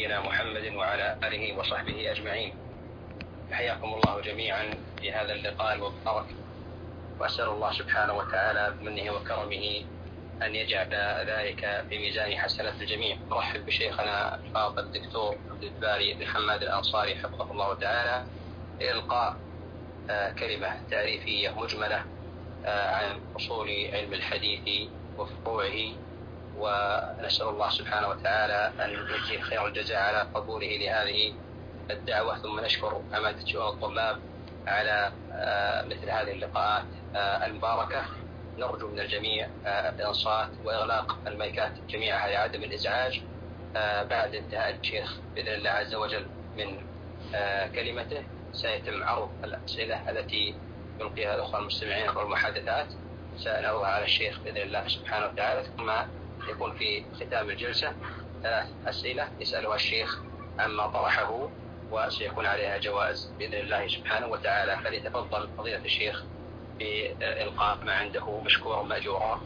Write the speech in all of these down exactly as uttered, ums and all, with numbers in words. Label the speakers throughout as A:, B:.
A: نبينا محمد وعلى آله وصحبه أجمعين. حياكم الله جميعا في هذا اللقاء المبارك، وأسأل الله سبحانه وتعالى بمنه وكرمه أن يجعل ذلك في ميزان حسنة الجميع. نرحب بشيخنا الفاضل الدكتور عبد الباري بن حماد الأنصاري حفظه الله تعالى لإلقاء كلمة تعريفية مجملة عن أصول علم الحديث وفروعه، ونسأل الله سبحانه وتعالى أن يجزيه خير الجزاء على قبوله لهذه الدعوة. ثم نشكر أمانة شؤون الطلاب على مثل هذه اللقاءات المباركة. نرجو من الجميع الإنصات وإغلاق المايكات جميعها لعدم الإزعاج بعد انتهاء الشيخ بإذن الله عز وجل من كلمته. سيتم عرض الأسئلة التي يلقيها الأخوة المستمعين والمحادثات، سنعرضها على الشيخ بإذن الله سبحانه وتعالى، ثم يكون في ختام الجلسة ثلاث أسئلة يسألها الشيخ عما طرحه، وسيكون عليها جوائز بإذن الله سبحانه وتعالى. فليتفضل فضيلة الشيخ بإلقاء ما عنده مشكورا مأجورا.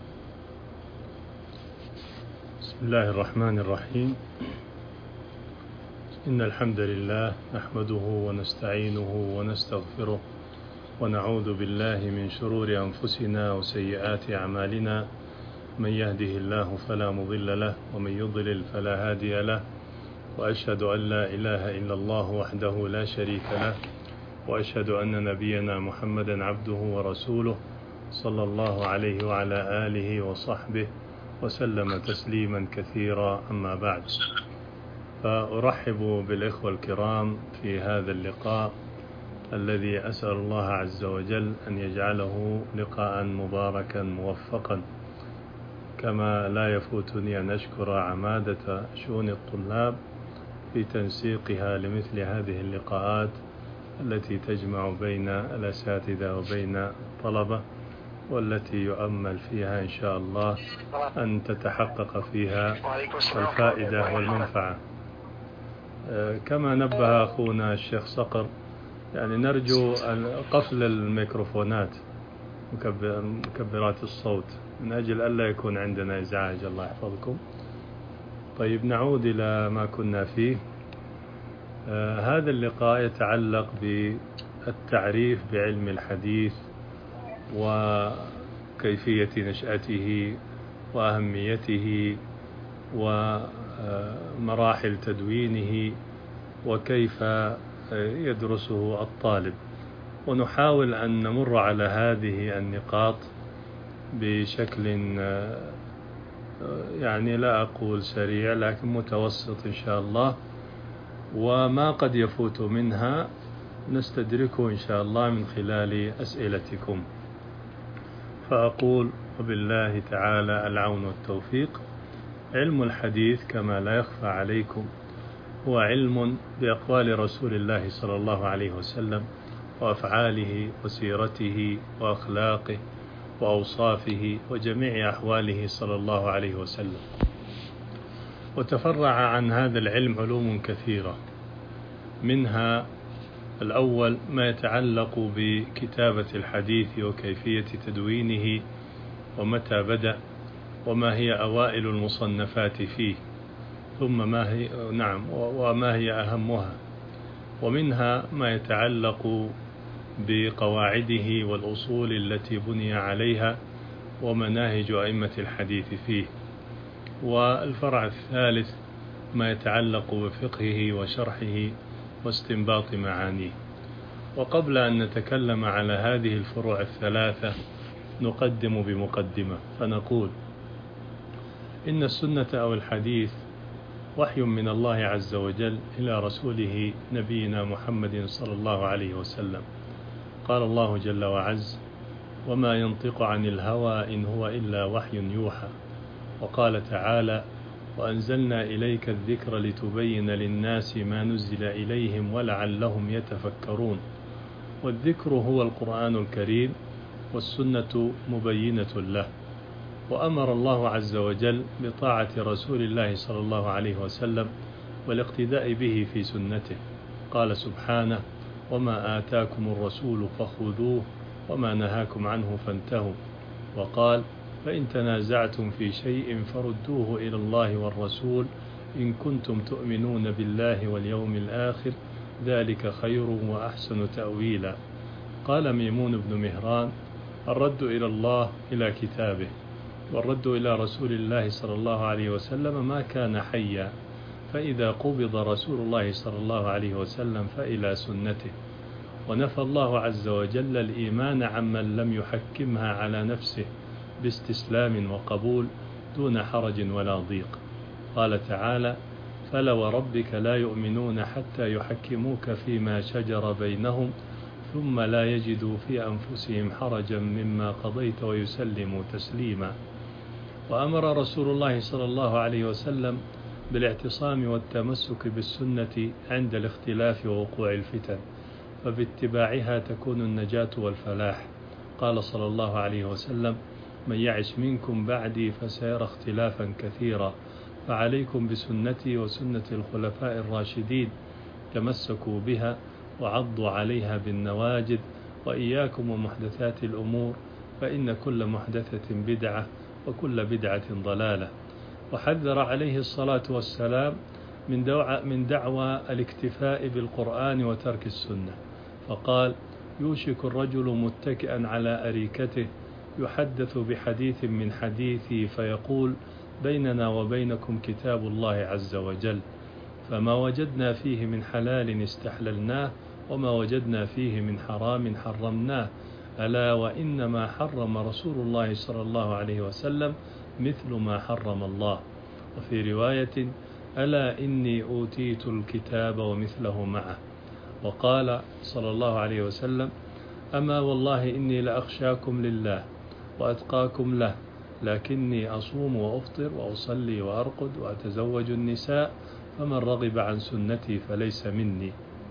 B: بسم الله الرحمن الرحيم. إن الحمد لله نحمده ونستعينه ونستغفره، ونعوذ بالله من شرور أنفسنا وسيئات أعمالنا. من يهده الله فلا مضل له، ومن يضلل فلا هادي له، وأشهد أن لا إله إلا الله وحده لا شريك له، وأشهد أن نبينا محمدا عبده ورسوله صلى الله عليه وعلى آله وصحبه وسلم تسليما كثيرا. أما بعد، فأرحب بالإخوة الكرام في هذا اللقاء الذي أسأل الله عز وجل أن يجعله لقاء مباركا موفقا، كما لا يفوتني أن أشكر عمادة شؤون الطلاب في تنسيقها لمثل هذه اللقاءات التي تجمع بين الأساتذة وبين الطلبة، والتي يؤمل فيها إن شاء الله أن تتحقق فيها الفائدة والمنفعة. كما نبه أخونا الشيخ صقر، يعني نرجو قفل الميكروفونات مكبرات الصوت من أجل ألا يكون عندنا إزعاج. الله يحفظكم. طيب، نعود إلى ما كنا فيه. آه هذا اللقاء يتعلق بالتعريف بعلم الحديث وكيفية نشأته وأهميته ومراحل تدوينه وكيف يدرسه الطالب، ونحاول أن نمر على هذه النقاط بشكل يعني لا أقول سريع لكن متوسط إن شاء الله، وما قد يفوت منها نستدركه إن شاء الله من خلال أسئلتكم. فأقول وبالله تعالى العون والتوفيق. علم الحديث كما لا يخفى عليكم هو علم بأقوال رسول الله صلى الله عليه وسلم وأفعاله وسيرته وأخلاقه وأوصافه وجميع أحواله صلى الله عليه وسلم. وتفرع عن هذا العلم علوم كثيرة، منها الأول ما يتعلق بكتابة الحديث وكيفية تدوينه ومتى بدأ وما هي أوائل المصنفات فيه، ثم ما هي نعم وما هي أهمها، ومنها ما يتعلق بقواعده والأصول التي بني عليها ومناهج أئمة الحديث فيه، والفرع الثالث ما يتعلق بفقهه وشرحه واستنباط معانيه. وقبل أن نتكلم على هذه الفروع الثلاثة نقدم بمقدمة فنقول إن السنة أو الحديث وحي من الله عز وجل إلى رسوله نبينا محمد صلى الله عليه وسلم. قال الله جل وعز: وما ينطق عن الهوى إن هو إلا وحي يوحى. وقال تعالى: وأنزلنا إليك الذكر لتبين للناس ما نزل إليهم ولعلهم يتفكرون. والذكر هو القرآن الكريم، والسنة مبينة له. وأمر الله عز وجل بطاعة رسول الله صلى الله عليه وسلم والاقتداء به في سنته. قال سبحانه: وما آتاكم الرسول فخذوه وما نهاكم عنه فانتهوا. وقال: فإن تنازعتم في شيء فردوه إلى الله والرسول إن كنتم تؤمنون بالله واليوم الآخر ذلك خير وأحسن تأويلا. قال ميمون بن مهران: الرد إلى الله إلى كتابه، والرد إلى رسول الله صلى الله عليه وسلم ما كان حيا، فإذا قبض رسول الله صلى الله عليه وسلم فإلى سنته. ونفى الله عز وجل الإيمان عمن لم يحكمها على نفسه باستسلام وقبول دون حرج ولا ضيق. قال تعالى: فلا وربك لا يؤمنون حتى يحكموك فيما شجر بينهم ثم لا يجدوا في أنفسهم حرجا مما قضيت ويسلموا تسليما. وأمر رسول الله صلى الله عليه وسلم بالاعتصام والتمسك بالسنة عند الاختلاف ووقوع الفتن، فباتباعها تكون النجاة والفلاح. قال صلى الله عليه وسلم: من يعش منكم بعدي فسيرى اختلافا كثيرا، فعليكم بسنتي وسنة الخلفاء الراشدين، تمسكوا بها وعضوا عليها بالنواجذ، وإياكم ومحدثات الأمور، فإن كل محدثة بدعة وكل بدعة ضلالة. وحذر عليه الصلاة والسلام من دعوى, من دعوى الاكتفاء بالقرآن وترك السنة، فقال: يوشك الرجل متكئا على أريكته يحدث بحديث من حديثي فيقول: بيننا وبينكم كتاب الله عز وجل، فما وجدنا فيه من حلال استحللناه وما وجدنا فيه من حرام حرمناه، ألا وإنما حرم رسول الله صلى الله عليه وسلم مثل ما حرم الله. وفي رواية: ألا إني أوتيت الكتاب ومثله معه. وقال صلى الله عليه وسلم: أما والله إني لأخشاكم لله وأتقاكم له، لكني أصوم وأفطر وأصلي وأرقد وأتزوج النساء، فمن رغب عن سنتي فليس مني.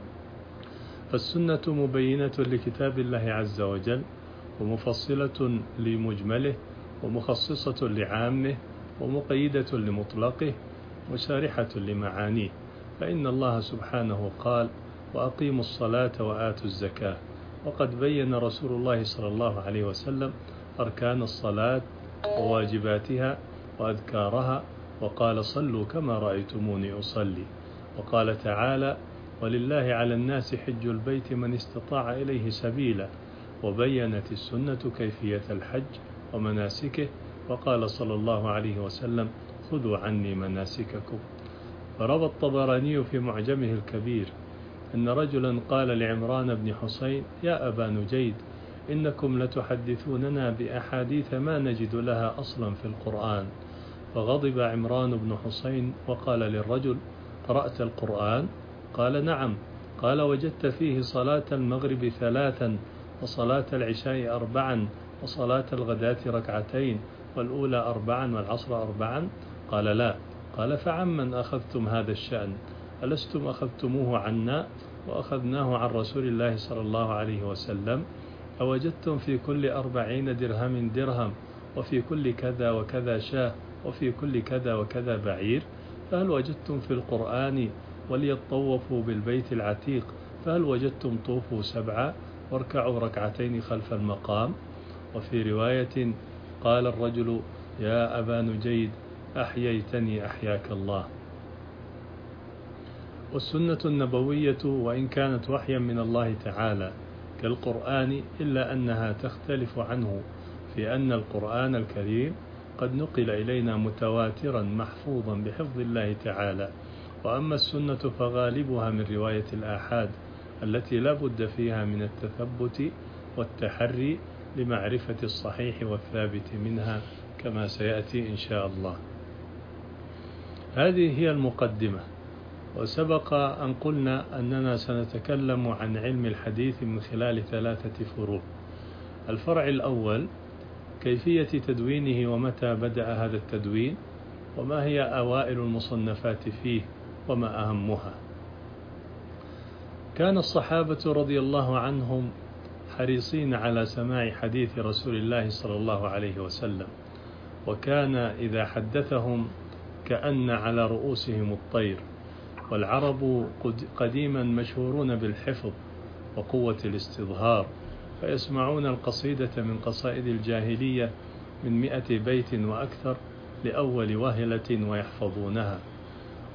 B: فالسنة مبينة لكتاب الله عز وجل، ومفصلة لمجمله، ومخصصة لعامه، ومقيدة لمطلقه، وشارحة لمعانيه. فإن الله سبحانه قال: وأقيموا الصلاة وآتوا الزكاة. وقد بين رسول الله صلى الله عليه وسلم أركان الصلاة وواجباتها وأذكارها، وقال: صلوا كما رأيتموني أصلي. وقال تعالى: ولله على الناس حج البيت من استطاع إليه سبيلا. وبينت السنة كيفية الحج ومناسكه، وقال صلى الله عليه وسلم: خذوا عني مناسككم. فروى الطبراني في معجمه الكبير أن رجلا قال لعمران بن حسين: يا أبا نجيد، إنكم لتحدثوننا بأحاديث ما نجد لها أصلا في القرآن. فغضب عمران بن حسين وقال للرجل: قرأت القرآن؟ قال: نعم. قال: وجدت فيه صلاة المغرب ثلاثا، وصلاة العشاء أربعا، وصلاة الغداة ركعتين، والأولى أربعا والعصر أربعا؟ قال: لا. قال: فعمن أخذتم هذا الشأن؟ ألستم أخذتموه عنا وأخذناه عن رسول الله صلى الله عليه وسلم؟ أوجدتم في كل أربعين درهم درهم، وفي كل كذا وكذا شاه، وفي كل كذا وكذا بعير؟ فهل وجدتم في القرآن وليطوفوا بالبيت العتيق؟ فهل وجدتم طوفوا سبعة واركعوا ركعتين خلف المقام؟ وفي رواية قال الرجل: يا أبا نجيد، أحييتني أحياك الله. والسنة النبوية وإن كانت وحيا من الله تعالى كالقرآن، إلا أنها تختلف عنه في أن القرآن الكريم قد نقل إلينا متواترا محفوظا بحفظ الله تعالى، وأما السنة فغالبها من رواية الآحاد التي لا بد فيها من التثبت والتحري لمعرفة الصحيح والثابت منها، كما سيأتي إن شاء الله. هذه هي المقدمة. وسبق أن قلنا أننا سنتكلم عن علم الحديث من خلال ثلاثة فروع. الفرع الأول: كيفية تدوينه ومتى بدأ هذا التدوين، وما هي أوائل المصنفات فيه وما أهمها. كان الصحابة رضي الله عنهم حريصين على سماع حديث رسول الله صلى الله عليه وسلم، وكان إذا حدثهم كأن على رؤوسهم الطير. والعرب قديما مشهورون بالحفظ وقوة الاستظهار، فيسمعون القصيدة من قصائد الجاهلية من مئة بيت وأكثر لأول وهلة ويحفظونها.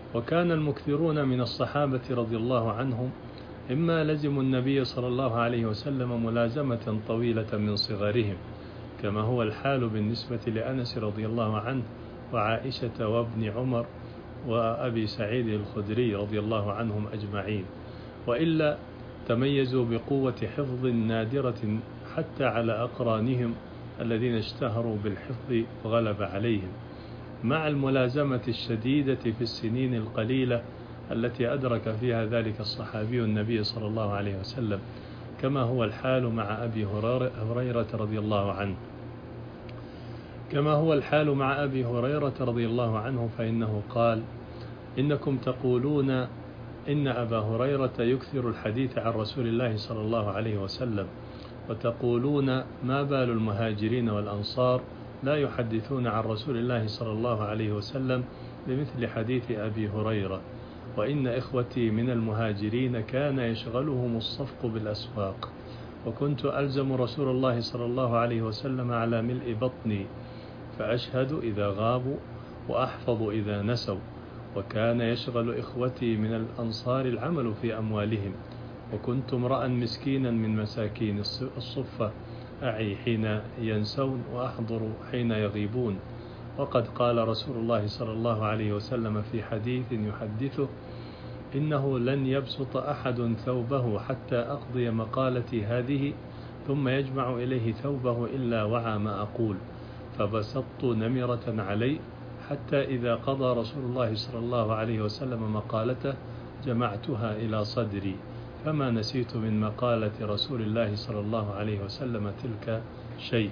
B: وكان المكثرون من الصحابة رضي الله عنهم إما لزموا النبي صلى الله عليه وسلم ملازمة طويلة من صغرهم، كما هو الحال بالنسبة لأنس رضي الله عنه وعائشة وابن عمر وأبي سعيد الخدري رضي الله عنهم أجمعين، وإلا تميزوا بقوة حفظ نادرة حتى على أقرانهم الذين اشتهروا بالحفظ وغلب عليهم، مع الملازمة الشديدة في السنين القليلة التي أدرك فيها ذلك الصحابي النبي صلى الله عليه وسلم، كما هو الحال مع أبي هريرة رضي الله عنه كما هو الحال مع أبي هريرة رضي الله عنه فإنه قال: إنكم تقولون إن أبا هريرة يكثر الحديث عن رسول الله صلى الله عليه وسلم، وتقولون ما بال المهاجرين والأنصار لا يحدثون عن رسول الله صلى الله عليه وسلم بمثل حديث أبي هريرة، وإن إخوتي من المهاجرين كان يشغلهم الصفق بالأسواق، وكنت ألزم رسول الله صلى الله عليه وسلم على ملء بطني، فأشهد إذا غابوا وأحفظ إذا نسوا، وكان يشغل إخوتي من الأنصار العمل في أموالهم، وكنت امرأ مسكينا من مساكين الصفة، أعي حين ينسون وأحضر حين يغيبون. وقد قال رسول الله صلى الله عليه وسلم في حديث يحدثه: إنه لن يبسط أحد ثوبه حتى أقضي مقالتي هذه ثم يجمع إليه ثوبه إلا وعى ما أقول، فبسطت نمرة علي حتى إذا قضى رسول الله صلى الله عليه وسلم مقالته جمعتها إلى صدري، فما نسيت من مقالة رسول الله صلى الله عليه وسلم تلك شيء.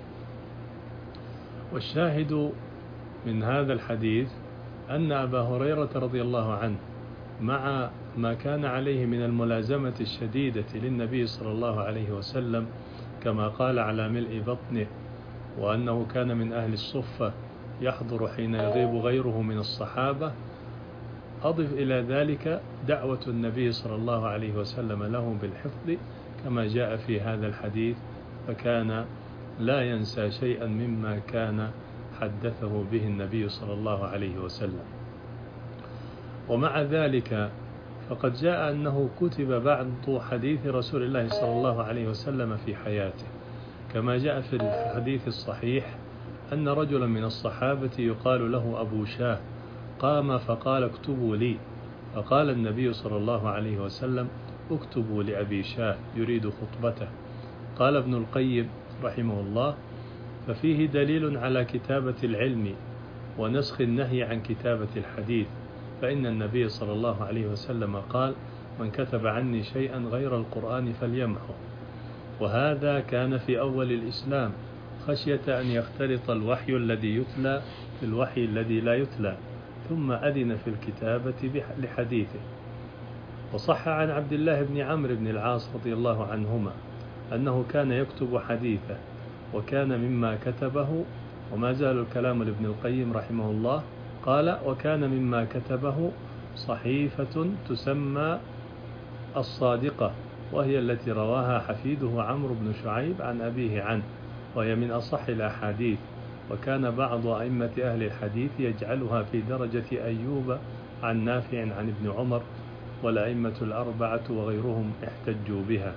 B: والشاهد من هذا الحديث أن أبا هريرة رضي الله عنه مع ما كان عليه من الملازمة الشديدة للنبي صلى الله عليه وسلم كما قال على ملء بطنه، وأنه كان من أهل الصفة يحضر حين يغيب غيره من الصحابة، أضف إلى ذلك دعوة النبي صلى الله عليه وسلم له بالحفظ كما جاء في هذا الحديث، فكان لا ينسى شيئا مما كان حدثه به النبي صلى الله عليه وسلم. ومع ذلك فقد جاء أنه كتب بعض حديث رسول الله صلى الله عليه وسلم في حياته، كما جاء في الحديث الصحيح أن رجلا من الصحابة يقال له أبو شاه قام فقال: اكتبوا لي، فقال النبي صلى الله عليه وسلم: اكتبوا لأبي شاه يريد خطبته. قال ابن القيم رحمه الله: ففيه دليل على كتابة العلم ونسخ النهي عن كتابة الحديث، فإن النبي صلى الله عليه وسلم قال: من كتب عني شيئا غير القرآن فليمحه. وهذا كان في أول الإسلام خشية أن يختلط الوحي الذي يتلى بالوحي الذي لا يتلى، ثم أذن في الكتابة لحديثه. وصح عن عبد الله بن عمرو بن العاص رضي الله عنهما أنه كان يكتب حديثه، وكان مما كتبه، وما زال الكلام لابن القيم رحمه الله، قال: وكان مما كتبه صحيفة تسمى الصادقة، وهي التي رواها حفيده عمرو بن شعيب عن أبيه عنه، وهي من أصح الأحاديث، وكان بعض أئمة أهل الحديث يجعلها في درجة أيوب عن نافع عن ابن عمر، والأئمة الأربعة وغيرهم احتجوا بها.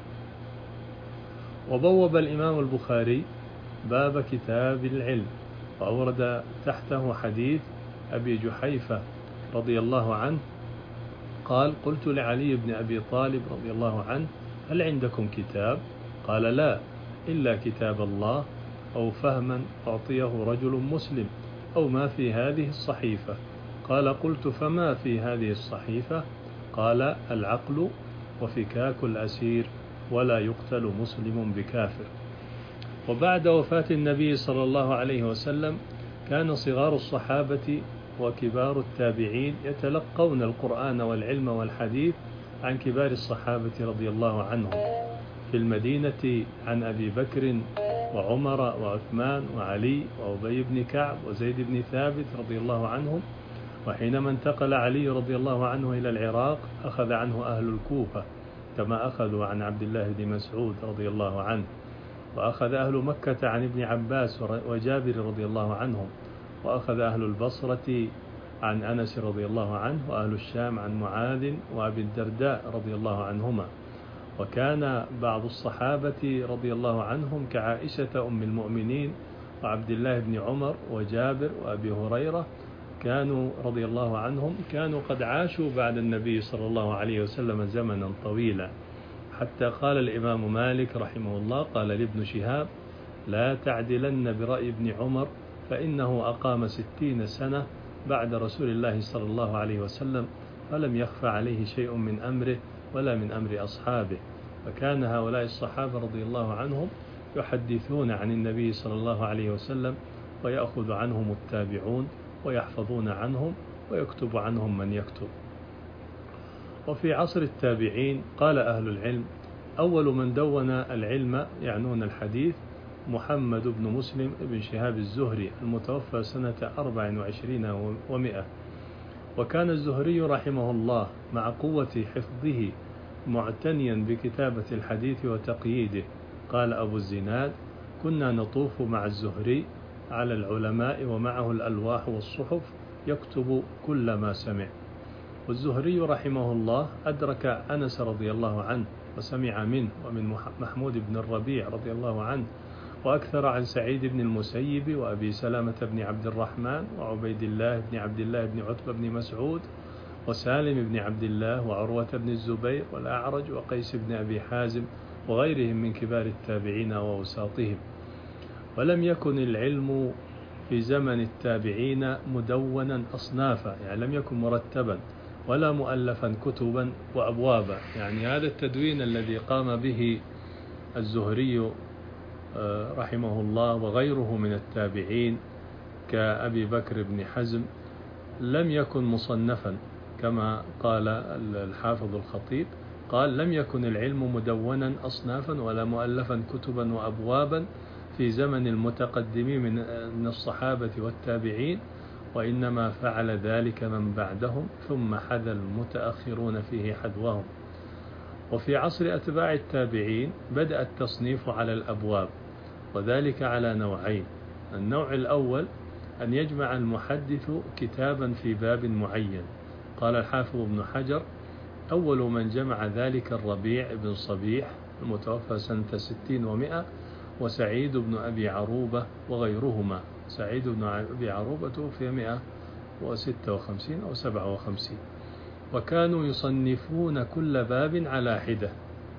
B: وبوب الإمام البخاري باب كتاب العلم، وأورد تحته حديث أبي جحيفة رضي الله عنه قال: قلت لعلي بن أبي طالب رضي الله عنه: هل عندكم كتاب؟ قال: لا، إلا كتاب الله، أو فهما أعطيه رجل مسلم، أو ما في هذه الصحيفة. قال: قلت: فما في هذه الصحيفة؟ قال: العقل وفكاك الأسير، ولا يقتل مسلم بكافر. وبعد وفاة النبي صلى الله عليه وسلم كان صغار الصحابة وكبار التابعين يتلقون القرآن والعلم والحديث عن كبار الصحابة رضي الله عنهم في المدينة، عن أبي بكر وعمر وعثمان وعلي وأبي بن كعب وزيد بن ثابت رضي الله عنهم. وحينما انتقل علي رضي الله عنه إلى العراق أخذ عنه أهل الكوفة، كما أخذوا عن عبد الله بن مسعود رضي الله عنه، وأخذ أهل مكة عن ابن عباس وجابر رضي الله عنهم، وأخذ أهل البصرة عن أنس رضي الله عنه، وأهل الشام عن معاذ وأبي الدرداء رضي الله عنهما. وكان بعض الصحابة رضي الله عنهم كعائشة أم المؤمنين وعبد الله بن عمر وجابر وأبي هريرة كانوا رضي الله عنهم كانوا قد عاشوا بعد النبي صلى الله عليه وسلم زمنا طويلا، حتى قال الإمام مالك رحمه الله قال لابن شهاب: لا تعدلن برأي ابن عمر فإنه أقام ستين سنة بعد رسول الله صلى الله عليه وسلم فلم يخفى عليه شيء من أمره ولا من أمر أصحابه. فكان هؤلاء الصحابة رضي الله عنهم يحدثون عن النبي صلى الله عليه وسلم، ويأخذ عنهم التابعون ويحفظون عنهم ويكتب عنهم من يكتب. وفي عصر التابعين قال أهل العلم: أول من دون العلم يعنون الحديث محمد بن مسلم بن شهاب الزهري المتوفى سنة أربع وعشرين ومئة. وكان الزهري رحمه الله مع قوة حفظه معتنيا بكتابة الحديث وتقييده. قال أبو الزناد: كنا نطوف مع الزهري على العلماء ومعه الألواح والصحف يكتب كل ما سمع. والزهري رحمه الله أدرك أنس رضي الله عنه وسمع منه ومن محمود بن الربيع رضي الله عنه، وأكثر عن سعيد بن المسيب وأبي سلامة بن عبد الرحمن وعبيد الله بن عبد الله بن عتبة بن مسعود وسالم بن عبد الله وعروة بن الزبير والأعرج وقيس بن أبي حازم وغيرهم من كبار التابعين ووساطهم. ولم يكن العلم في زمن التابعين مدونا أصنافا، يعني لم يكن مرتبا ولا مؤلفا كتبا وأبوابا. يعني هذا التدوين الذي قام به الزهري رحمه الله وغيره من التابعين كأبي بكر بن حزم لم يكن مصنفا، كما قال الحافظ الخطيب قال: لم يكن العلم مدونا أصنافا ولا مؤلفا كتبا وأبوابا في زمن المتقدمين من الصحابة والتابعين، وإنما فعل ذلك من بعدهم ثم حذى المتأخرون فيه حذوهم. وفي عصر أتباع التابعين بدأ التصنيف على الأبواب، وذلك على نوعين: النوع الأول أن يجمع المحدث كتابا في باب معين. قال الحافظ ابن حجر: أول من جمع ذلك الربيع بن صبيح المتوفى سنة ستين ومئة وسعيد بن أبي عروبة وغيرهما. سعيد بن أبي عروبة توفي مئة وستة وخمسين أو سبعة وخمسين. وكانوا يصنفون كل باب على حدة.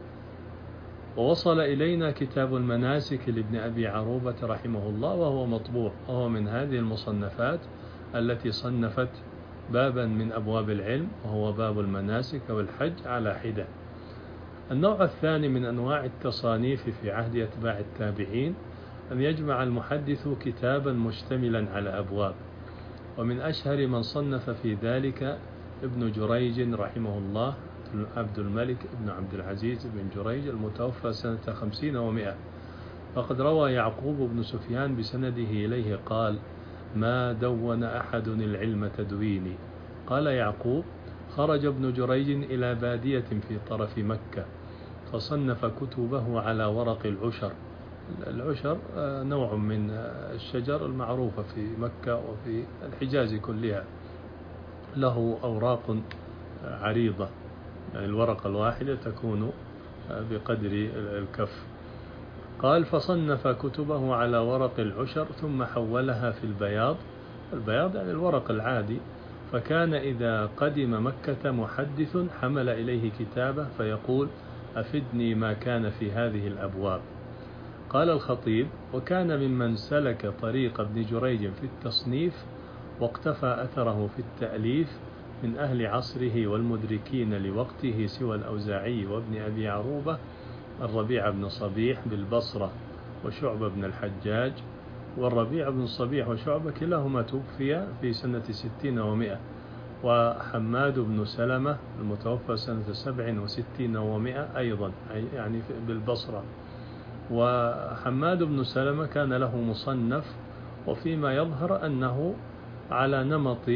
B: ووصل إلينا كتاب المناسك لابن أبي عروبة رحمه الله وهو مطبوع، وهو من هذه المصنفات التي صنفت بابا من أبواب العلم، وهو باب المناسك والحج على حدة. النوع الثاني من أنواع التصانيف في عهد أتباع التابعين أن يجمع المحدث كتابا مشتملا على أبواب. ومن أشهر من صنف في ذلك ابن جريج رحمه الله، عبد الملك بن عبد العزيز بن جريج المتوفى سنة خمسين ومئة. فقد روى يعقوب بن سفيان بسنده إليه قال: ما دون أحد العلم تدويني. قال يعقوب: خرج ابن جريج إلى بادية في طرف مكة فصنف كتبه على ورق العشر. العشر نوع من الشجر المعروفة في مكة وفي الحجاز كلها، له أوراق عريضة، يعني الورقة الواحدة تكون بقدر الكف. قال: فصنف كتبه على ورق العشر ثم حولها في البياض. البياض يعني الورق العادي. فكان إذا قدم مكة محدث حمل إليه كتابه فيقول: أفدني ما كان في هذه الأبواب. قال الخطيب: وكان ممن سلك طريق ابن جريج في التصنيف واقتفى أثره في التأليف من أهل عصره والمدركين لوقته سوى الأوزاعي وابن أبي عروبة الربيع بن صبيح بالبصرة وشعبة بن الحجاج. والربيع بن صبيح وشعبة كلاهما توفي في سنة ستين ومئة. وحماد بن سلمة المتوفى سنة سبع وستين ومئة أيضا، يعني بالبصرة. وحماد بن سلمة كان له مصنف، وفيما يظهر أنه على نمط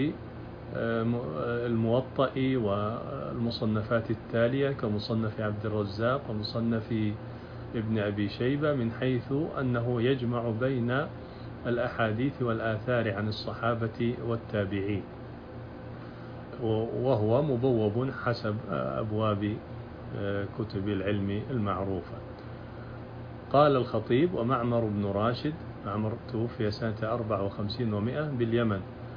B: الموطأ والمصنفات التالية كمصنف عبد الرزاق ومصنف ابن أبي شيبة، من حيث أنه يجمع بين الأحاديث والآثار عن الصحابة والتابعين. وهو مبوب حسب أبواب كتب العلم المعروفة. قال الخطيب: ومعمر بن راشد، معمر توفي سنة أربع وخمسين ومائة باليمن،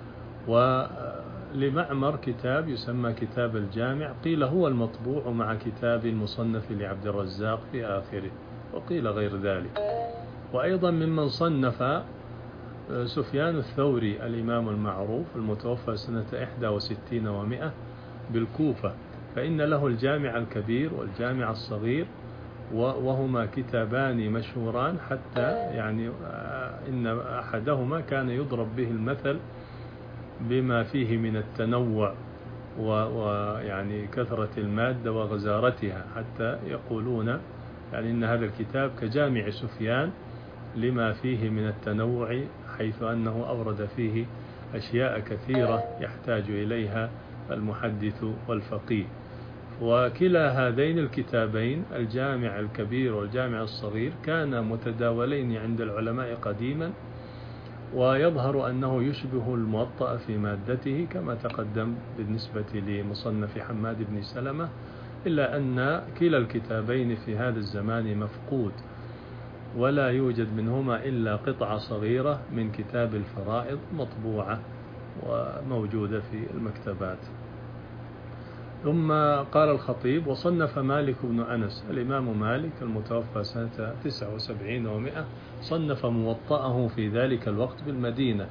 B: ولمعمر كتاب يسمى كتاب الجامع، قيل هو المطبوع مع كتاب المصنف لعبد الرزاق في آخره، وقيل غير ذلك. وأيضا ممن صنف سفيان الثوري الإمام المعروف المتوفى سنة إحدى وستين ومائة بالكوفة، فإن له الجامع الكبير والجامع الصغير، وهما كتابان مشهوران، حتى يعني إن أحدهما كان يضرب به المثل بما فيه من التنوع ويعني كثرة المادة وغزارتها، حتى يقولون يعني إن هذا الكتاب كجامع سفيان لما فيه من التنوع، حيث أنه أورد فيه أشياء كثيرة يحتاج إليها المحدث والفقيه. وكلا هذين الكتابين الجامع الكبير والجامع الصغير كانا متداولين عند العلماء قديما، ويظهر أنه يشبه الموطأ في مادته كما تقدم بالنسبة لمصنف حماد بن سلمة، إلا أن كلا الكتابين في هذا الزمان مفقود، ولا يوجد منهما إلا قطعة صغيرة من كتاب الفرائض مطبوعة وموجودة في المكتبات. ثم قال الخطيب: وصنف مالك بن أنس، الإمام مالك المتوفى سنة تسع وسبعين ومائة، صنف موطأه في ذلك الوقت بالمدينة.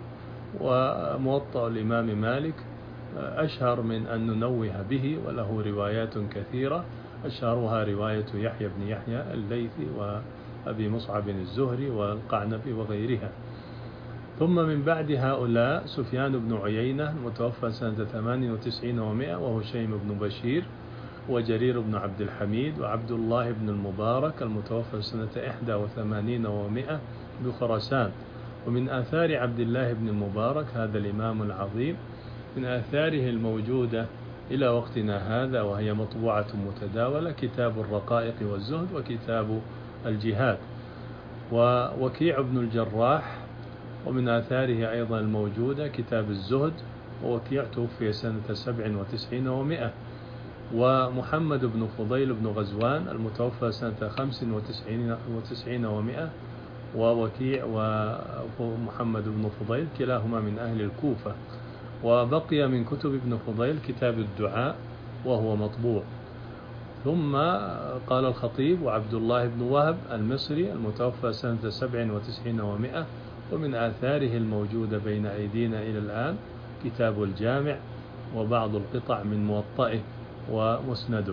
B: وموطأ الإمام مالك أشهر من أن ننوه به، وله روايات كثيرة، أشهرها رواية يحيى بن يحيى الليثي وأبي مصعب الزهري والقعنبي وغيرها. ثم من بعد هؤلاء سفيان بن عيينة المتوفى سنة ثمان وتسعين ومائة، وهشيم بن بشير وجرير بن عبد الحميد وعبد الله بن المبارك المتوفى سنة إحدى وثمانين ومائة بخراسان. ومن آثار عبد الله بن المبارك هذا الإمام العظيم، من آثاره الموجودة إلى وقتنا هذا وهي مطبوعة متداولة، كتاب الرقائق والزهد وكتاب الجهاد. ووكيع بن الجراح، ومن آثاره أيضا الموجودة كتاب الزهد، ووكيع توفي سنة سبع وتسعين ومائة. ومحمد بن فضيل بن غزوان المتوفى سنة خمس وتسعين ومائة، ووكيع ومحمد بن فضيل كلاهما من أهل الكوفة. وبقي من كتب ابن فضيل كتاب الدعاء وهو مطبوع. ثم قال الخطيب: وعبد الله بن وهب المصري المتوفى سنة سبع وتسعين ومائة، ومن آثاره الموجودة بين أيدينا إلى الآن كتاب الجامع وبعض القطع من موطئه ومسنده.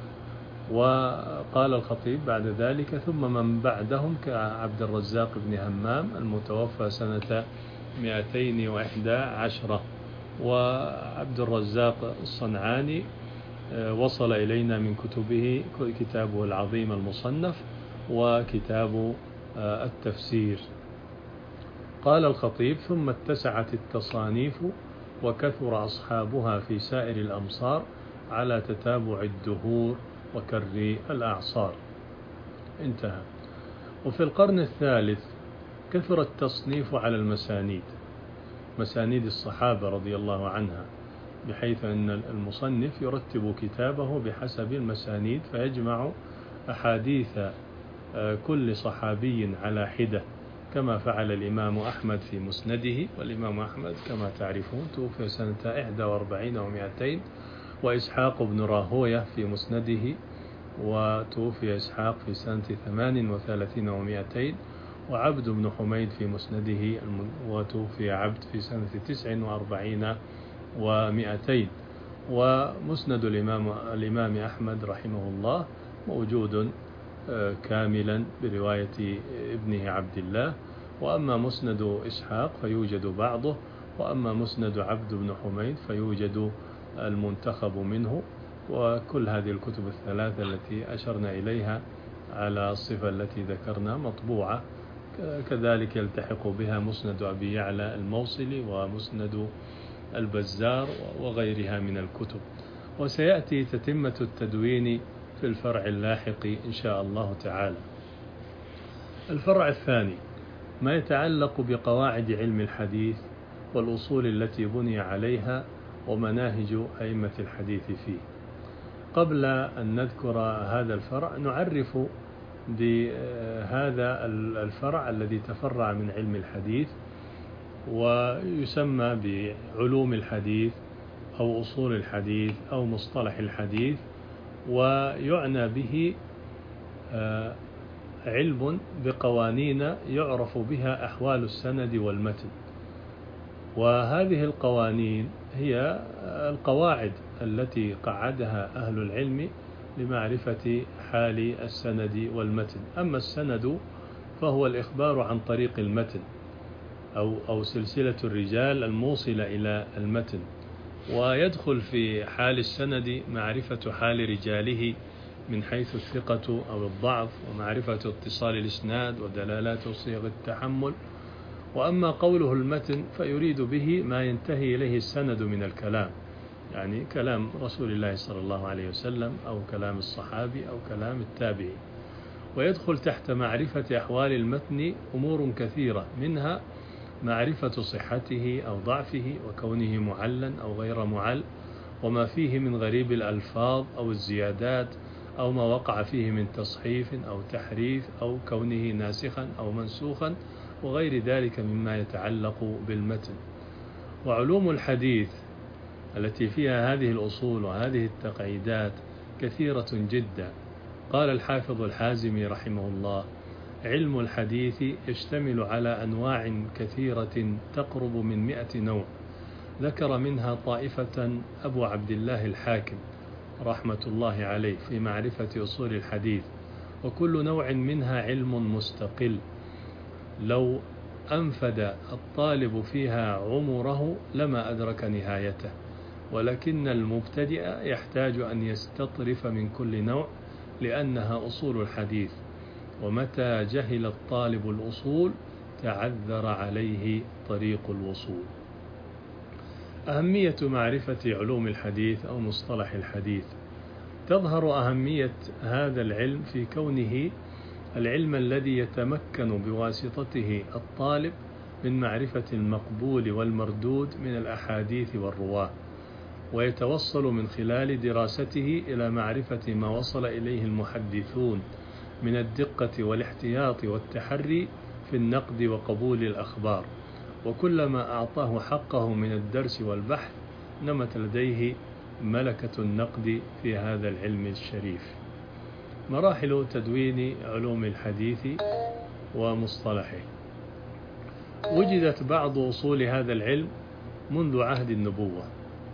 B: وقال الخطيب بعد ذلك: ثم من بعدهم كعبد الرزاق بن همام المتوفى سنة مئتين وإحدى عشرة. وعبد الرزاق الصنعاني وصل إلينا من كتبه كتابه العظيم المصنف وكتاب التفسير. قال الخطيب: ثم اتسعت التصانيف وكثر أصحابها في سائر الأمصار على تتابع الدهور وكر الأعصار. انتهى. وفي القرن الثالث كثر التصنيف على المسانيد، مسانيد الصحابة رضي الله عنها، بحيث أن المصنف يرتب كتابه بحسب المسانيد، فيجمع أحاديث كل صحابي على حدة، كما فعل الإمام أحمد في مسنده. والإمام أحمد كما تعرفون توفي سنة إحدى وأربعين ومئتين، وإسحاق بن راهوية في مسنده، وتوفي إسحاق في سنة ثمان وثلاثين ومئتين، وعبد بن حميد في مسنده، وتوفي عبد في سنة تسع وأربعين ومئتين. ومسند الإمام, الإمام أحمد رحمه الله موجود كاملا برواية ابنه عبد الله. وأما مسند إسحاق فيوجد بعضه، وأما مسند عبد بن حميد فيوجد المنتخب منه. وكل هذه الكتب الثلاثة التي أشرنا إليها على الصفة التي ذكرنا مطبوعة. كذلك يلتحق بها مسند أبي يعلى الموصلي ومسند البزار وغيرها من الكتب. وسيأتي تتمة التدوين في الفرع اللاحق إن شاء الله تعالى. الفرع الثاني ما يتعلق بقواعد علم الحديث والأصول التي بني عليها ومناهج أئمة الحديث فيه. قبل أن نذكر هذا الفرع نعرف بهذا الفرع الذي تفرع من علم الحديث، ويسمى بعلوم الحديث أو أصول الحديث أو مصطلح الحديث، ويعنى به علم بقوانين يعرف بها أحوال السند والمتن. وهذه القوانين هي القواعد التي قعدها أهل العلم لمعرفة حال السند والمتن. أما السند فهو الإخبار عن طريق المتن أو أو سلسلة الرجال الموصلة إلى المتن، ويدخل في حال السند معرفة حال رجاله من حيث الثقة أو الضعف، ومعرفة اتصال الإسناد ودلالات صيغ التحمل. وأما قوله المتن فيريد به ما ينتهي إليه السند من الكلام، يعني كلام رسول الله صلى الله عليه وسلم أو كلام الصحابي أو كلام التابعي. ويدخل تحت معرفة أحوال المتن أمور كثيرة، منها معرفة صحته أو ضعفه وكونه معلا أو غير معل، وما فيه من غريب الألفاظ أو الزيادات أو ما وقع فيه من تصحيف أو تحريف أو كونه ناسخا أو منسوخا وغير ذلك مما يتعلق بالمتن. وعلوم الحديث التي فيها هذه الأصول وهذه التقعيدات كثيرة جدا. قال الحافظ الحازمي رحمه الله: علم الحديث يشتمل على أنواع كثيرة تقرب من مئة نوع، ذكر منها طائفة أبو عبد الله الحاكم رحمة الله عليه في معرفة أصول الحديث، وكل نوع منها علم مستقل لو أنفد الطالب فيها عمره لما أدرك نهايته، ولكن المبتدئ يحتاج أن يستطرف من كل نوع لأنها أصول الحديث، ومتى جهل الطالب الأصول تعذر عليه طريق الوصول. أهمية معرفة علوم الحديث أو مصطلح الحديث: تظهر أهمية هذا العلم في كونه العلم الذي يتمكن بواسطته الطالب من معرفة المقبول والمردود من الأحاديث والرواة، ويتوصل من خلال دراسته إلى معرفة ما وصل إليه المحدثون من الدقة والاحتياط والتحري في النقد وقبول الأخبار. وكلما أعطاه حقه من الدرس والبحث نمت لديه ملكة النقد في هذا العلم الشريف. مراحل تدوين علوم الحديث ومصطلحه: وجدت بعض أصول هذا العلم منذ عهد النبوة،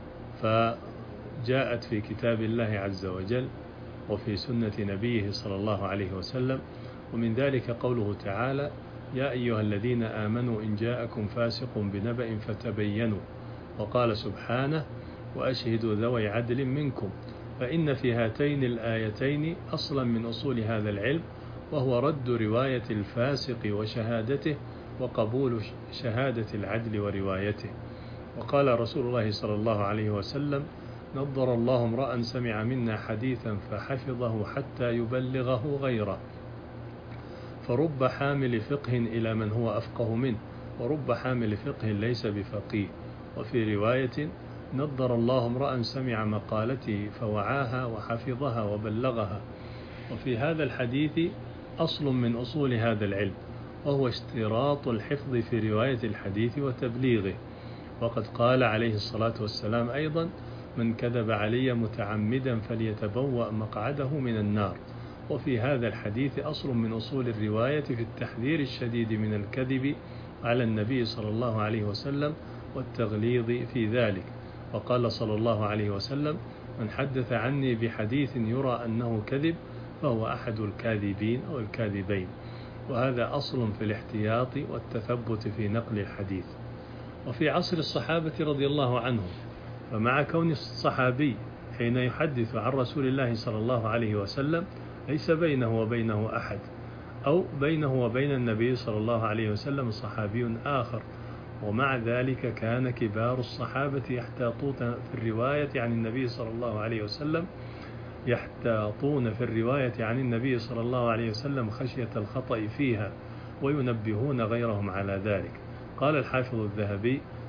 B: فجاءت في كتاب الله عز وجل وفي سنة نبيه صلى الله عليه وسلم. ومن ذلك قوله تعالى: يا أيها الذين آمنوا إن جاءكم فاسق بنبأ فتبينوا. وقال سبحانه: وأشهدوا ذوي عدل منكم. فإن في هاتين الآيتين أصلا من أصول هذا العلم، وهو رد رواية الفاسق وشهادته وقبول شهادة العدل وروايته. وقال رسول الله صلى الله عليه وسلم: نضر الله امرأ سمع منا حديثا فحفظه حتى يبلغه غيره، فرب حامل فقه إلى من هو أفقه منه، ورب حامل فقه ليس بفقيه. وفي رواية: نضر الله امرأ سمع مقالتي فوعاها وحفظها وبلغها. وفي هذا الحديث أصل من أصول هذا العلم، وهو اشتراط الحفظ في رواية الحديث وتبليغه. وقد قال عليه الصلاة والسلام أيضا: من كذب علي متعمدا فليتبوأ مقعده من النار. وفي هذا الحديث أصل من أصول الرواية في التحذير الشديد من الكذب على النبي صلى الله عليه وسلم والتغليظ في ذلك. وقال صلى الله عليه وسلم: من حدث عني بحديث يرى أنه كذب فهو أحد الكاذبين أو الكاذبين. وهذا أصل في الاحتياط والتثبت في نقل الحديث. وفي عصر الصحابة رضي الله عنهم، فمع كون الصحابي حين يحدث عن رسول الله صلى الله عليه وسلم ليس بينه وبينه أحد، أو بينه وبين النبي صلى الله عليه وسلم صحابي آخر، ومع ذلك كان كبار الصحابة يحتاطون في الرواية عن النبي صلى الله عليه وسلم يحتاطون في الرواية عن النبي صلى الله عليه وسلم خشية الخطأ فيها، وينبهون غيرهم على ذلك. قال الحافظ الذهبي: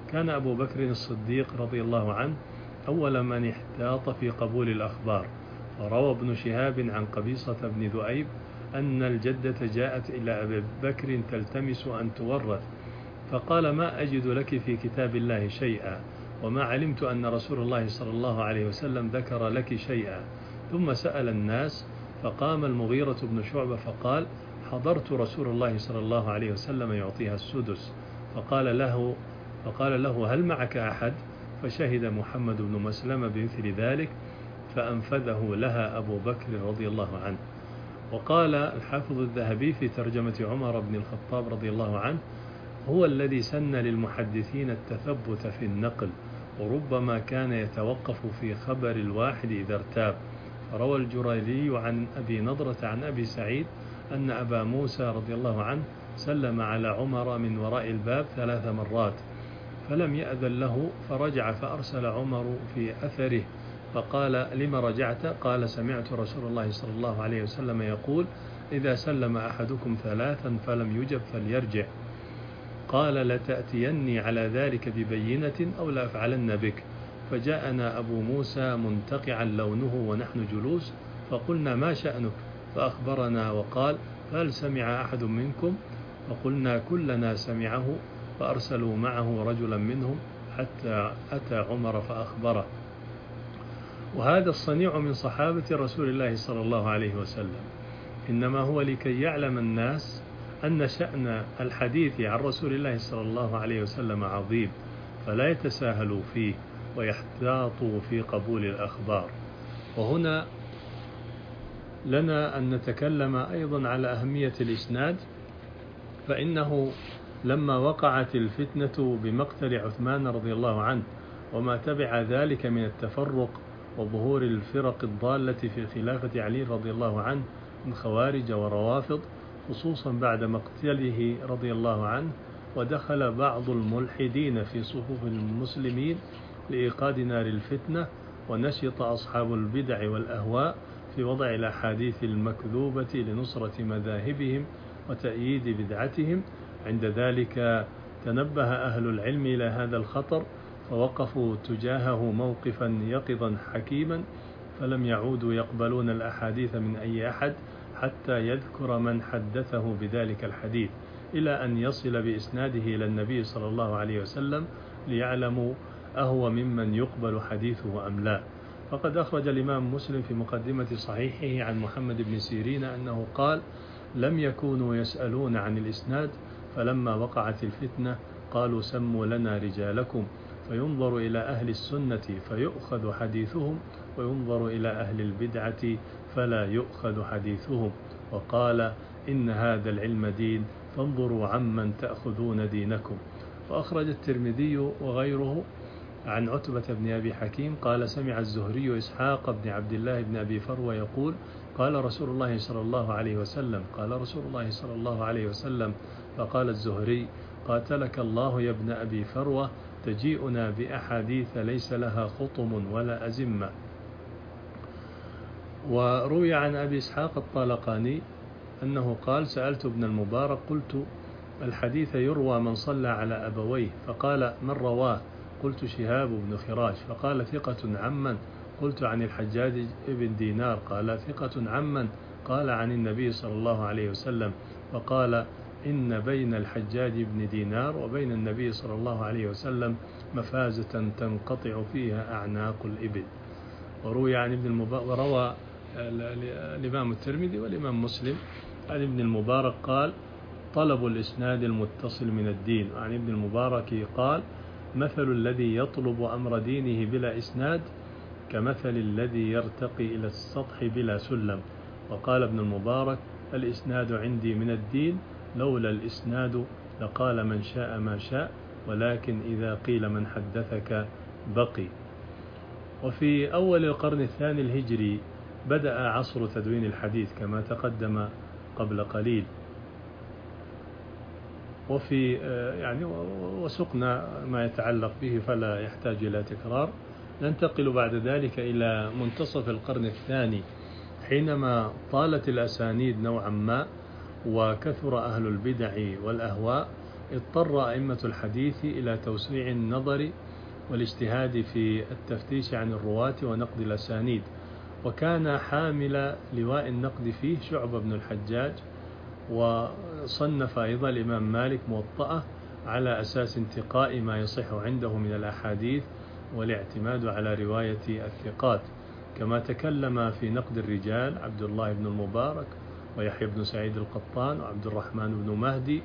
B: كان أبو بكر الصديق رضي الله عنه أول من احتاط في قبول الأخبار. وروى ابن شهاب عن قبيصة بن ذؤيب أن الجدة جاءت إلى أبي بكر تلتمس أن تورث، فقال: ما أجد لك في كتاب الله شيئا، وما علمت أن رسول الله صلى الله عليه وسلم ذكر لك شيئا. ثم سأل الناس، فقام المغيرة بن شعبة فقال: حضرت رسول الله صلى الله عليه وسلم يعطيها السدس، فقال له فقال له هل معك أحد؟ فشهد محمد بن مسلمة بمثل ذلك، فأنفذه لها أبو بكر رضي الله عنه. وقال الحافظ الذهبي في ترجمة عمر بن الخطاب رضي الله عنه: هو الذي سن للمحدثين التثبت في النقل، وربما كان يتوقف في خبر الواحد إذا ارتاب. روى الجريري عن أبي نضرة عن أبي سعيد أن أبا موسى رضي الله عنه سلم على عمر من وراء الباب ثلاث مرات فلم يأذن له، فرجع فأرسل عمر في أثره فقال: لم رجعت؟ قال: سمعت رسول الله صلى الله عليه وسلم يقول: إذا سلم أحدكم ثلاثا فلم يجب فليرجع. قال: لتأتيني على ذلك ببينة أو لأفعلن بك. فجاءنا أبو موسى منتقعا لونه ونحن جلوس، فقلنا: ما شأنك؟ فأخبرنا وقال: هل سمع أحد منكم؟ فقلنا: كلنا سمعه. فأرسلوا معه رجلا منهم حتى أتى عمر فأخبره. وهذا الصنيع من صحابة رسول الله صلى الله عليه وسلم إنما هو لكي يعلم الناس أن شأن الحديث عن رسول الله صلى الله عليه وسلم عظيم، فلا يتساهلوا فيه ويحتاطوا في قبول الأخبار. وهنا لنا أن نتكلم أيضا على أهمية الإسناد، فإنه لما وقعت الفتنة بمقتل عثمان رضي الله عنه وما تبع ذلك من التفرق وظهور الفرق الضالة في خلافة علي رضي الله عنه من خوارج وروافض، خصوصا بعد مقتله رضي الله عنه، ودخل بعض الملحدين في صفوف المسلمين لإيقاد نار الفتنة، ونشط أصحاب البدع والأهواء في وضع الأحاديث المكذوبة لنصرة مذاهبهم وتأييد بدعتهم. عند ذلك تنبه أهل العلم إلى هذا الخطر، فوقفوا تجاهه موقفا يقظا حكيما، فلم يعودوا يقبلون الأحاديث من أي أحد حتى يذكر من حدثه بذلك الحديث، إلى أن يصل بإسناده إلى النبي صلى الله عليه وسلم ليعلموا أهو ممن يقبل حديثه أم لا. فقد أخرج الإمام مسلم في مقدمة صحيحه عن محمد بن سيرين أنه قال: لم يكونوا يسألون عن الإسناد، فلما وقعت الفتنة قالوا: سموا لنا رجالكم، فينظر إلى أهل السنة فيؤخذ حديثهم، وينظر إلى أهل البدعة فلا يؤخذ حديثهم. وقال: إن هذا العلم دين، فانظروا عمن تأخذون دينكم. وأخرج الترمذي وغيره عن عتبة بن أبي حكيم قال: سمع الزهري إسحاق بن عبد الله بن أبي فروة يقول: قال رسول الله صلى الله عليه وسلم قال رسول الله صلى الله عليه وسلم فقال الزهري: قاتلك الله يا ابن أبي فروة، تجيئنا بأحاديث ليس لها خطم ولا أزمة. وروي عن أبي إسحاق الطالقاني أنه قال: سألت ابن المبارك قلت: الحديث يروى من صلى على أبويه، فقال: من رواه؟ قلت: شهاب بن خراش. فقال: ثقة عمن؟ قلت: عن الحجاج بن دينار. قال: ثقة عمن؟ قال: عن النبي صلى الله عليه وسلم. فقال: إن بين الحجاج بن دينار وبين النبي صلى الله عليه وسلم مفازة تنقطع فيها أعناق الإبل. وروي عن ابن المبارك، وروى الإمام الترمذي والإمام مسلم عن ابن المبارك قال: طلب الإسناد المتصل من الدين. وعن ابن المبارك قال: مثل الذي يطلب أمر دينه بلا إسناد كمثل الذي يرتقي إلى السطح بلا سلم. وقال ابن المبارك: الإسناد عندي من الدين، لولا الإسناد لقال من شاء ما شاء، ولكن إذا قيل من حدثك بقي. وفي أول القرن الثاني الهجري بدأ عصر تدوين الحديث كما تقدم قبل قليل، وفي يعني وسقنا ما يتعلق به فلا يحتاج إلى تكرار. ننتقل بعد ذلك إلى منتصف القرن الثاني، حينما طالت الأسانيد نوعا ما وكثر أهل البدع والأهواء، اضطر أئمة الحديث إلى توسيع النظر والاجتهاد في التفتيش عن الرواة ونقد الأسانيد، وكان حامل لواء النقد فيه شعبة بن الحجاج، وصنف أيضا الإمام مالك موطأة على أساس انتقاء ما يصح عنده من الأحاديث والاعتماد على رواية الثقات، كما تكلم في نقد الرجال عبد الله بن المبارك ويحيى بن سعيد القطان وعبد الرحمن بن مهدي.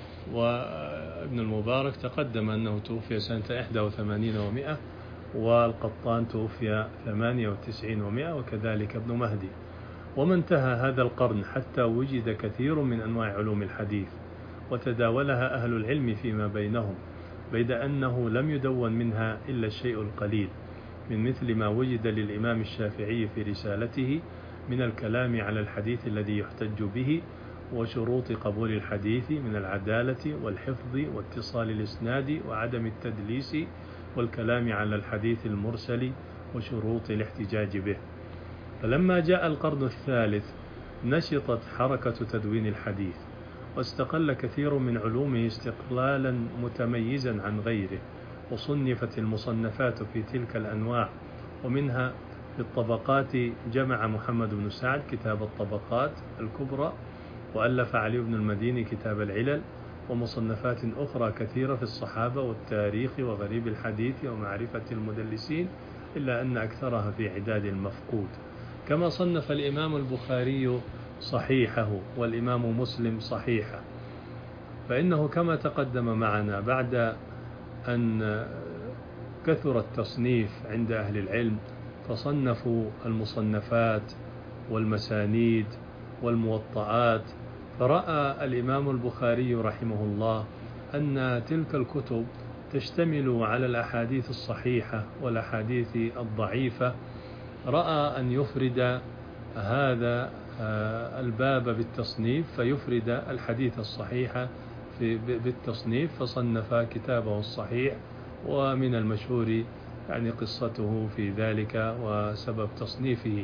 B: وابن المبارك تقدم أنه توفي سنة إحدى وثمانين ومائة، والقطان توفي ثمانية وتسعين ومائة، وكذلك ابن مهدي. وما انتهى هذا القرن حتى وجد كثير من أنواع علوم الحديث وتداولها أهل العلم فيما بينهم، بيد أنه لم يدون منها إلا الشيء القليل، من مثل ما وجد للإمام الشافعي في رسالته من الكلام على الحديث الذي يحتج به وشروط قبول الحديث من العدالة والحفظ واتصال الإسناد وعدم التدليس، والكلام على الحديث المرسل وشروط الاحتجاج به. فلما جاء القرن الثالث نشطت حركة تدوين الحديث، واستقل كثير من علومه استقلالا متميزا عن غيره، وصنفت المصنفات في تلك الأنواع. ومنها في الطبقات جمع محمد بن سعد كتاب الطبقات الكبرى، وألف علي بن المديني كتاب العلل، ومصنفات أخرى كثيرة في الصحابة والتاريخ وغريب الحديث ومعرفة المدلسين، إلا أن أكثرها في عداد المفقود. كما صنف الإمام البخاري صحيحه والإمام مسلم صحيحه، فإنه كما تقدم معنا بعد أن كثر التصنيف عند أهل العلم فصنفوا المصنفات والمسانيد والموطئات، فرأى الإمام البخاري رحمه الله أن تلك الكتب تشتمل على الأحاديث الصحيحة والأحاديث الضعيفة، رأى أن يفرد هذا الباب بالتصنيف، فيفرد الحديث الصحيح بالتصنيف، فصنف كتابه الصحيح. ومن المشهور يعني قصته في ذلك وسبب تصنيفه.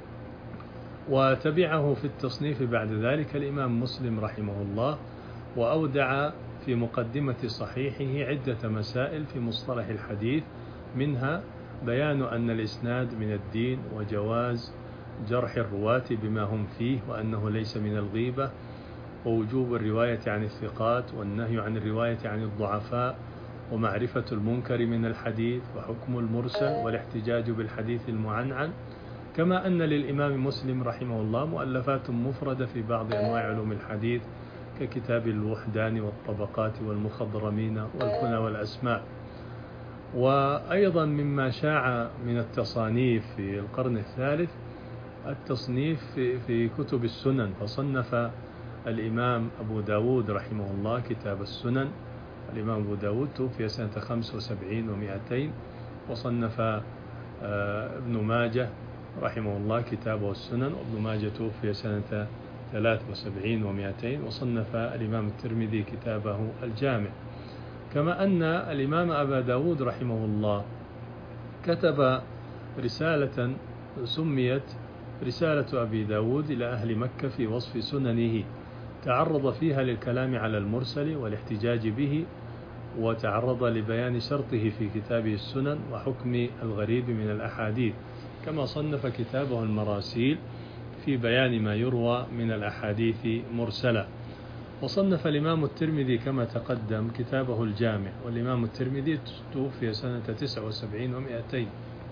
B: وتبعه في التصنيف بعد ذلك الإمام مسلم رحمه الله، وأودع في مقدمة صحيحه عدة مسائل في مصطلح الحديث، منها بيان أن الإسناد من الدين، وجواز جرح الرواة بما هم فيه وأنه ليس من الغيبة، ووجوب الرواية عن الثقات، والنهي عن الرواية عن الضعفاء، ومعرفة المنكر من الحديث، وحكم المرسل، والاحتجاج بالحديث المعنعن. كما أن للإمام مسلم رحمه الله مؤلفات مفردة في بعض أنواع علوم الحديث ككتاب الوحدان والطبقات والمخضرمين والكنى والأسماء. وأيضا مما شاع من التصانيف في القرن الثالث التصنيف في, في كتب السنن، فصنف الإمام أبو داود رحمه الله كتاب السنن. الإمام أبو داود توفي سنة خمس وسبعين ومائتين، وصنف ابن ماجه رحمه الله كتابه السنن، وابن ماجه توفي سنة ثلاث وسبعين ومائتين، وصنف الإمام الترمذي كتابه الجامع. كما أن الإمام أبا داود رحمه الله كتب رسالة سميت رسالة أبي داود إلى أهل مكة في وصف سننه، تعرض فيها للكلام على المرسل والاحتجاج به، وتعرض لبيان شرطه في كتابه السنن وحكم الغريب من الأحاديث. كما صنف كتابه المراسيل في بيان ما يروى من الأحاديث مرسلة. وصنف الإمام الترمذي كما تقدم كتابه الجامع، والإمام الترمذي توفي سنة تسع وسبعين ومائتين.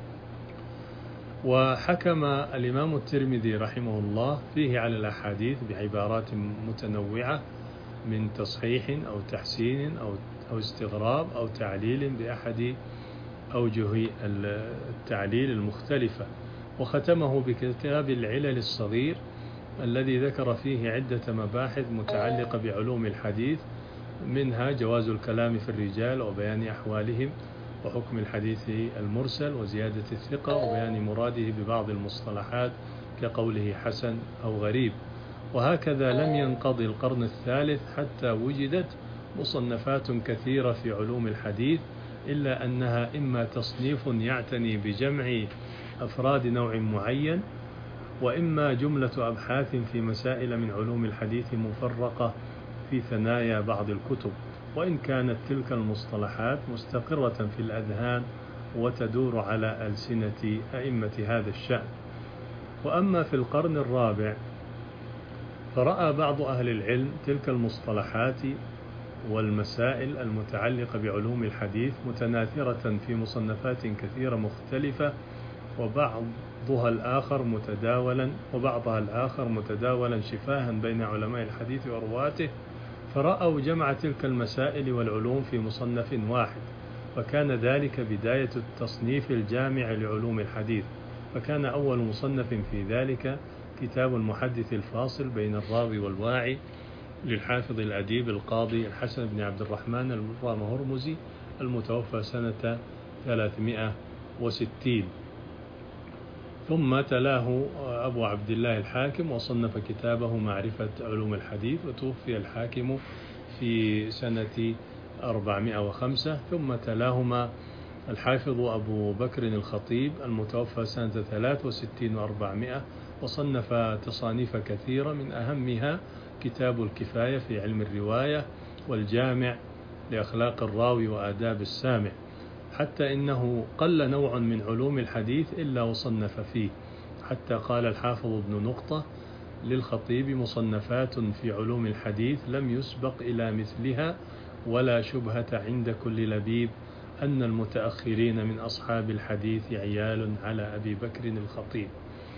B: وحكم الإمام الترمذي رحمه الله فيه على الأحاديث بعبارات متنوعة من تصحيح أو تحسين أو أو استغراب أو تعليل بأحد أوجه التعليل المختلفة. وختمه بكتاب العلل الصغير الذي ذكر فيه عدة مباحث متعلقة بعلوم الحديث، منها جواز الكلام في الرجال وبيان أحوالهم، وحكم الحديث المرسل، وزيادة الثقة، وبيان مراده ببعض المصطلحات كقوله حسن أو غريب. وهكذا لم ينقضي القرن الثالث حتى وجدت مصنفات كثيرة في علوم الحديث، إلا أنها إما تصنيف يعتني بجمع أفراد نوع معين، وإما جملة أبحاث في مسائل من علوم الحديث مفرقة في ثنايا بعض الكتب. وإن كانت تلك المصطلحات مستقرة في الأذهان وتدور على ألسنة أئمة هذا الشأن. وأما في القرن الرابع فرأى بعض أهل العلم تلك المصطلحات والمسائل المتعلقة بعلوم الحديث متناثرة في مصنفات كثيرة مختلفة، وبعضها الآخر متداولا وبعضها الآخر متداولا شفاها بين علماء الحديث ورواته، فرأوا جمع تلك المسائل والعلوم في مصنف واحد، فكان ذلك بداية التصنيف الجامع لعلوم الحديث. فكان أول مصنف في ذلك كتاب المحدث الفاصل بين الراوي والواعي للحافظ الأديب القاضي الحسن بن عبد الرحمن الرامهرمزي المتوفى سنة ثلاثمائة وستين. ثم تلاه أبو عبد الله الحاكم وصنف كتابه معرفة علوم الحديث، وتوفي الحاكم في سنة أربعمائة وخمسة. ثم تلاهما الحافظ أبو بكر الخطيب المتوفى سنة ثلاث وستين وأربعمائة، وصنف تصانيف كثيرة من أهمها كتاب الكفاية في علم الرواية والجامع لأخلاق الراوي وآداب السامع، حتى إنه قل نوع من علوم الحديث إلا وصنف فيه، حتى قال الحافظ ابن نقطة للخطيب: مصنفات في علوم الحديث لم يسبق إلى مثلها ولا شبهة عند كل لبيب أن المتأخرين من أصحاب الحديث عيال على أبي بكر الخطيب.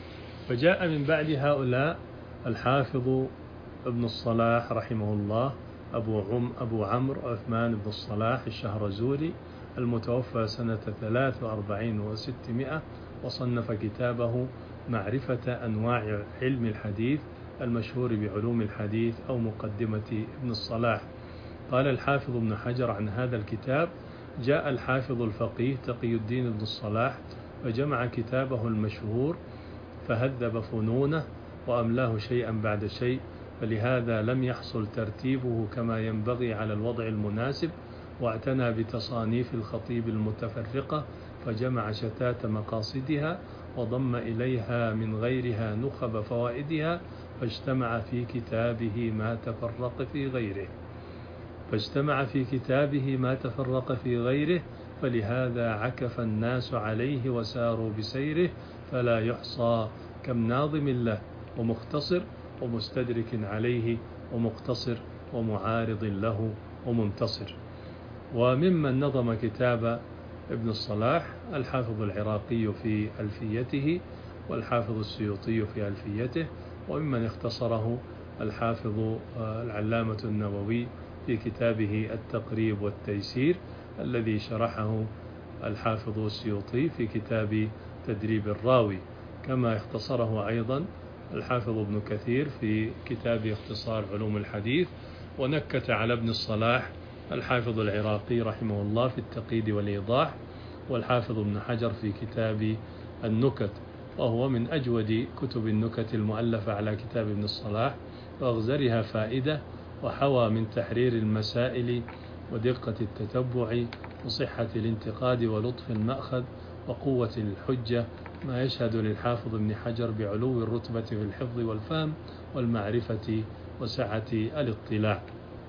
B: فجاء من بعد هؤلاء الحافظ ابن الصلاح رحمه الله أبو عم أبو عمرو عثمان بن الصلاح الشهرزوري المتوفى سنة ثلاث وأربعين وستمائة، وصنف كتابه معرفة أنواع علم الحديث المشهور بعلوم الحديث أو مقدمة ابن الصلاح. قال الحافظ ابن حجر عن هذا الكتاب: جاء الحافظ الفقيه تقي الدين ابن الصلاح فجمع كتابه المشهور فهذب فنونه وأملاه شيئا بعد شيء، فلهذا لم يحصل ترتيبه كما ينبغي على الوضع المناسب، واعتنى بتصانيف الخطيب المتفرقة فجمع شتات مقاصدها وضم إليها من غيرها نخب فوائدها، فاجتمع في كتابه ما تفرق في غيره فاجتمع في كتابه ما تفرق في غيره فلهذا عكف الناس عليه وساروا بسيره، فلا يحصى كم ناظم له ومختصر ومستدرك عليه ومقتصر ومعارض له ومنتصر. وممن نظم كتاب ابن الصلاح الحافظ العراقي في ألفيته، والحافظ السيوطي في ألفيته، وممن اختصره الحافظ العلامة النووي في كتابه التقريب والتيسير الذي شرحه الحافظ السيوطي في كتاب تدريب الراوي، كما اختصره أيضا الحافظ ابن كثير في كتاب اختصار علوم الحديث، ونكت على ابن الصلاح الحافظ العراقي رحمه الله في التقييد والإيضاح، والحافظ ابن حجر في كتاب النكت، وهو من أجود كتب النكت المؤلفة على كتاب ابن الصلاح، وأغزرها فائدة، وحوى من تحرير المسائل ودقة التتبع وصحة الانتقاد ولطف المأخذ وقوة الحجة ما يشهد للحافظ ابن حجر بعلو الرتبة في الحفظ والفهم والمعرفة وسعة الاطلاع.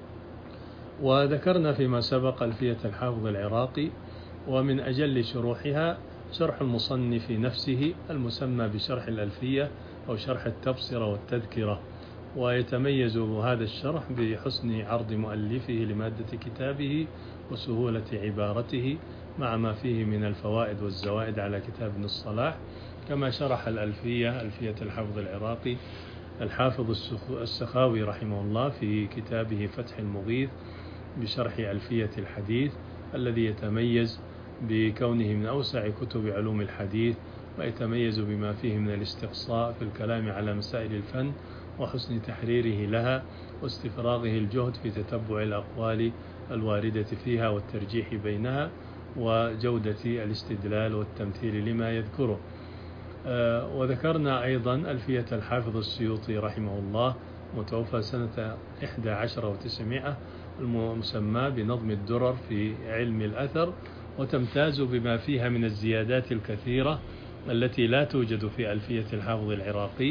B: وذكرنا فيما سبق ألفية الحافظ العراقي، ومن أجل شروحها شرح المصنف نفسه المسمى بشرح الألفية أو شرح التبصرة والتذكرة، ويتميز هذا الشرح بحسن عرض مؤلفه لمادة كتابه وسهولة عبارته مع ما فيه من الفوائد والزوائد على كتاب ابن الصلاح. كما شرح الألفية ألفية الحافظ العراقي الحافظ السخاوي رحمه الله في كتابه فتح المغيث بشرح ألفية الحديث، الذي يتميز بكونه من أوسع كتب علوم الحديث، ويتميز بما فيه من الاستقصاء في الكلام على مسائل الفن وحسن تحريره لها واستفراغه الجهد في تتبع الأقوال الواردة فيها والترجيح بينها وجودة الاستدلال والتمثيل لما يذكره. آه وذكرنا أيضا ألفية الحافظ السيوطي رحمه الله متوفى سنة إحدى عشر وتسعمائة المسمى بنظم الدرر في علم الأثر، وتمتاز بما فيها من الزيادات الكثيرة التي لا توجد في ألفية الحافظ العراقي،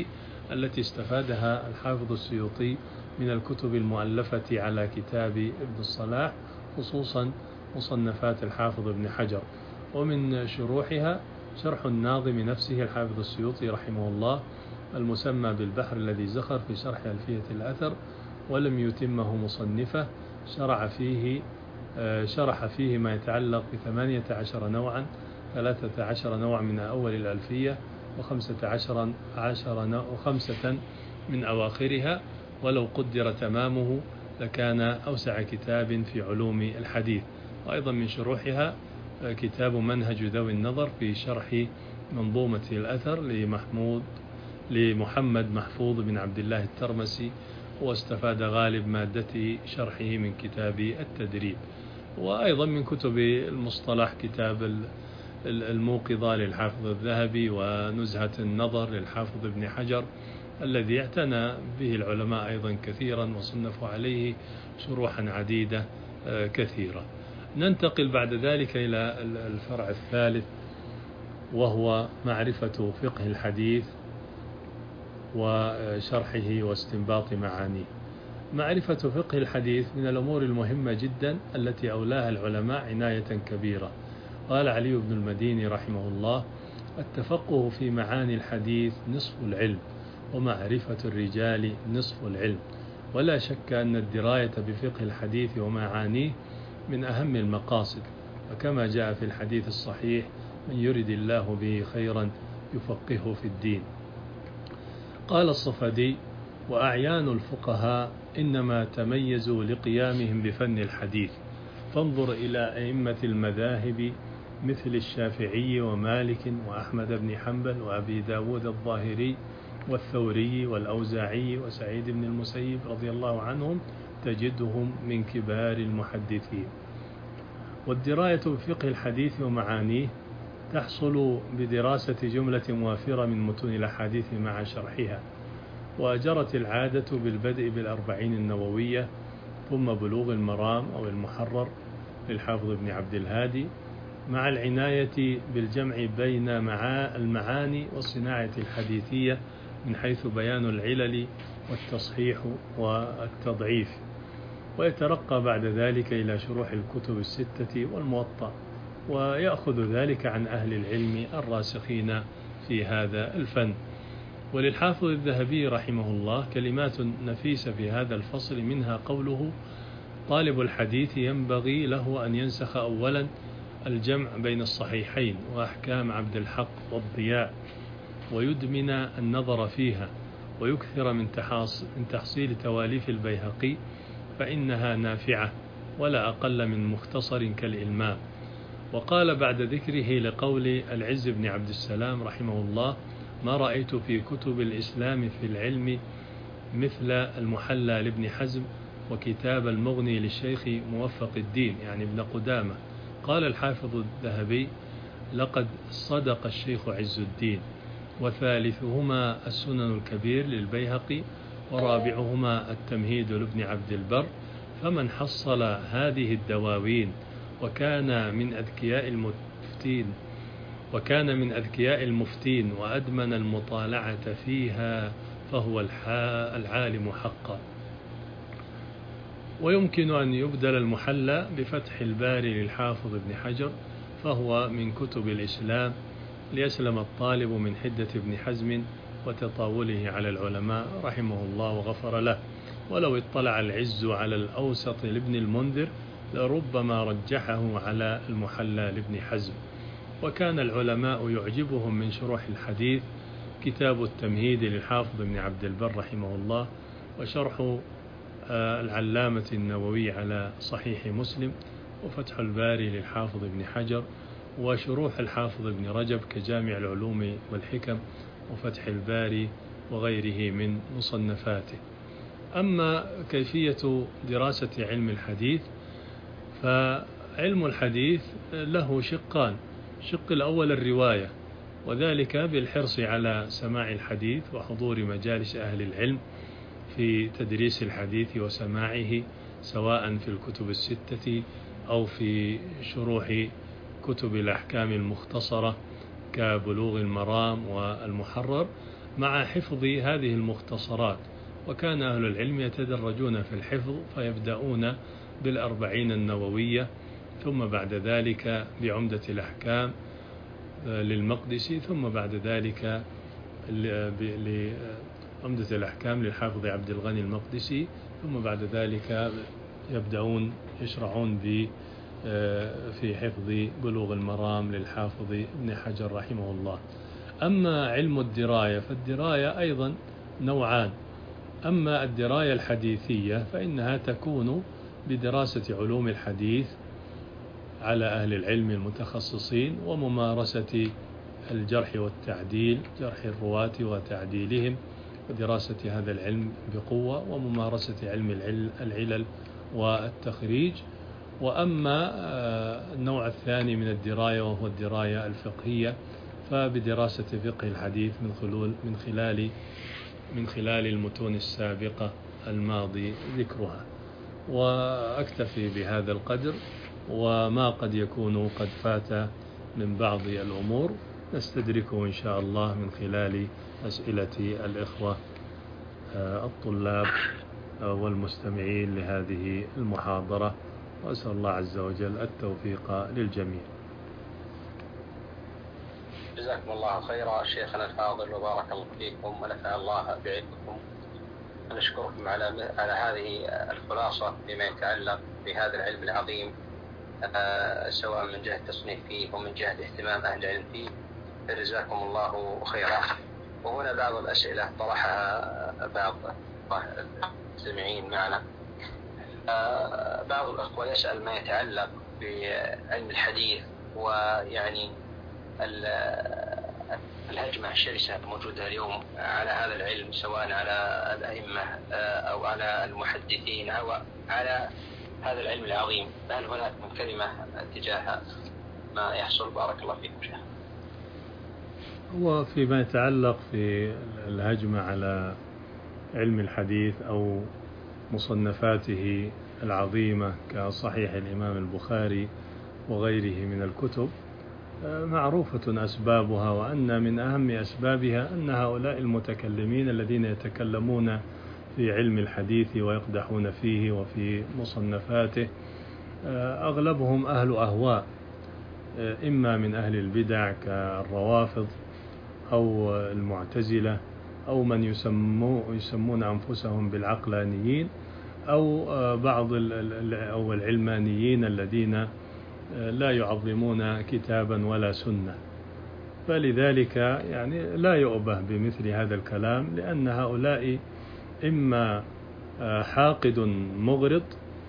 B: التي استفادها الحافظ السيوطي من الكتب المؤلفة على كتاب ابن الصلاح، خصوصا مصنفات الحافظ ابن حجر. ومن شروحها شرح الناظم نفسه الحافظ السيوطي رحمه الله المسمى بالبحر الذي زخر في شرح ألفية الأثر، ولم يتمه مصنفه، شرع فيه شرح فيه ما يتعلق بثمانية عشر نوعا، ثلاثة عشر نوع من أول الألفية، وخمسة عشر, عشر وخمسة من أواخرها، ولو قدر تمامه لكان أوسع كتاب في علوم الحديث. وأيضا من شروحها كتاب منهج ذوي النظر في شرح منظومة الأثر لمحمود لمحمد محفوظ بن عبد الله الترمسي، واستفاد غالب مادة شرحه من كتاب التدريب. وأيضا من كتب المصطلح كتاب الموقظة للحافظ الذهبي، ونزهة النظر للحافظ ابن حجر الذي اعتنى به العلماء أيضا كثيرا وصنفوا عليه شروحا عديدة كثيرة. ننتقل بعد ذلك إلى الفرع الثالث، وهو معرفة فقه الحديث وشرحه واستنباط معانيه. معرفة فقه الحديث من الأمور المهمة جدا التي أولاها العلماء عناية كبيرة. قال علي بن المديني رحمه الله: التفقه في معاني الحديث نصف العلم، ومعرفة الرجال نصف العلم. ولا شك أن الدراية بفقه الحديث ومعانيه من أهم المقاصد، وكما جاء في الحديث الصحيح: من يرد الله به خيرا يفقهه في الدين. قال الصفدي: وأعيان الفقهاء إنما تميزوا لقيامهم بفن الحديث، فانظر إلى أئمة المذاهب مثل الشافعي ومالك وأحمد بن حنبل وأبي داود الظاهري والثوري والأوزاعي وسعيد بن المسيب رضي الله عنهم، تجدهم من كبار المحدثين. والدراية بفقه الحديث ومعانيه تحصل بدراسة جملة وافرة من متون الأحاديث مع شرحها. وجرت العادة بالبدء بالأربعين النووية، ثم بلوغ المرام أو المحرر للحافظ ابن عبد الهادي، مع العناية بالجمع بين المعاني والصناعة الحديثية من حيث بيان العلل والتصحيح والتضعيف. ويترقى بعد ذلك إلى شروح الكتب الستة والموطأ، ويأخذ ذلك عن أهل العلم الراسخين في هذا الفن. وللحافظ الذهبي رحمه الله كلمات نفيسة في هذا الفصل، منها قوله: طالب الحديث ينبغي له أن ينسخ أولا الجمع بين الصحيحين وأحكام عبد الحق والضياء، ويدمن النظر فيها، ويكثر من تحصيل تواليف البيهقي، فإنها نافعة ولا أقل من مختصر كالإلمام. وقال بعد ذكره لقول العز بن عبد السلام رحمه الله: ما رأيت في كتب الإسلام في العلم مثل المحلى لابن حزم، وكتاب المغني للشيخ موفق الدين يعني ابن قدامة. قال الحافظ الذهبي: لقد صدق الشيخ عز الدين. وثالثهما السنن الكبير للبيهقي، ورابعهما التمهيد لابن عبد البر. فمن حصل هذه الدواوين وكان من أذكياء المفتين وكان من أذكياء المفتين وأدمن المطالعة فيها فهو العالم حقا. ويمكن أن يبدل المحلى بفتح الباري للحافظ ابن حجر، فهو من كتب الإسلام، ليسلم الطالب من حدة ابن حزم وتطاوله على العلماء رحمه الله وغفر له. ولو اطلع العز على الأوسط لابن المنذر لربما رجحه على المحلى لابن حزم. وكان العلماء يعجبهم من شروح الحديث كتاب التمهيد للحافظ ابن عبد البر رحمه الله، وشرح العلامة النووي على صحيح مسلم، وفتح الباري للحافظ ابن حجر، وشروح الحافظ ابن رجب كجامع العلوم والحكم، وفتح الباري وغيره من مصنفاته. أما كيفية دراسة علم الحديث، فعلم الحديث له شقان: الشق الأول الرواية، وذلك بالحرص على سماع الحديث وحضور مجالس أهل العلم في تدريس الحديث وسماعه، سواء في الكتب الستة أو في شروح كتب الأحكام المختصرة كبلوغ المرام والمحرر، مع حفظ هذه المختصرات. وكان أهل العلم يتدرجون في الحفظ، فيبدأون بالأربعين النووية، ثم بعد ذلك بعمدة الأحكام للمقدسي، ثم بعد ذلك لعمدة الأحكام للحافظ عبد الغني المقدسي، ثم بعد ذلك يبدأون يشرعون في حفظ بلوغ المرام للحافظ ابن حجر رحمه الله. أما علم الدراية فالدراية أيضا نوعان. أما الدراية الحديثية فإنها تكون بدراسة علوم الحديث على أهل العلم المتخصصين، وممارسة الجرح والتعديل، جرح الرواة وتعديلهم، ودراسة هذا العلم بقوة، وممارسة علم العلل والتخريج. وأما النوع الثاني من الدراية وهو الدراية الفقهية فبدراسة فقه الحديث من خلال من خلال من خلال المتون السابقة الماضي ذكرها. وأكتفي بهذا القدر، وما قد يكون قد فات من بعض الأمور نستدركه إن شاء الله من خلال أسئلة الإخوة الطلاب والمستمعين لهذه المحاضرة، وأسأل الله عز وجل التوفيق للجميع.
A: جزاكم الله خيرا شيخنا الفاضل، وبارك الله فيكم ونفع الله بعلمكم. نشكركم على على هذه الخلاصة فيما يتعلق بهذا العلم العظيم، سواء من جهة التصنيف فيه ومن جهة اهتمام أهل العلم فيه، فجزاكم الله خيرا. وهنا بعض الأسئلة طرحها بعض المستمعين معنا. بعض الأخوة يسأل ما يتعلق بعلم الحديث، ويعني الهجمة الشرسة الموجودة اليوم على هذا العلم، سواء على الأئمة أو على المحدثين أو على هذا العلم العظيم. هل هناك من كلمة تجاه ما يحصل؟ بارك الله فيكم شيخ.
B: وفيما يتعلق في الهجمة على علم الحديث أو مصنفاته العظيمة كصحيح الإمام البخاري وغيره من الكتب، معروفة أسبابها، وأن من أهم أسبابها أن هؤلاء المتكلمين الذين يتكلمون في علم الحديث ويقدحون فيه وفي مصنفاته أغلبهم أهل أهواء، إما من أهل البدع كالروافض أو المعتزلة، أو من يسمو يسمون أنفسهم بالعقلانيين، أو بعض أو العلمانيين الذين لا يعظمون كتابا ولا سنة. فلذلك يعني لا يؤبه بمثل هذا الكلام، لأن هؤلاء إما حاقد مغرض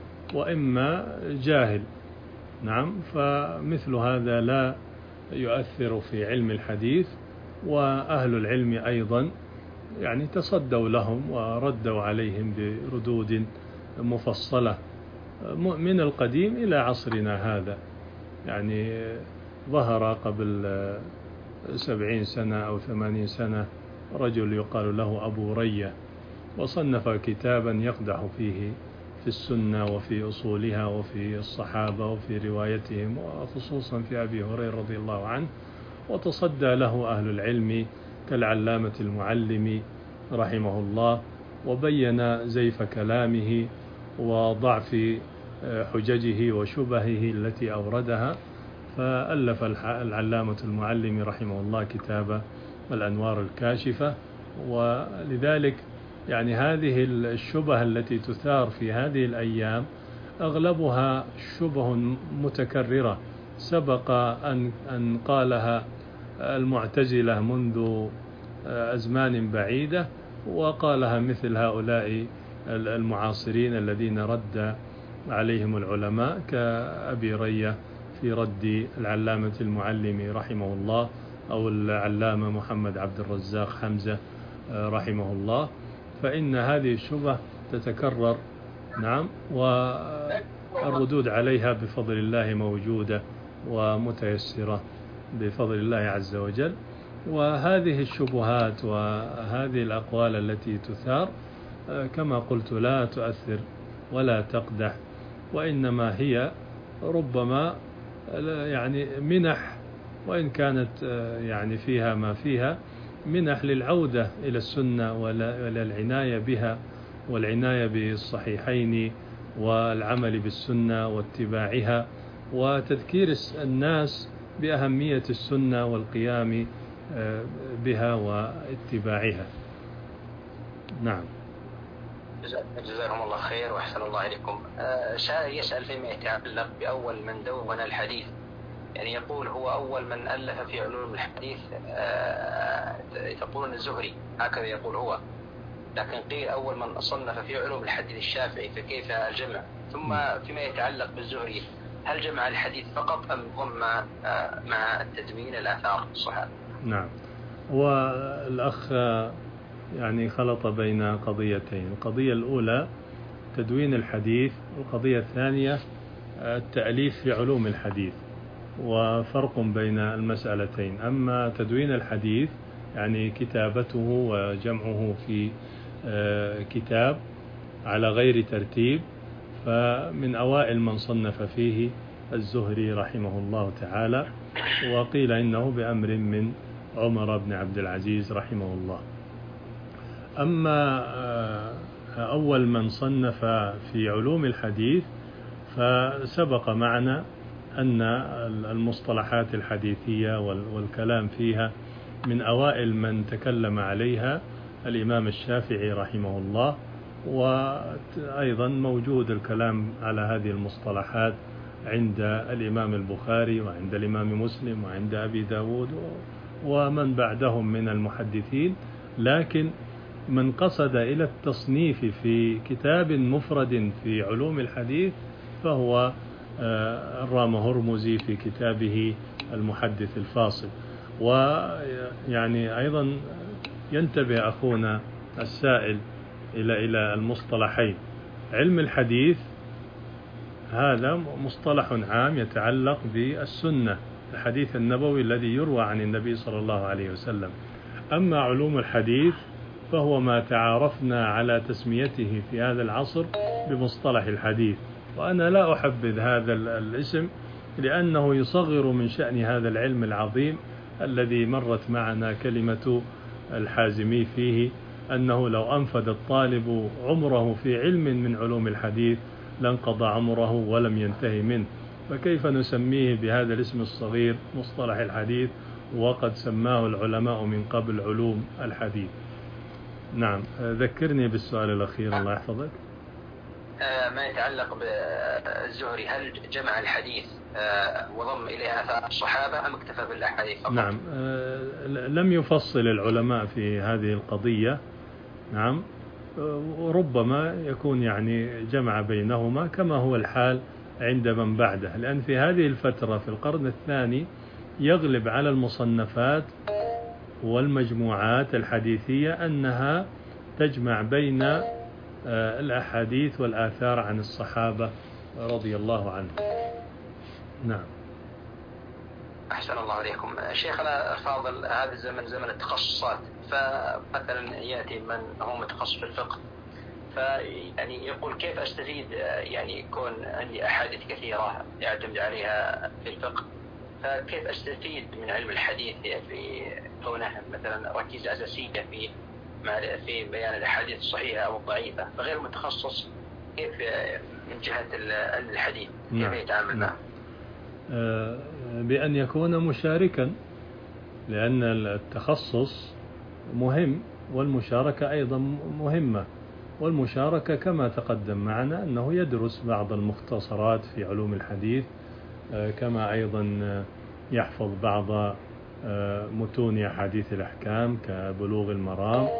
B: وإما جاهل. نعم، فمثل هذا لا يؤثر في علم الحديث. وأهل العلم أيضا يعني تصدوا لهم وردوا عليهم بردود مفصلة من القديم إلى عصرنا هذا. يعني ظهر قبل سبعين سنة أو ثمانين سنة رجل يقال له أبو رية، وصنف كتابا يقدح فيه في السنة وفي أصولها وفي الصحابة وفي روايتهم، وخصوصا في أبي هريرة رضي الله عنه. وتصدى له أهل العلم كالعلامة المعلم رحمه الله، وبين زيف كلامه وضعف حججه وشبهه التي أوردها، فألف العلامة المعلم رحمه الله كتاب الأنوار الكاشفة. ولذلك يعني هذه الشبه التي تثار في هذه الأيام أغلبها شبه متكررة سبق أن أن قالها المعتزلة منذ أزمان بعيدة، وقالها مثل هؤلاء المعاصرين الذين رد عليهم العلماء كأبي رية في رد العلامة المعلم رحمه الله، أو العلامة محمد عبد الرزاق حمزة رحمه الله. فإن هذه الشبه تتكرر، نعم، والردود عليها بفضل الله موجودة ومتيسرة بفضل الله عز وجل. وهذه الشبهات وهذه الأقوال التي تثار كما قلت لا تؤثر ولا تقدح، وإنما هي ربما يعني منح، وإن كانت يعني فيها ما فيها، منح للعودة إلى السنة وإلى العناية بها والعناية بالصحيحين والعمل بالسنة واتباعها وتذكير الناس بأهمية السنة والقيام بها واتباعها. نعم.
A: جزاكم الله خير وأحسن الله إليكم. يسأل فيما يتعلق بأول من دون الحديث، يعني يقول هو أول من ألف في علوم الحديث، تقولون الزهري هكذا يقول هو، لكن قيل أول من صنف في علوم الحديث الشافعي، فكيف الجمع؟ ثم فيما يتعلق بالزهري هل جمع الحديث فقط أم ضم مع تدوين الآثار الصحابة؟
B: نعم. والأخ يعني خلط بين قضيتين، القضية الأولى تدوين الحديث، والقضية الثانية التأليف في علوم الحديث، وفرق بين المسألتين. أما تدوين الحديث يعني كتابته وجمعه في كتاب على غير ترتيب، فمن أوائل من صنف فيه الزهري رحمه الله تعالى، وقيل إنه بأمر من عمر بن عبد العزيز رحمه الله. أما أول من صنف في علوم الحديث فسبق معنا أن المصطلحات الحديثية والكلام فيها من أوائل من تكلم عليها الإمام الشافعي رحمه الله، وأيضا موجود الكلام على هذه المصطلحات عند الإمام البخاري وعند الإمام مسلم وعند أبي داود ومن بعدهم من المحدثين. لكن من قصد إلى التصنيف في كتاب مفرد في علوم الحديث فهو الرام هرمزي في كتابه المحدث الفاصل. ويعني أيضا ينتبه أخونا السائل إلى إلى المصطلحين. علم الحديث هذا مصطلح عام يتعلق بالسنة، الحديث النبوي الذي يروى عن النبي صلى الله عليه وسلم. أما علوم الحديث فهو ما تعارفنا على تسميته في هذا العصر بمصطلح الحديث، وأنا لا أحبذ هذا الاسم لأنه يصغر من شأن هذا العلم العظيم الذي مرت معنا كلمة الحازمي فيه أنه لو أنفذ الطالب عمره في علم من علوم الحديث لانقضى عمره ولم ينتهي منه، فكيف نسميه بهذا الاسم الصغير مصطلح الحديث وقد سماه العلماء من قبل علوم الحديث. نعم. ذكرني بالسؤال الأخير الله يحفظك.
A: ما يتعلق بالزهري هل جمع الحديث وضم إليها آثار الصحابة أم اكتفى بالأحاديث فقط؟
B: نعم. لم يفصل العلماء في هذه القضية. نعم. وربما يكون يعني جمع بينهما كما هو الحال عند من بعده، لأن في هذه الفترة في القرن الثاني يغلب على المصنفات والمجموعات الحديثية أنها تجمع بين الأحاديث والآثار عن الصحابة رضي الله عنهم. نعم.
A: أحسن الله عليكم. شيخنا الفاضل، هذا الزمن زمن التخصصات، فمثلا يأتي من هو متخصص في الفقه فيعني يقول كيف أستفيد، يعني يكون عندي أحاديث كثيرة يعتمد عليها في الفقه، فكيف أستفيد من علم الحديث في كونه مثلا ركيزة أساسية في في بيان الأحاديث الصحيحة أو الضعيفة، فغير متخصص كيف من جهة الحديث كيف يتعامل معه؟
B: بأن يكون مشاركا، لأن التخصص مهم والمشاركة أيضا مهمة. والمشاركة كما تقدم معنا أنه يدرس بعض المختصرات في علوم الحديث، كما أيضا يحفظ بعض متون أحاديث الأحكام كبلوغ المرام،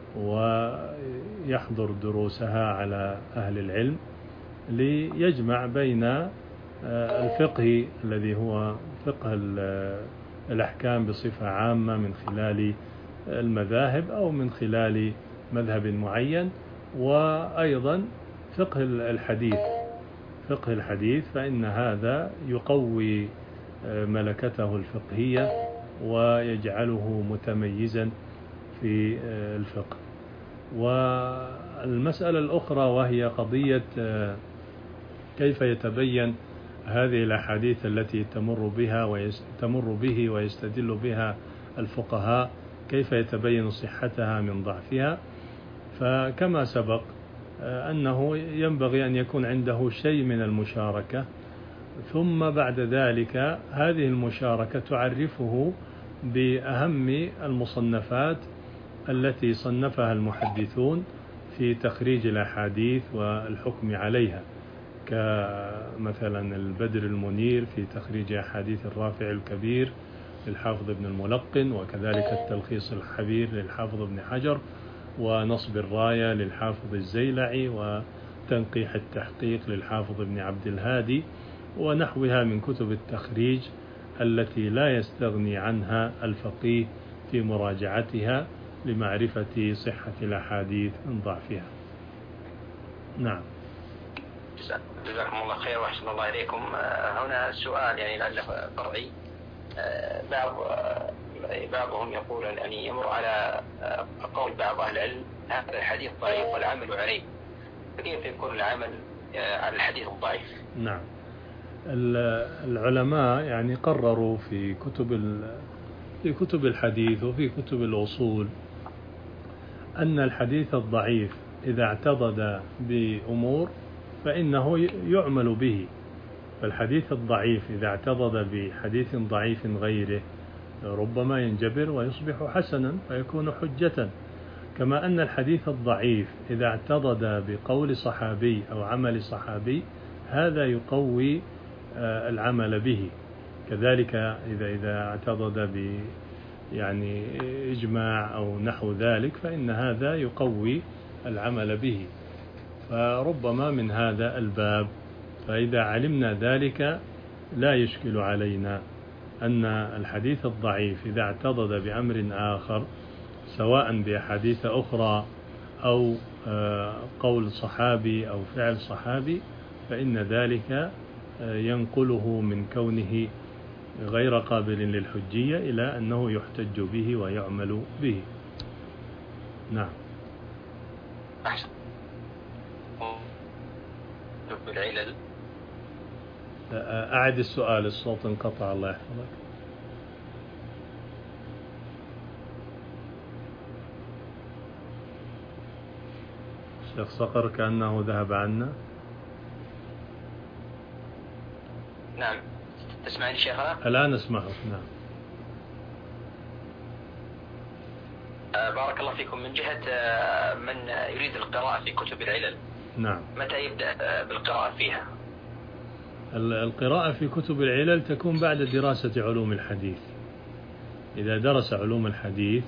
B: ويحضر دروسها على أهل العلم ليجمع بين الفقه الذي هو فقه الأحكام بصفة عامة من خلال المذاهب أو من خلال مذهب معين، وأيضا فقه الحديث فقه الحديث فإن هذا يقوي ملكته الفقهية ويجعله متميزا في الفقه. والمسألة الأخرى وهي قضية كيف يتبين هذه الأحاديث التي تمر بها وتمر به ويستدل بها الفقهاء كيف يتبين صحتها من ضعفها. فكما سبق أنه ينبغي أن يكون عنده شيء من المشاركة، ثم بعد ذلك هذه المشاركة تعرفه بأهم المصنفات التي صنفها المحدثون في تخريج الأحاديث والحكم عليها، كمثلا البدر المنير في تخريج أحاديث الرافع الكبير للحافظ ابن الملقن، وكذلك التلخيص الحبير للحافظ ابن حجر، ونصب الراية للحافظ الزيلعي، وتنقيح التحقيق للحافظ ابن عبد الهادي، ونحوها من كتب التخريج التي لا يستغني عنها الفقيه في مراجعتها لمعرفة صحة الأحاديث من ضعفها. نعم.
A: جزاكم الله خير وأحسن الله إليكم. هنا سؤال يعني لعله فرعي. بعض بعضهم يقول يعني يمر على قول بعض أهل العلم هذا الحديث ضعيف والعمل عليه، فكيف يكون العمل على الحديث الضعيف؟
B: نعم. العلماء يعني قرروا في كتب في كتب الحديث وفي كتب الأصول أن الحديث الضعيف إذا اعتضد بأمور فإنه يعمل به. فالحديث الضعيف إذا اعتضد بحديث ضعيف غيره ربما ينجبر ويصبح حسنا فيكون حجة، كما أن الحديث الضعيف إذا اعتضد بقول صحابي أو عمل صحابي هذا يقوي العمل به. كذلك إذا إذا اعتضد ب يعني إجماع أو نحو ذلك فإن هذا يقوي العمل به. فربما من هذا الباب، فإذا علمنا ذلك لا يشكل علينا أن الحديث الضعيف إذا اعتضد بأمر آخر سواء بأحاديث أخرى أو قول صحابي أو فعل صحابي فإن ذلك ينقله من كونه غير قابل للحجية إلى أنه يحتج به ويعمل به. نعم.
A: أحسن. بالعلل.
B: أعد السؤال، الصوت انقطع الله يحفظك. شيخ صقر كأنه ذهب عنا.
A: نعم. تسمعني شيخنا؟
B: الآن أسمعك. نعم.
A: بارك الله فيكم. من جهة من يريد القراءة في كتب العلل،
B: نعم،
A: متى يبدأ بالقراءة فيها؟
B: القراءة في كتب العلل تكون بعد دراسة علوم الحديث. إذا درس علوم الحديث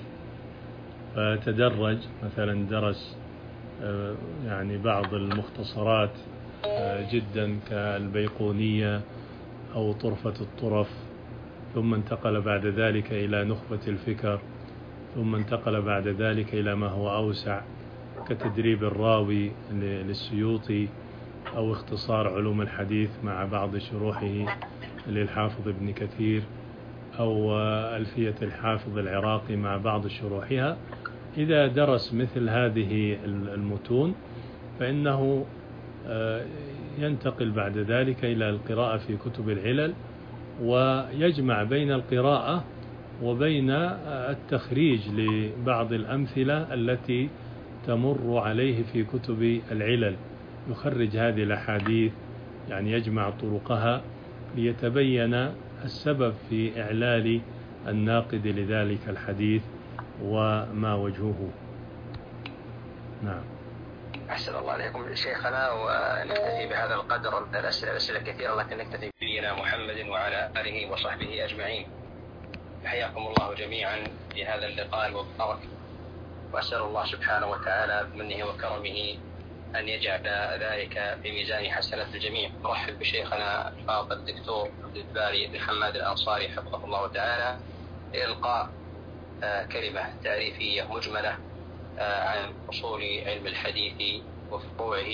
B: فتدرج، مثلا درس يعني بعض المختصرات جدا كالبيقونية أو طرفة الطرف، ثم انتقل بعد ذلك إلى نخبة الفكر، ثم انتقل بعد ذلك إلى ما هو أوسع كتدريب الراوي للسيوطي، أو اختصار علوم الحديث مع بعض شروحه للحافظ ابن كثير، أو ألفية الحافظ العراقي مع بعض شروحها. إذا درس مثل هذه المتون فإنه ينتقل بعد ذلك إلى القراءة في كتب العلل، ويجمع بين القراءة وبين التخريج لبعض الأمثلة التي تمر عليه في كتب العلل. يخرج هذه الأحاديث، يعني يجمع طرقها ليتبين السبب في إعلال الناقد لذلك الحديث وما وجهه. نعم.
A: أحسن الله عليكم شيخنا، ونكتفي بهذا القدر من الأسئلة الأسئلة كثيرة، لكن نكتفي بنبينا محمد وعلى آله وصحبه أجمعين. حياكم الله جميعا في هذا اللقاء المبارك، وأسأل الله سبحانه وتعالى بمنه وكرمه أن يجعل ذلك في ميزان حسنات الجميع. نرحب بشيخنا الفاضل الدكتور عبد الباري بن حماد الأنصاري حفظه الله تعالى لإلقاء كلمة تعريفية مجملة عن أصول علم الحديث وفروعه،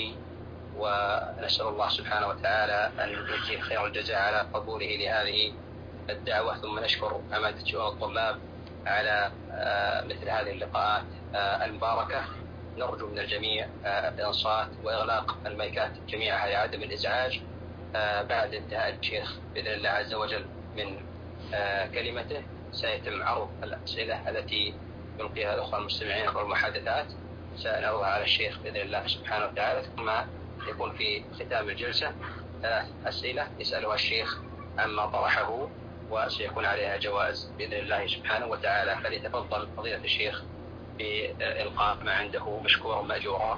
A: ونسأل الله سبحانه وتعالى أن يجزيه خير الجزاء على قبوله لهذه الدعوة. ثم نشكر عمادة شؤون الطلاب على مثل هذه اللقاءات المباركة. نرجو من الجميع الإنصات وإغلاق المايكات جميعها لعدم الإزعاج بعد انتهاء الشيخ بإذن الله عز وجل من كلمته. سيتم عرض الأسئلة التي يلقيها الأخوة المستمعين والمحادثات سأنوها على الشيخ بإذن الله سبحانه وتعالى، ثم يكون في ختام الجلسة ثلاث أسئلة يسألها الشيخ عما طرحه وسيكون عليها جوائز بإذن الله سبحانه وتعالى. فليتفضل فضيلة الشيخ بإلقاء ما عنده مشكورا مأجورا.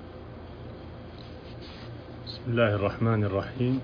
B: بسم الله الرحمن الرحيم.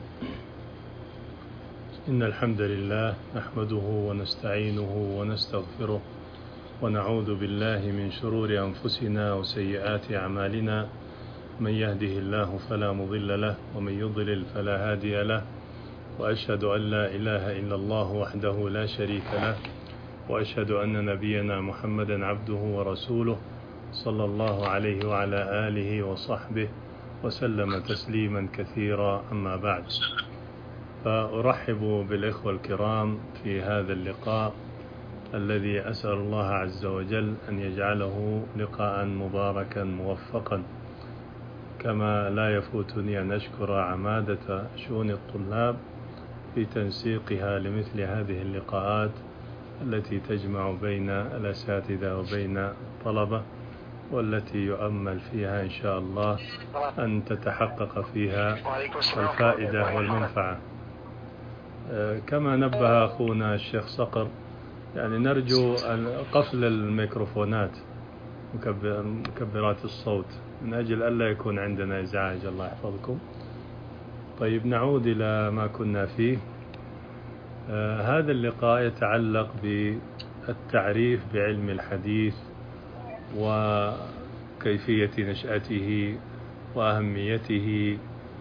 B: إن الحمد لله نحمده ونستعينه ونستغفره ونعوذ بالله من شرور أنفسنا وسيئات أعمالنا، من يهده الله فلا مضل له ومن يضلل فلا هادي له، وأشهد أن لا إله إلا الله وحده لا شريك له، وأشهد أن نبينا محمدا عبده ورسوله صلى الله عليه وعلى آله وصحبه وسلم تسليما كثيرا. أما بعد، فأرحب بالإخوة الكرام في هذا اللقاء الذي أسأل الله عز وجل أن يجعله لقاء مباركا موفقا، كما لا يفوتني أن أشكر عمادة شؤون الطلاب في تنسيقها لمثل هذه اللقاءات التي تجمع بين الأساتذة وبين الطلبة، والتي يؤمل فيها إن شاء الله أن تتحقق فيها الفائدة والمنفعة. كما نبه أخونا الشيخ صقر، يعني نرجو قفل الميكروفونات مكبرات الصوت من أجل ألا يكون عندنا إزعاج. الله يحفظكم. طيب، نعود إلى ما كنا فيه. آه هذا اللقاء يتعلق بالتعريف بعلم الحديث وكيفية نشأته وأهميته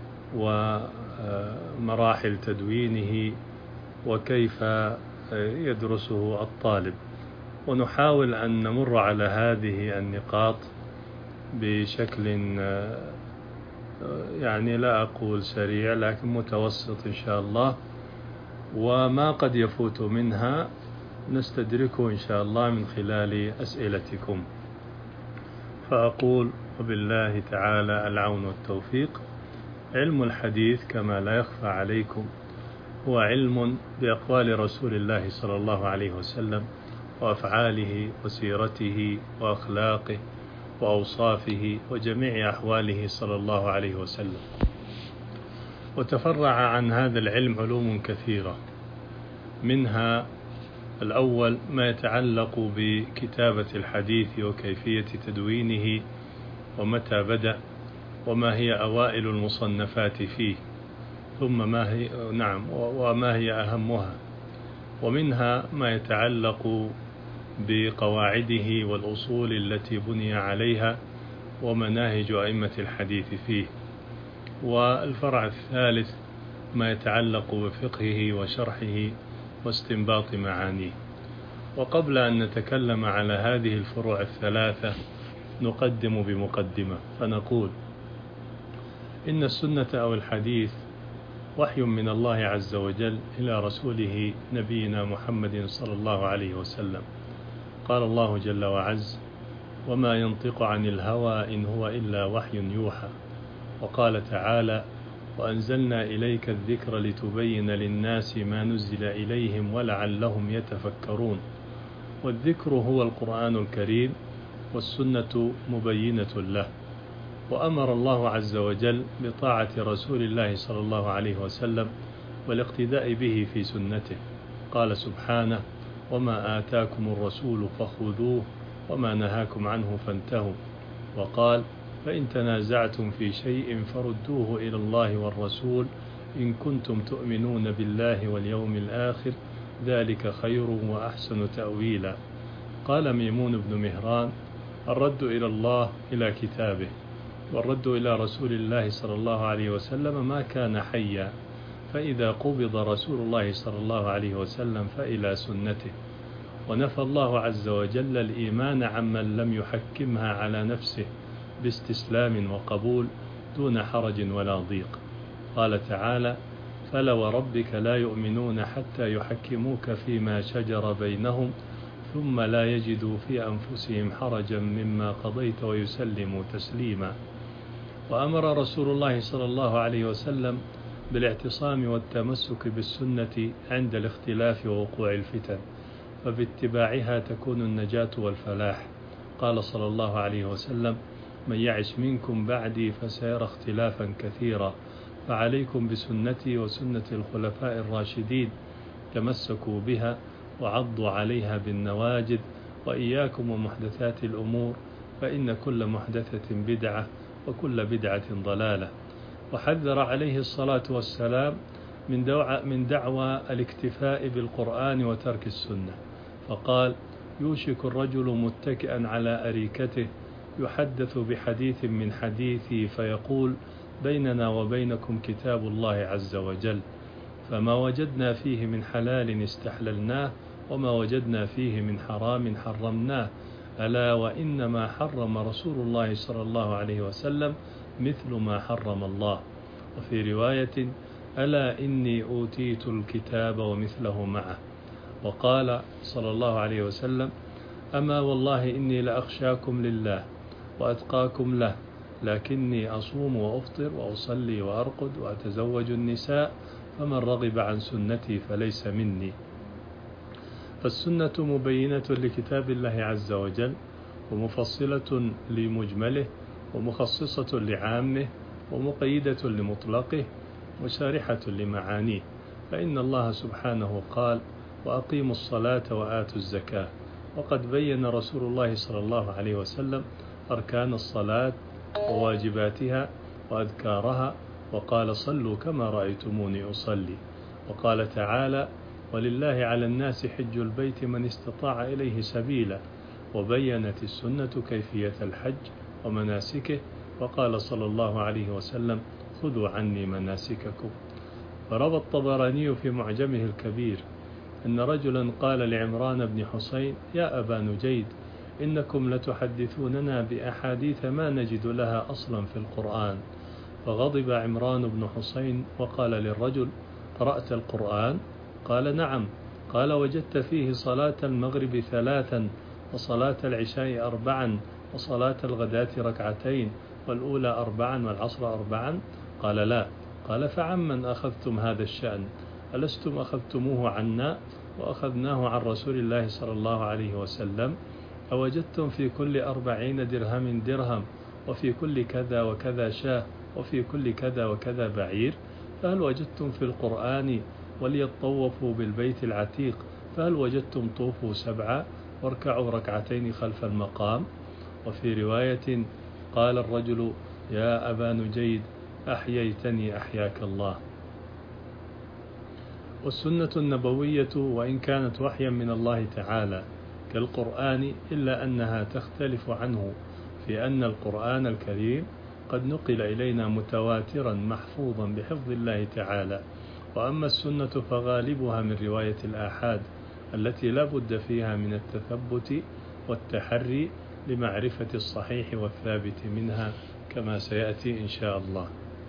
B: ومراحل تدوينه وكيف يدرسه الطالب، ونحاول أن نمر على هذه النقاط بشكل يعني لا أقول سريع لكن متوسط إن شاء الله، وما قد يفوت منها نستدركه إن شاء الله من خلال أسئلتكم. فأقول وبالله تعالى العون والتوفيق. علم الحديث كما لا يخفى عليكم هو علم بأقوال رسول الله صلى الله عليه وسلم وأفعاله وسيرته وأخلاقه وأوصافه وجميع أحواله صلى الله عليه وسلم. وتفرع عن هذا العلم علوم كثيرة، منها الأول ما يتعلق بكتابة الحديث وكيفية تدوينه ومتى بدأ وما هي أوائل المصنفات فيه، ثم ما هي نعم وما هي أهمها، ومنها ما يتعلق بقواعده والأصول التي بني عليها ومناهج أئمة الحديث فيه، والفرع الثالث ما يتعلق بفقهه وشرحه واستنباط معانيه. وقبل أن نتكلم على هذه الفروع الثلاثة نقدم بمقدمة فنقول إن السنة أو الحديث وحي من الله عز وجل إلى رسوله نبينا محمد صلى الله عليه وسلم. قال الله جل وعز: وما ينطق عن الهوى إن هو إلا وحي يوحى. وقال تعالى: وأنزلنا إليك الذكر لتبين للناس ما نزل إليهم ولعلهم يتفكرون. والذكر هو القرآن الكريم، والسنة مبينة له. وأمر الله عز وجل بطاعة رسول الله صلى الله عليه وسلم والاقتداء به في سنته. قال سبحانه: وما آتاكم الرسول فخذوه وما نهاكم عنه فانتهوا. وقال: فإن تنازعتم في شيء فردوه إلى الله والرسول إن كنتم تؤمنون بالله واليوم الآخر ذلك خير وأحسن تأويلا. قال ميمون بن مهران: الرد إلى الله إلى كتابه، والرد إلى رسول الله صلى الله عليه وسلم ما كان حيا، فإذا قبض رسول الله صلى الله عليه وسلم فإلى سنته. ونفى الله عز وجل الإيمان عمن لم يحكمها على نفسه باستسلام وقبول دون حرج ولا ضيق. قال تعالى: فلا وربك لا يؤمنون حتى يحكموك فيما شجر بينهم ثم لا يجدوا في أنفسهم حرجا مما قضيت ويسلموا تسليما. وأمر رسول الله صلى الله عليه وسلم بالاعتصام والتمسك بالسنة عند الاختلاف ووقوع الفتن، فباتباعها تكون النجاة والفلاح. قال صلى الله عليه وسلم: من يعش منكم بعدي فسيرى اختلافا كثيرا، فعليكم بسنتي وسنة الخلفاء الراشدين، تمسكوا بها وعضوا عليها بالنواجذ، وإياكم ومحدثات الأمور، فإن كل محدثة بدعة وكل بدعة ضلالة. وحذر عليه الصلاة والسلام من دعوى, من دعوى الاكتفاء بالقرآن وترك السنة، فقال: يوشك الرجل متكئا على أريكته يحدث بحديث من حديثي فيقول: بيننا وبينكم كتاب الله عز وجل، فما وجدنا فيه من حلال استحللناه وما وجدنا فيه من حرام حرمناه، ألا وإنما حرم رسول الله صلى الله عليه وسلم مثل ما حرم الله. وفي رواية: ألا إني أوتيت الكتاب ومثله معه. وقال صلى الله عليه وسلم: أما والله إني لأخشاكم لله وأتقاكم له، لكني أصوم وأفطر وأصلي وأرقد وأتزوج النساء، فمن رغب عن سنتي فليس مني. فالسنة مبينة لكتاب الله عز وجل، ومفصلة لمجمله، ومخصصة لعامه، ومقيدة لمطلقه، وشارحة لمعانيه. فإن الله سبحانه قال: وأقيموا الصلاة وآتوا الزكاة. وقد بين رسول الله صلى الله عليه وسلم أركان الصلاة وواجباتها وأذكارها، وقال: صلوا كما رأيتموني أصلي. وقال تعالى: ولله على الناس حج البيت من استطاع إليه سبيلا. وبينت السنة كيفية الحج ومناسكه، وقال صلى الله عليه وسلم: خذوا عني مناسككم. فروى الطبراني في معجمه الكبير أن رجلا قال لعمران بن حسين: يا أبا نجيد، إنكم لتحدثوننا بأحاديث ما نجد لها أصلا في القرآن. فغضب عمران بن حسين وقال للرجل: قرأت القرآن؟ قال: نعم. قال: وجدت فيه صلاة المغرب ثلاثا، وصلاة العشاء أربعا، وصلاة الغداة ركعتين، والأولى أربعا والعصر أربعا؟ قال: لا. قال: فعمن أخذتم هذا الشأن؟ ألستم أخذتموه عنا وأخذناه عن رسول الله صلى الله عليه وسلم؟ أوجدتم في كل أربعين درهم درهم، وفي كل كذا وكذا شاه، وفي كل كذا وكذا بعير؟ فهل وجدتم في القرآن وليطوفوا بالبيت العتيق؟ فهل وجدتم طوفوا سبعة واركعوا ركعتين خلف المقام؟ وفي رواية قال الرجل: يا أبا نجيد، أحييتني أحياك الله. والسنة النبوية وإن كانت وحيا من الله تعالى كالقرآن، إلا أنها تختلف عنه في أن القرآن الكريم قد نقل إلينا متواترا محفوظا بحفظ الله تعالى، وأما السنة فغالبها من رواية الآحاد التي لا بد فيها من التثبت والتحري لمعرفة الصحيح والثابت منها، كما سيأتي إن شاء الله.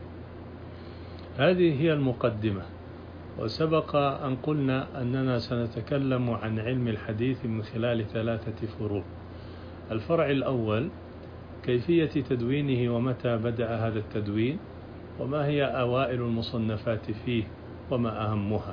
B: هذه هي المقدمة. وسبق أن قلنا أننا سنتكلم عن علم الحديث من خلال ثلاثة فروع. الفرع الأول: كيفية تدوينه ومتى بدأ هذا التدوين، وما هي أوائل المصنفات فيه وما أهمها.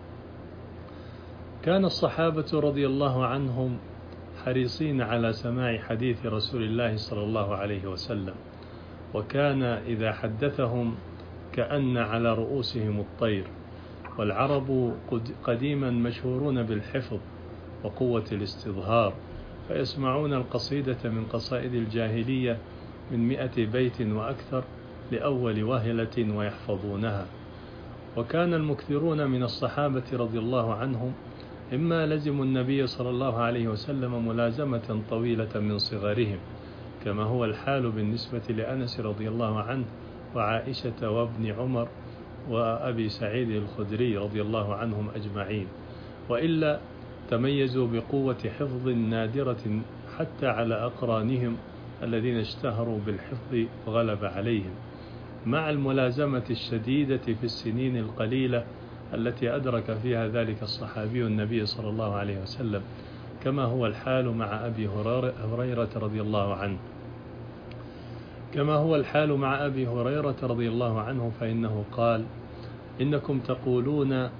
B: كان الصحابة رضي الله عنهم حريصين على سماع حديث رسول الله صلى الله عليه وسلم، وكان إذا حدثهم كأن على رؤوسهم الطير. والعرب قديما مشهورون بالحفظ وقوة الاستظهار، فيسمعون القصيدة من قصائد الجاهلية من مئة بيت وأكثر لأول وهلة ويحفظونها. وكان المكثرون من الصحابة رضي الله عنهم إما لزموا النبي صلى الله عليه وسلم ملازمة طويلة من صغرهم، كما هو الحال بالنسبة لأنس رضي الله عنه وعائشة وابن عمر وأبي سعيد الخدري رضي الله عنهم أجمعين، وإلا تميزوا بقوة حفظ نادرة حتى على أقرانهم الذين اشتهروا بالحفظ وغلب عليهم، مع الملازمة الشديدة في السنين القليلة التي أدرك فيها ذلك الصحابي النبي صلى الله عليه وسلم، كما هو الحال مع أبي هريرة رضي الله عنه كما هو الحال مع أبي هريرة رضي الله عنه فإنه قال: إنكم تقولون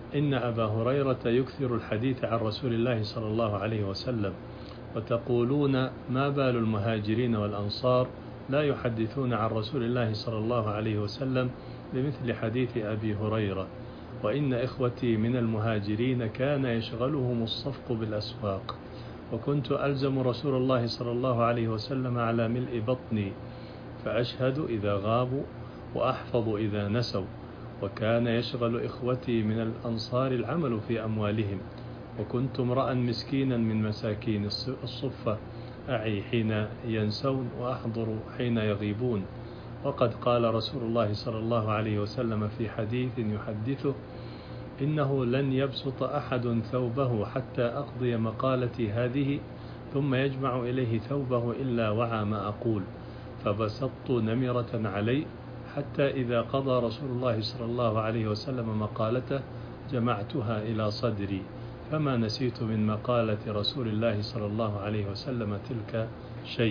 B: إن أبا هريرة يكثر الحديث عن رسول الله صلى الله عليه وسلم، وتقولون ما بال المهاجرين والأنصار لا يحدثون عن رسول الله صلى الله عليه وسلم بمثل حديث أبي هريرة، وإن إخوتي من المهاجرين كان يشغلهم الصفق بالأسواق، وكنت ألزم رسول الله صلى الله عليه وسلم على ملء بطني، فأشهد إذا غابوا وأحفظ إذا نسوا، وكان يشغل إخوتي من الأنصار العمل في أموالهم، وكنت امرأ مسكينا من مساكين الصفة، أعي حين ينسون وأحضر حين يغيبون. وقد قال رسول الله صلى الله عليه وسلم في حديث يحدثه: إنه لن يبسط أحد ثوبه حتى أقضي مقالتي هذه ثم يجمع إليه ثوبه إلا وعى ما أقول، فبسطت نمرة علي حتى إذا قضى رسول الله صلى الله عليه وسلم مقالته جمعتها إلى صدري، فما نسيت من مقالة رسول الله صلى الله عليه وسلم تلك شيء.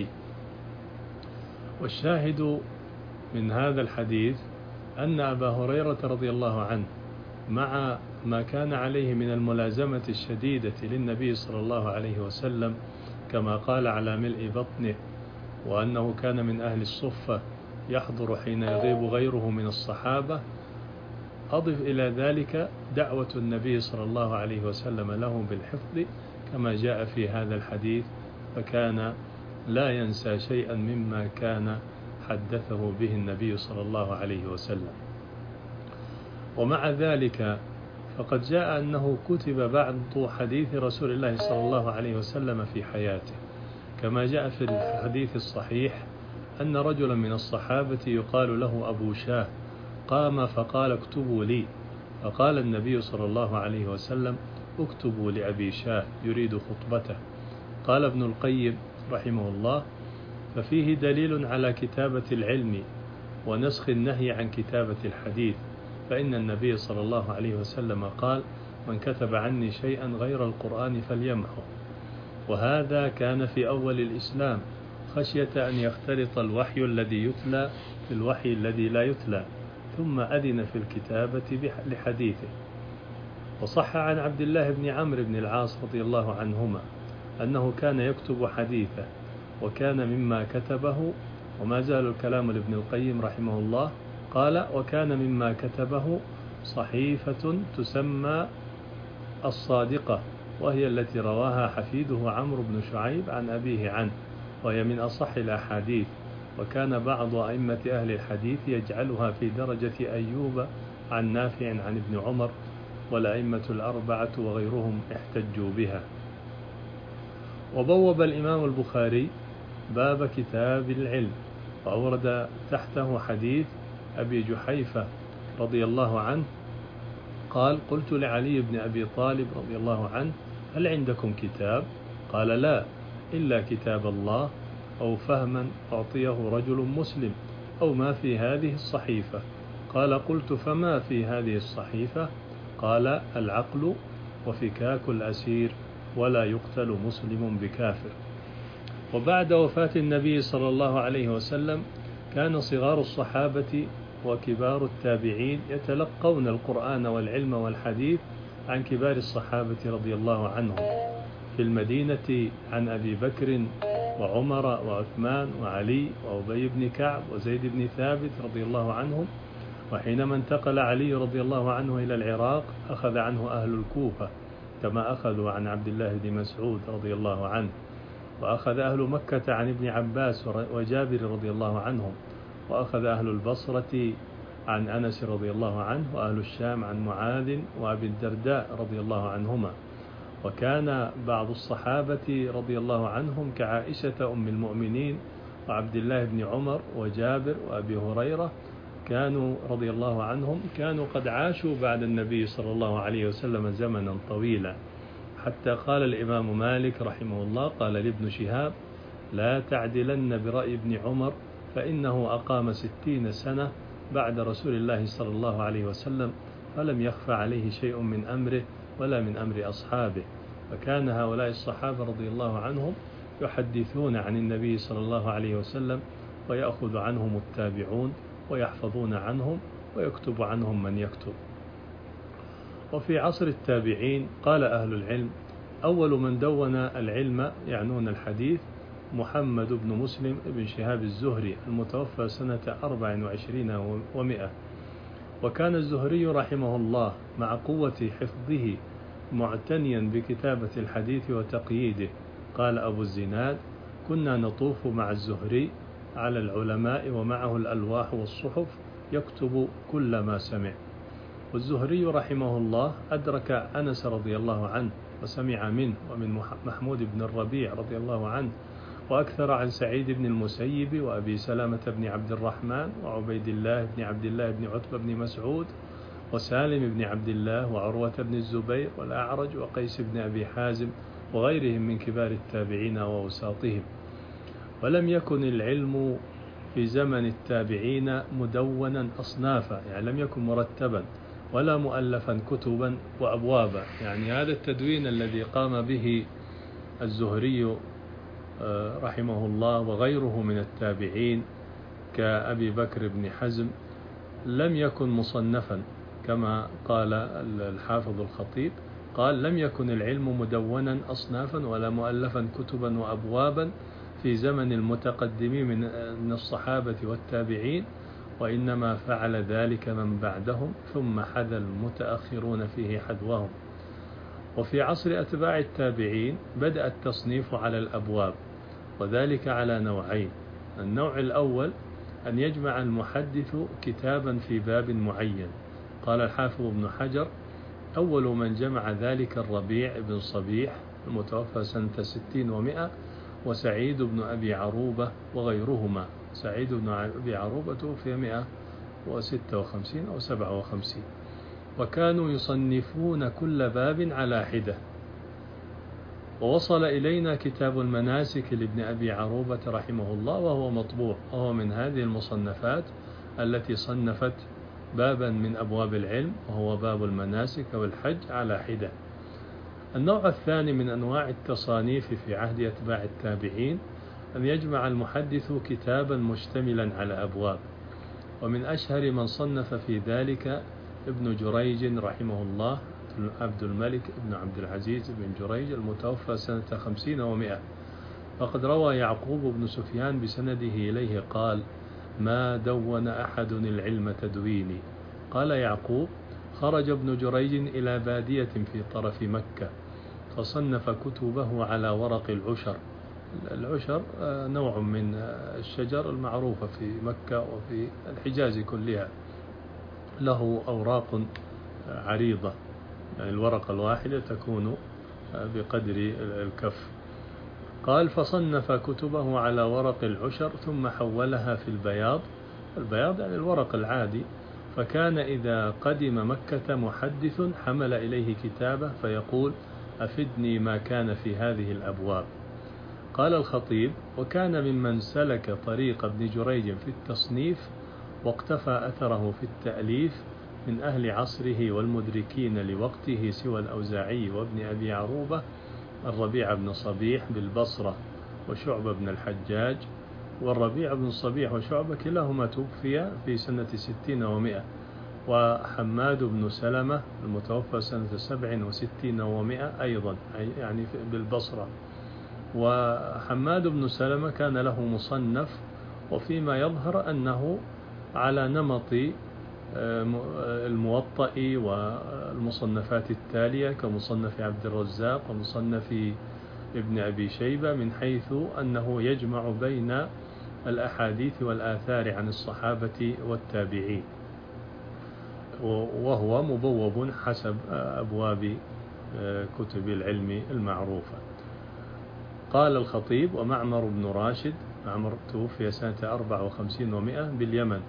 B: والشاهد من هذا الحديث أن أبا هريرة رضي الله عنه مع ما كان عليه من الملازمة الشديدة للنبي صلى الله عليه وسلم كما قال على ملء بطنه، وأنه كان من أهل الصفة يحضر حين يغيب غيره من الصحابة، أضف إلى ذلك دعوة النبي صلى الله عليه وسلم له بالحفظ كما جاء في هذا الحديث، فكان لا ينسى شيئا مما كان حدثه به النبي صلى الله عليه وسلم. ومع ذلك فقد جاء أنه كتب بعض حديث رسول الله صلى الله عليه وسلم في حياته، كما جاء في الحديث الصحيح أن رجلا من الصحابة يقال له أبو شاه قام فقال: اكتبوا لي، فقال النبي صلى الله عليه وسلم: اكتبوا لأبي شاه، يريد خطبته. قال ابن القيم رحمه الله: ففيه دليل على كتابة العلم ونسخ النهي عن كتابة الحديث، فإن النبي صلى الله عليه وسلم قال: من كتب عني شيئا غير القرآن فليمحه. وهذا كان في أول الإسلام خشية أن يختلط الوحي الذي يتلى في الوحي الذي لا يتلى، ثم أذن في الكتابة لحديثه. وصح عن عبد الله بن عمرو بن العاص رضي الله عنهما أنه كان يكتب حديثه، وكان مما كتبه، وما زال الكلام لابن القيم رحمه الله، قال: وكان مما كتبه صحيفة تسمى الصادقة، وهي التي رواها حفيده عمرو بن شعيب عن أبيه عنه، وهي من أصح الأحاديث. وكان بعض أئمة أهل الحديث يجعلها في درجة أيوب عن نافع عن ابن عمر، والأئمة الأربعة وغيرهم احتجوا بها. وبوب الإمام البخاري باب كتاب العلم، وأورد تحته حديث أبي جحيفة رضي الله عنه قال: قلت لعلي بن أبي طالب رضي الله عنه: هل عندكم كتاب؟ قال: لا، إلا كتاب الله، أو فهما أعطيه رجل مسلم، أو ما في هذه الصحيفة. قال: قلت: فما في هذه الصحيفة؟ قال: العقل وفكاك الأسير، ولا يقتل مسلم بكافر. وبعد وفاة النبي صلى الله عليه وسلم كان صغار الصحابة وكبار التابعين يتلقون القرآن والعلم والحديث عن كبار الصحابة رضي الله عنهم في المدينة، عن أبي بكر وعمر وعثمان وعلي وأبي بن كعب وزيد بن ثابت رضي الله عنهم. وحينما انتقل علي رضي الله عنه إلى العراق أخذ عنه أهل الكوفة، كما أخذوا عن عبد الله بن مسعود رضي الله عنه، وأخذ أهل مكة عن ابن عباس وجابر رضي الله عنهم، وأخذ أهل البصرة عن أنس رضي الله عنه، وأهل الشام عن معاذ وأبي الدرداء رضي الله عنهما. وكان بعض الصحابة رضي الله عنهم كعائشة أم المؤمنين وعبد الله بن عمر وجابر وأبي هريرة كانوا رضي الله عنهم كانوا قد عاشوا بعد النبي صلى الله عليه وسلم زمنا طويلا، حتى قال الإمام مالك رحمه الله قال لابن شهاب: لا تعدلن برأي ابن عمر، فإنه أقام ستين سنة بعد رسول الله صلى الله عليه وسلم، فلم يخفى عليه شيء من أمره ولا من أمر أصحابه. فكان هؤلاء الصحابة رضي الله عنهم يحدثون عن النبي صلى الله عليه وسلم، ويأخذ عنهم التابعون ويحفظون عنهم، ويكتب عنهم من يكتب. وفي عصر التابعين قال أهل العلم: أول من دون العلم يعنون الحديث محمد بن مسلم بن شهاب الزهري المتوفى سنة أربع وعشرين ومئة. وكان الزهري رحمه الله مع قوة حفظه معتنيا بكتابة الحديث وتقييده. قال أبو الزناد: كنا نطوف مع الزهري على العلماء ومعه الألواح والصحف يكتب كل ما سمع. والزهري رحمه الله أدرك أنس رضي الله عنه وسمع منه، ومن محمود بن الربيع رضي الله عنه، وأكثر عن سعيد بن المسيب وأبي سلامة بن عبد الرحمن وعبيد الله بن عبد الله بن عتبة بن مسعود وسالم بن عبد الله وعروة بن الزبير والأعرج وقيس بن أبي حازم وغيرهم من كبار التابعين ووساطهم. ولم يكن العلم في زمن التابعين مدونا أصنافا، يعني لم يكن مرتبا ولا مؤلفا كتبا وأبوابا. يعني هذا التدوين الذي قام به الزهري رحمه الله وغيره من التابعين كأبي بكر بن حزم لم يكن مصنفا، كما قال الحافظ الخطيب، قال: لم يكن العلم مدونا أصنافا ولا مؤلفا كتبا وأبوابا في زمن المتقدمين من الصحابة والتابعين، وإنما فعل ذلك من بعدهم، ثم حذى المتأخرون فيه حذوهم. وفي عصر أتباع التابعين بدأ التصنيف على الأبواب، وذلك على نوعين: النوع الأول أن يجمع المحدث كتابا في باب معين. قال الحافظ ابن حجر: أول من جمع ذلك الربيع بن صبيح المتوفى سنة ستين ومئة، وسعيد بن أبي عروبة وغيرهما. سعيد بن أبي عروبة توفي مئة وستة وخمسين أو سبعة وخمسين. وكانوا يصنفون كل باب على حدة. ووصل إلينا كتاب المناسك لابن أبي عروبة رحمه الله وهو مطبوع، وهو من هذه المصنفات التي صنفت بابا من أبواب العلم، وهو باب المناسك والحج على حدة. النوع الثاني من أنواع التصانيف في عهد أتباع التابعين أن يجمع المحدث كتابا مشتملا على أبواب. ومن أشهر من صنف في ذلك ابن جريج رحمه الله، عبد الملك بن عبد العزيز بن جريج المتوفى سنة خمسين ومئة. فقد روى يعقوب بن سفيان بسنده إليه قال: ما دون أحد العلم تدويني. قال يعقوب: خرج ابن جريج إلى بادية في طرف مكة فصنف كتبه على ورق العشر. العشر نوع من الشجر المعروفة في مكة وفي الحجاز كلها، له أوراق عريضة، يعني الورقة الواحدة تكون بقدر الكف. قال: فصنف كتبه على ورق العشر ثم حولها في البياض. البياض يعني الورق العادي. فكان إذا قدم مكة محدث حمل إليه كتابه فيقول: أفدني ما كان في هذه الأبواب. قال الخطيب: وكان ممن سلك طريق ابن جريج في التصنيف واقتفى أثره في التأليف من أهل عصره والمدركين لوقته سوى الأوزاعي وابن أبي عروبة الربيع بن صبيح بالبصرة وشعبة بن الحجاج. والربيع بن صبيح وشعبة كلاهما توفي في سنة ستين ومئة. وحماد بن سلمة المتوفى سنة سبع وستين ومئة أيضا، يعني بالبصرة. وحماد بن سلمة كان له مصنف، وفيما يظهر أنه على نمط الموطأ والمصنفات التالية كمصنف عبد الرزاق ومصنف ابن أبي شيبة، من حيث أنه يجمع بين الأحاديث والآثار عن الصحابة والتابعين، وهو مبوب حسب أبواب كتب العلم المعروفة. قال الخطيب: ومعمر بن راشد، معمر توفي سنة أربع وخمسين ومئة باليمن.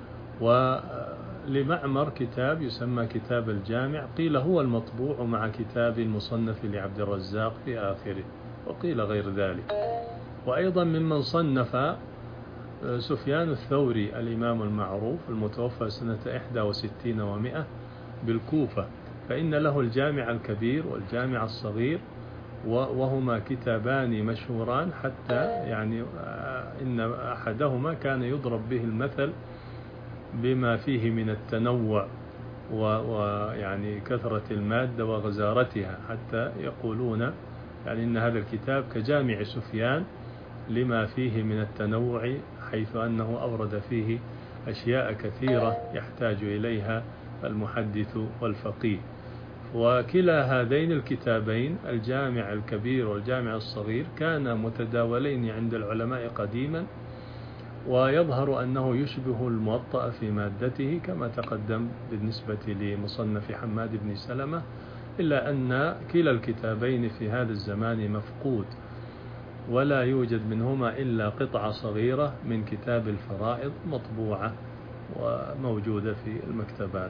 B: ولمعمر كتاب يسمى كتاب الجامع، قيل هو المطبوع مع كتاب المصنف لعبد الرزاق في آخره، وقيل غير ذلك. وأيضا ممن صنف سفيان الثوري الإمام المعروف المتوفى سنة إحدى وستين ومئة بالكوفة، فإن له الجامع الكبير والجامع الصغير، وهما كتابان مشهوران، حتى يعني إن أحدهما كان يضرب به المثل بما فيه من التنوع ويعني كثرة المادة وغزارتها، حتى يقولون يعني إن هذا الكتاب كجامع سفيان لما فيه من التنوع، حيث أنه أورد فيه أشياء كثيرة يحتاج إليها المحدث والفقيه. وكلا هذين الكتابين الجامع الكبير والجامع الصغير كانا متداولين عند العلماء قديما، ويظهر أنه يشبه الموطأ في مادته كما تقدم بالنسبة لمصنف حماد بن سلمة، إلا أن كلا الكتابين في هذا الزمان مفقود، ولا يوجد منهما إلا قطعة صغيرة من كتاب الفرائض مطبوعة وموجودة في المكتبات.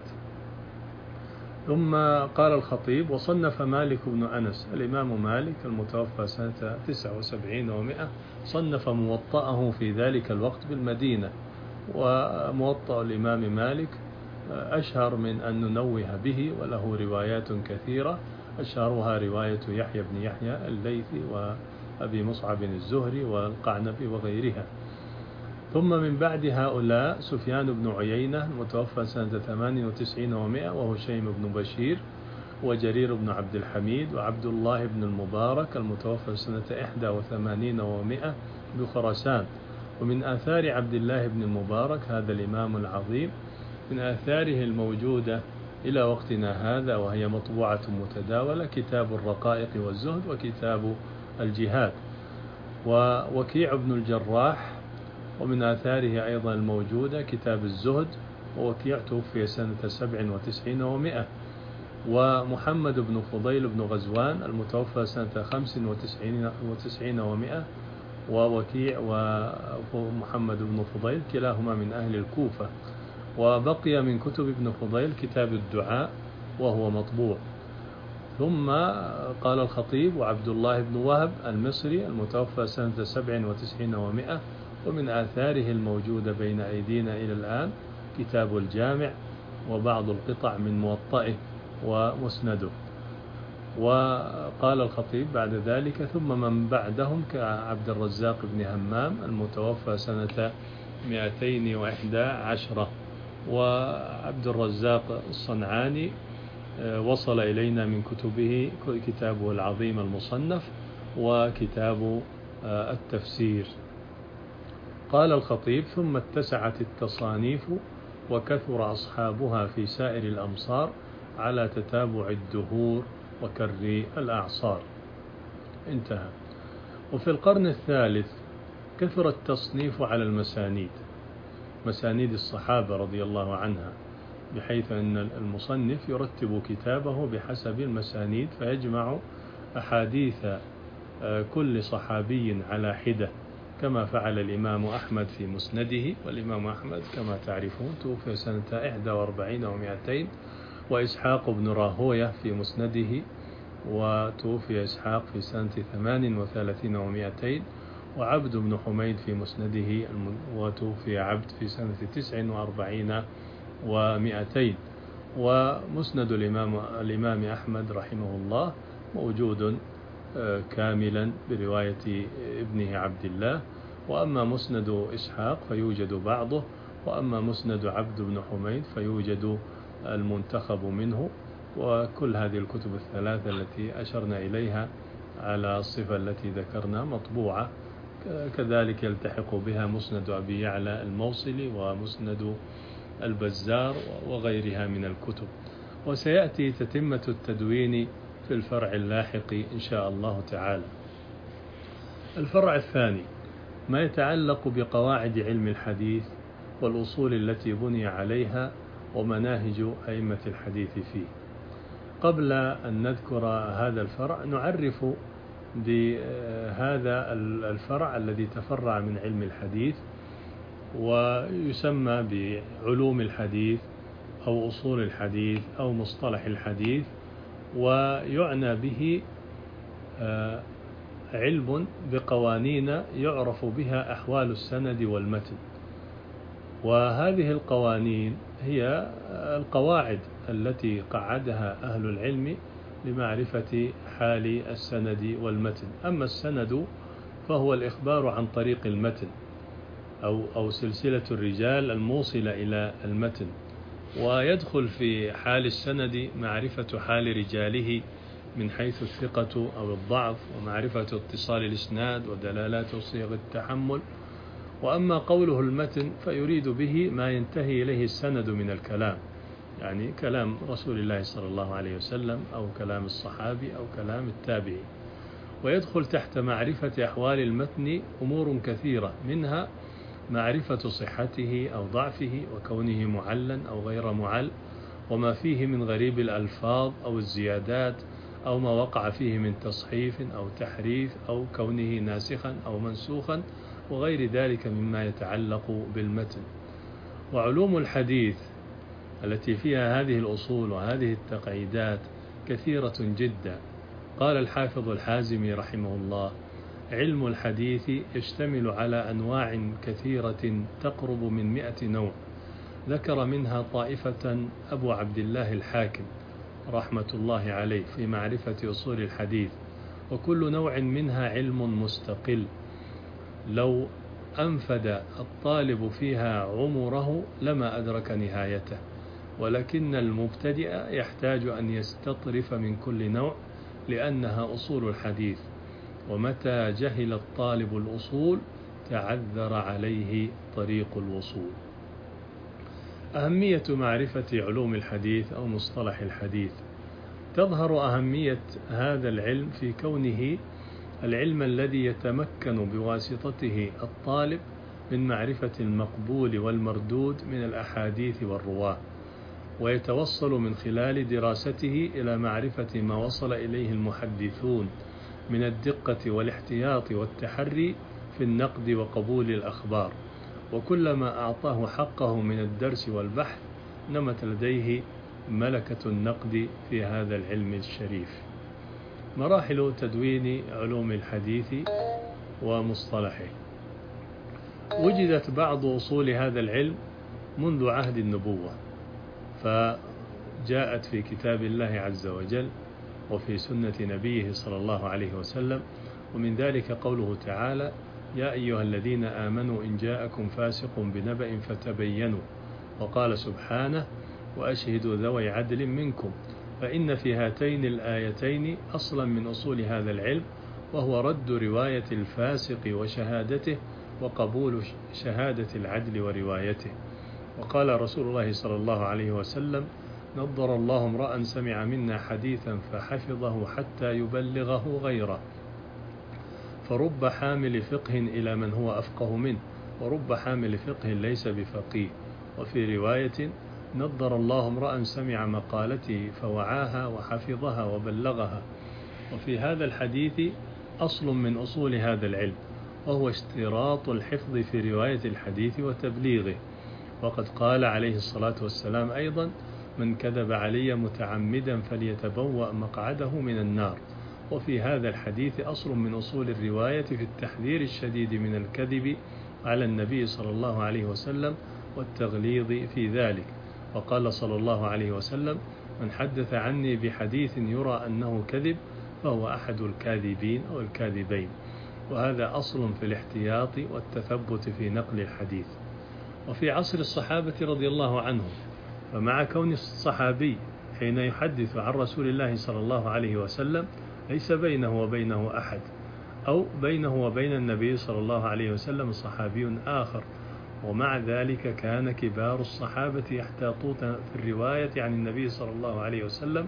B: ثم قال الخطيب: وصنف مالك بن أنس، الإمام مالك المتوفى سنة تسعة وسبعين ومئة، صنف موطأه في ذلك الوقت بالمدينة. وموطأ الإمام مالك أشهر من أن ننوه به، وله روايات كثيرة، أشهرها رواية يحيى بن يحيى الليثي وأبي مصعب الزهري والقعنبي وغيرها. ثم من بعد هؤلاء سفيان بن عيينة المتوفى سنة ثمان وتسعين ومئة، وهشيم بن بشير وجرير بن عبد الحميد وعبد الله بن المبارك المتوفى سنة إحدى وثمانين ومئة بخراسان. ومن آثار عبد الله بن المبارك هذا الإمام العظيم، من آثاره الموجودة إلى وقتنا هذا وهي مطبوعة متداولة كتاب الرقائق والزهد وكتاب الجهاد. ووكيع بن الجراح ومن آثاره أيضا الموجودة كتاب الزهد، ووكيع توفي سنة سبع وتسعين ومئة. ومحمد بن فضيل بن غزوان المتوفى سنة خمس وتسعين ومئة، ووكيع ومحمد بن فضيل كلاهما من أهل الكوفة. وبقي من كتب ابن فضيل كتاب الدعاء وهو مطبوع. ثم قال الخطيب: وعبد الله بن وهب المصري المتوفى سنة سبع وتسعين ومئة، ومن آثاره الموجودة بين أيدينا إلى الآن كتاب الجامع وبعض القطع من موطئه ومسنده. وقال الخطيب بعد ذلك: ثم من بعدهم كعبد الرزاق بن همام المتوفى سنة مئتين وإحدى عشرة. وعبد الرزاق الصنعاني وصل إلينا من كتبه كتابه العظيم المصنف وكتاب التفسير. قال الخطيب: ثم اتسعت التصانيف وكثر أصحابها في سائر الأمصار على تتابع الدهور وكر الأعصار. انتهى. وفي القرن الثالث كثر التصنيف على المسانيد، مسانيد الصحابة رضي الله عنها، بحيث أن المصنف يرتب كتابه بحسب المسانيد، فيجمع أحاديث كل صحابي على حدة، كما فعل الإمام أحمد في مسنده. والإمام أحمد كما تعرفون توفي سنة إحدى وأربعين ومئتين، وإسحاق بن راهوية في مسنده، وتوفي إسحاق في سنة ثمان وثلاثين ومئتين، وعبد بن حميد في مسنده، وتوفي عبد في سنة تسع وأربعين ومئتين. ومسند الإمام, الإمام أحمد رحمه الله موجود كاملا برواية ابنه عبد الله. وأما مسند إسحاق فيوجد بعضه، وأما مسند عبد بن حميد فيوجد المنتخب منه. وكل هذه الكتب الثلاثة التي أشرنا إليها على الصفة التي ذكرنا مطبوعة. كذلك يلتحق بها مسند أبي يعلى الموصلي ومسند البزار وغيرها من الكتب. وسيأتي تتمة التدوين في الفرع اللاحق إن شاء الله تعالى. الفرع الثاني ما يتعلق بقواعد علم الحديث والأصول التي بني عليها ومناهج أئمة الحديث فيه. قبل أن نذكر هذا الفرع نعرف بهذا الفرع الذي تفرع من علم الحديث، ويسمى بعلوم الحديث أو أصول الحديث أو مصطلح الحديث. ويعنى به علم بقوانين يعرف بها أحوال السند والمتن. وهذه القوانين هي القواعد التي قعدها أهل العلم لمعرفة حال السند والمتن. أما السند فهو الإخبار عن طريق المتن أو أو سلسلة الرجال الموصلة إلى المتن. ويدخل في حال السند معرفة حال رجاله من حيث الثقة أو الضعف، ومعرفة اتصال الإسناد ودلالات صيغ التحمل. وأما قوله المتن فيريد به ما ينتهي إليه السند من الكلام، يعني كلام رسول الله صلى الله عليه وسلم أو كلام الصحابي أو كلام التابعي. ويدخل تحت معرفة أحوال المتن أمور كثيرة، منها معرفة صحته أو ضعفه، وكونه معلا أو غير معل، وما فيه من غريب الألفاظ أو الزيادات، أو ما وقع فيه من تصحيف أو تحريف، أو كونه ناسخا أو منسوخا، وغير ذلك مما يتعلق بالمتن. وعلوم الحديث التي فيها هذه الأصول وهذه التقعيدات كثيرة جدا. قال الحافظ الحازمي رحمه الله: علم الحديث يشتمل على أنواع كثيرة تقرب من مئة نوع، ذكر منها طائفة أبو عبد الله الحاكم رحمة الله عليه في معرفة أصول الحديث، وكل نوع منها علم مستقل لو أنفد الطالب فيها عمره لما أدرك نهايته، ولكن المبتدئ يحتاج أن يستطرف من كل نوع لأنها أصول الحديث، ومتى جهل الطالب الأصول تعذر عليه طريق الوصول. أهمية معرفة علوم الحديث أو مصطلح الحديث: تظهر أهمية هذا العلم في كونه العلم الذي يتمكن بواسطته الطالب من معرفة المقبول والمردود من الأحاديث والرواة، ويتوصل من خلال دراسته إلى معرفة ما وصل إليه المحدثون من الدقة والاحتياط والتحري في النقد وقبول الأخبار. وكلما أعطاه حقه من الدرس والبحث نمت لديه ملكة النقد في هذا العلم الشريف. مراحل تدوين علوم الحديث ومصطلحه: وجدت بعض أصول هذا العلم منذ عهد النبوة، فجاءت في كتاب الله عز وجل وفي سنة نبيه صلى الله عليه وسلم. ومن ذلك قوله تعالى: يا أيها الذين آمنوا إن جاءكم فاسق بنبأ فتبينوا. وقال سبحانه: وأشهدوا ذوي عدل منكم. فإن في هاتين الآيتين أصلا من أصول هذا العلم، وهو رد رواية الفاسق وشهادته، وقبول شهادة العدل وروايته. وقال رسول الله صلى الله عليه وسلم: نضر الله امرأ سمع منا حديثا فحفظه حتى يبلغه غيره، فرب حامل فقه إلى من هو أفقه منه، ورب حامل فقه ليس بفقيه. وفي رواية: نضر الله امرأ سمع مقالتي فوعاها وحفظها وبلغها. وفي هذا الحديث أصل من أصول هذا العلم، وهو اشتراط الحفظ في رواية الحديث وتبليغه. وقد قال عليه الصلاة والسلام أيضا: من كذب علي متعمدا فليتبوأ مقعده من النار. وفي هذا الحديث أصل من أصول الرواية في التحذير الشديد من الكذب على النبي صلى الله عليه وسلم والتغليظ في ذلك. وقال صلى الله عليه وسلم: من حدث عني بحديث يرى أنه كذب فهو أحد الكاذبين أو الكاذبين. وهذا أصل في الاحتياط والتثبت في نقل الحديث. وفي عصر الصحابة رضي الله عنهم، فمع كون الصحابي حين يحدث عن رسول الله صلى الله عليه وسلم ليس بينه وبينه أحد، أو بينه وبين النبي صلى الله عليه وسلم صحابي آخر، ومع ذلك كان كبار الصحابة يحتاطون في الرواية عن النبي صلى الله عليه وسلم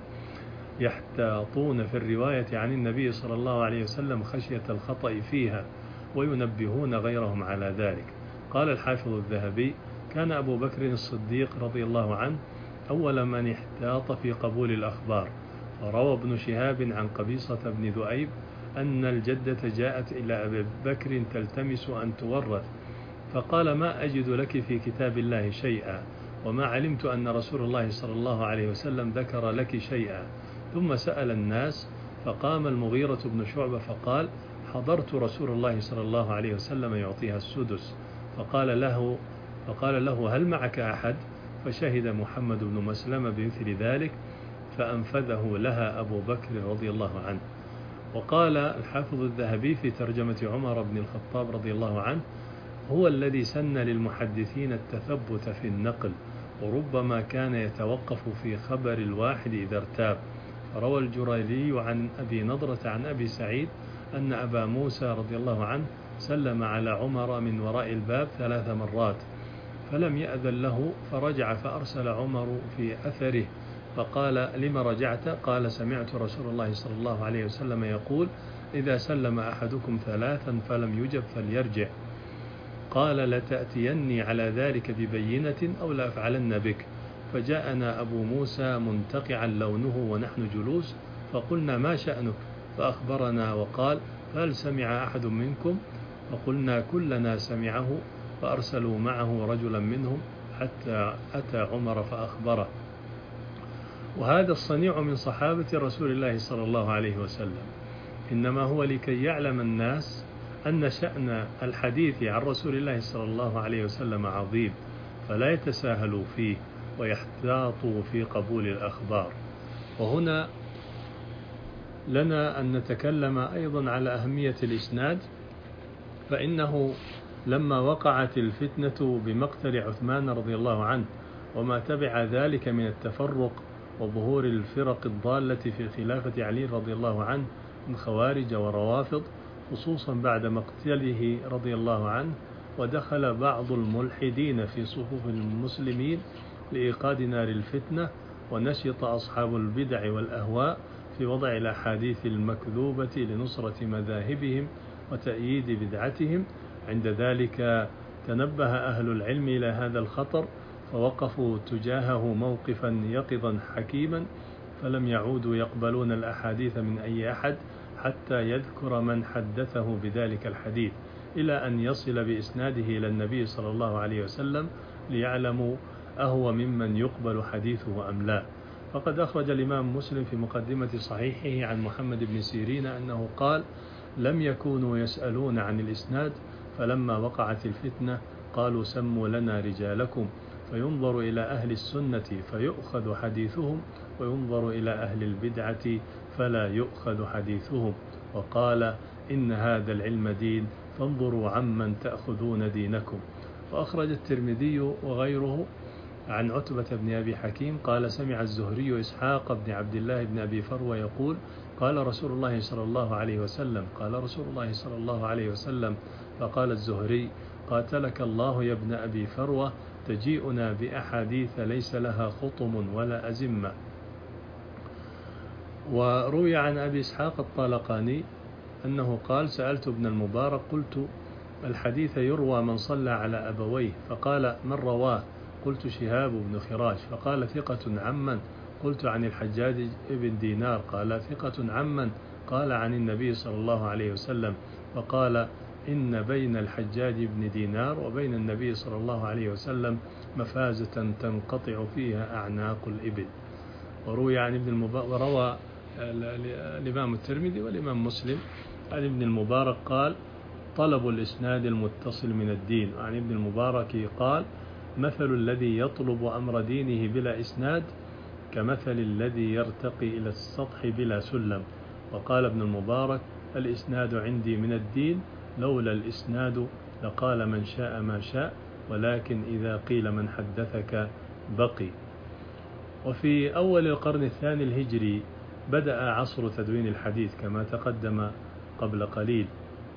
B: يحتاطون في الرواية عن النبي صلى الله عليه وسلم خشية الخطأ فيها، وينبهون غيرهم على ذلك. قال الحافظ الذهبي: كان أبو بكر الصديق رضي الله عنه أول من احتاط في قبول الأخبار، فروى ابن شهاب عن قبيصة بن ذؤيب أن الجدة جاءت إلى أبي بكر تلتمس أن تورث، فقال: ما أجد لك في كتاب الله شيئا، وما علمت أن رسول الله صلى الله عليه وسلم ذكر لك شيئا. ثم سأل الناس، فقام المغيرة بن شعبة فقال: حضرت رسول الله صلى الله عليه وسلم يعطيها السدس، فقال له فقال له هل معك أحد؟ فشهد محمد بن مسلمة بمثل ذلك، فأنفذه لها أبو بكر رضي الله عنه. وقال الحافظ الذهبي في ترجمة عمر بن الخطاب رضي الله عنه: هو الذي سن للمحدثين التثبت في النقل، وربما كان يتوقف في خبر الواحد إذا ارتاب. روى الجريري عن أبي نضرة عن أبي سعيد أن أبا موسى رضي الله عنه سلم على عمر من وراء الباب ثلاث مرات فلم يأذن له، فرجع فأرسل عمر في أثره فقال: لم رجعت؟ قال: سمعت رسول الله صلى الله عليه وسلم يقول: إذا سلم أحدكم ثلاثا فلم يجب فليرجع. قال: لتأتيني على ذلك ببينة أو لأفعلن بك. فجاءنا أبو موسى منتقعا لونه ونحن جلوس، فقلنا: ما شأنك؟ فأخبرنا وقال: هل سمع أحد منكم؟ فقلنا: كلنا سمعه. فأرسلوا معه رجلا منهم حتى أتى عمر فأخبره. وهذا الصنيع من صحابة رسول الله صلى الله عليه وسلم إنما هو لكي يعلم الناس أن شأن الحديث عن رسول الله صلى الله عليه وسلم عظيم، فلا يتساهلوا فيه ويحتاطوا في قبول الأخبار. وهنا لنا أن نتكلم أيضا على أهمية الإسناد، فإنه لما وقعت الفتنة بمقتل عثمان رضي الله عنه وما تبع ذلك من التفرق وظهور الفرق الضالة في خلافة علي رضي الله عنه من خوارج وروافض، خصوصا بعد مقتله رضي الله عنه، ودخل بعض الملحدين في صفوف المسلمين لإيقاد نار الفتنة، ونشط أصحاب البدع والأهواء في وضع الأحاديث المكذوبة لنصرة مذاهبهم وتأييد بدعتهم. عند ذلك تنبه أهل العلم إلى هذا الخطر فوقفوا تجاهه موقفا يقظا حكيما، فلم يعودوا يقبلون الأحاديث من أي أحد حتى يذكر من حدثه بذلك الحديث، إلى أن يصل بإسناده إلى النبي صلى الله عليه وسلم ليعلموا أهو ممن يقبل حديثه أم لا. فقد أخرج الإمام مسلم في مقدمة صحيحه عن محمد بن سيرين أنه قال: لم يكونوا يسألون عن الإسناد، فلما وقعت الفتنة قالوا: سموا لنا رجالكم، فينظر إلى أهل السنة فيؤخذ حديثهم، وينظر إلى أهل البدعة فلا يؤخذ حديثهم. وقال: إن هذا العلم دين، فانظروا عمن تأخذون دينكم. وأخرج الترمذي وغيره عن عتبة بن أبي حكيم قال: سمع الزهري إسحاق بن عبد الله بن أبي فروة يقول: قال رسول الله صلى الله عليه وسلم قال رسول الله صلى الله عليه وسلم فقال الزهري: قاتلك الله يا ابن أبي فروة، تجيئنا بأحاديث ليس لها خطم ولا أزمة. وروي عن أبي إسحاق الطالقاني أنه قال: سألت ابن المبارك قلت: الحديث يروى من صلى على أبويه، فقال: من رواه؟ قلت: شهاب بن خراش. فقال: ثقة عمن؟ قلت: عن الحجاج بن دينار. قال: ثقة عمن؟ قال: عن النبي صلى الله عليه وسلم. فقال: إن بين الحجاج بن دينار وبين النبي صلى الله عليه وسلم مفازة تنقطع فيها أعناق الإبل. وروي عن ابن المبارك، وروى الإمام الترمذي والإمام مسلم عن ابن المبارك قال: طلب الإسناد المتصل من الدين. وعن ابن المبارك قال: مثل الذي يطلب أمر دينه بلا إسناد كمثل الذي يرتقي إلى السطح بلا سلم. وقال ابن المبارك: الإسناد عندي من الدين، لولا الإسناد لقال من شاء ما شاء، ولكن إذا قيل من حدثك بقي. وفي أول القرن الثاني الهجري بدأ عصر تدوين الحديث كما تقدم قبل قليل،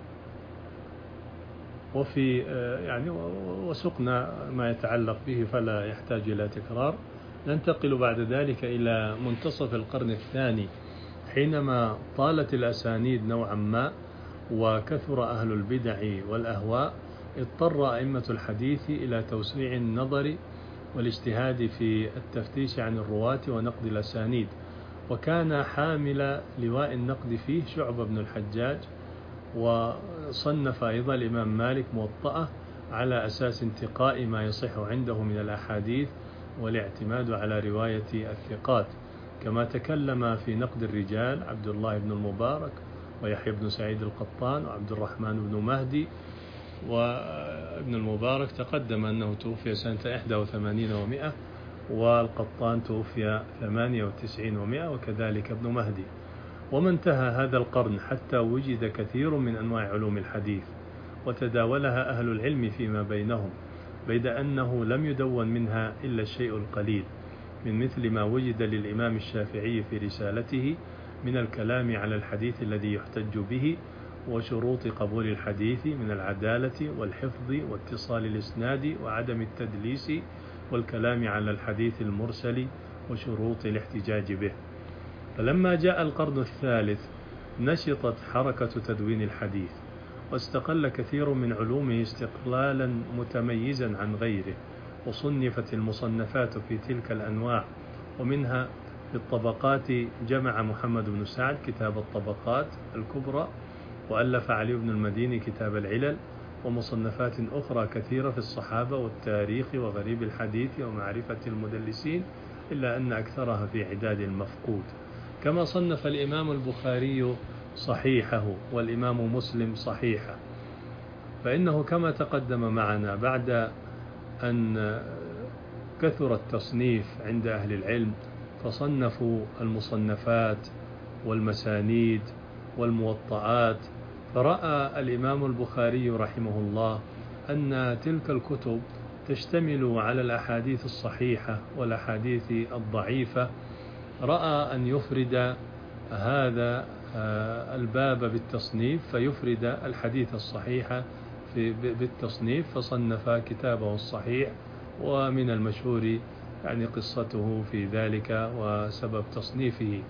B: وفي يعني وسقنا ما يتعلق به فلا يحتاج إلى تكرار. ننتقل بعد ذلك إلى منتصف القرن الثاني حينما طالت الأسانيد نوعا ما وكثر أهل البدع والأهواء. اضطر أئمة الحديث إلى توسيع النظر والاجتهاد في التفتيش عن الرواة ونقد الأسانيد، وكان حامل لواء النقد فيه شعبة بن الحجاج. وصنف أيضا الإمام مالك موطأة على أساس انتقاء ما يصح عنده من الأحاديث والاعتماد على رواية الثقات، كما تكلم في نقد الرجال عبد الله بن المبارك ويحيى بن سعيد القطان وعبد الرحمن بن مهدي. وابن المبارك تقدم أنه توفي سنة إحدى وثمانين ومئة، والقطان توفي ثمانية وتسعين ومئة، وكذلك ابن مهدي. وما انتهى هذا القرن حتى وجد كثير من أنواع علوم الحديث وتداولها أهل العلم فيما بينهم، بيد أنه لم يدون منها إلا الشيء القليل، من مثل ما وجد للإمام الشافعي في رسالته من الكلام على الحديث الذي يحتج به، وشروط قبول الحديث من العدالة والحفظ واتصال الإسناد وعدم التدليس، والكلام على الحديث المرسل وشروط الاحتجاج به. فلما جاء القرن الثالث نشطت حركة تدوين الحديث، واستقل كثير من علومه استقلالا متميزا عن غيره، وصنفت المصنفات في تلك الأنواع، ومنها في الطبقات جمع محمد بن سعد كتاب الطبقات الكبرى، وألف علي بن المديني كتاب العلل، ومصنفات أخرى كثيرة في الصحابة والتاريخ وغريب الحديث ومعرفة المدلسين، إلا أن أكثرها في عداد المفقود. كما صنف الإمام البخاري صحيحه والإمام مسلم صحيحه، فإنه كما تقدم معنا بعد أن كثر التصنيف عند أهل العلم فصنفوا المصنفات والمسانيد والموطئات، فرأى الإمام البخاري رحمه الله أن تلك الكتب تشتمل على الأحاديث الصحيحة والأحاديث الضعيفة، رأى أن يفرد هذا الباب بالتصنيف، فيفرد الحديث الصحيح بالتصنيف، فصنف كتابه الصحيح، ومن المشهور يعني قصته في ذلك وسبب تصنيفه.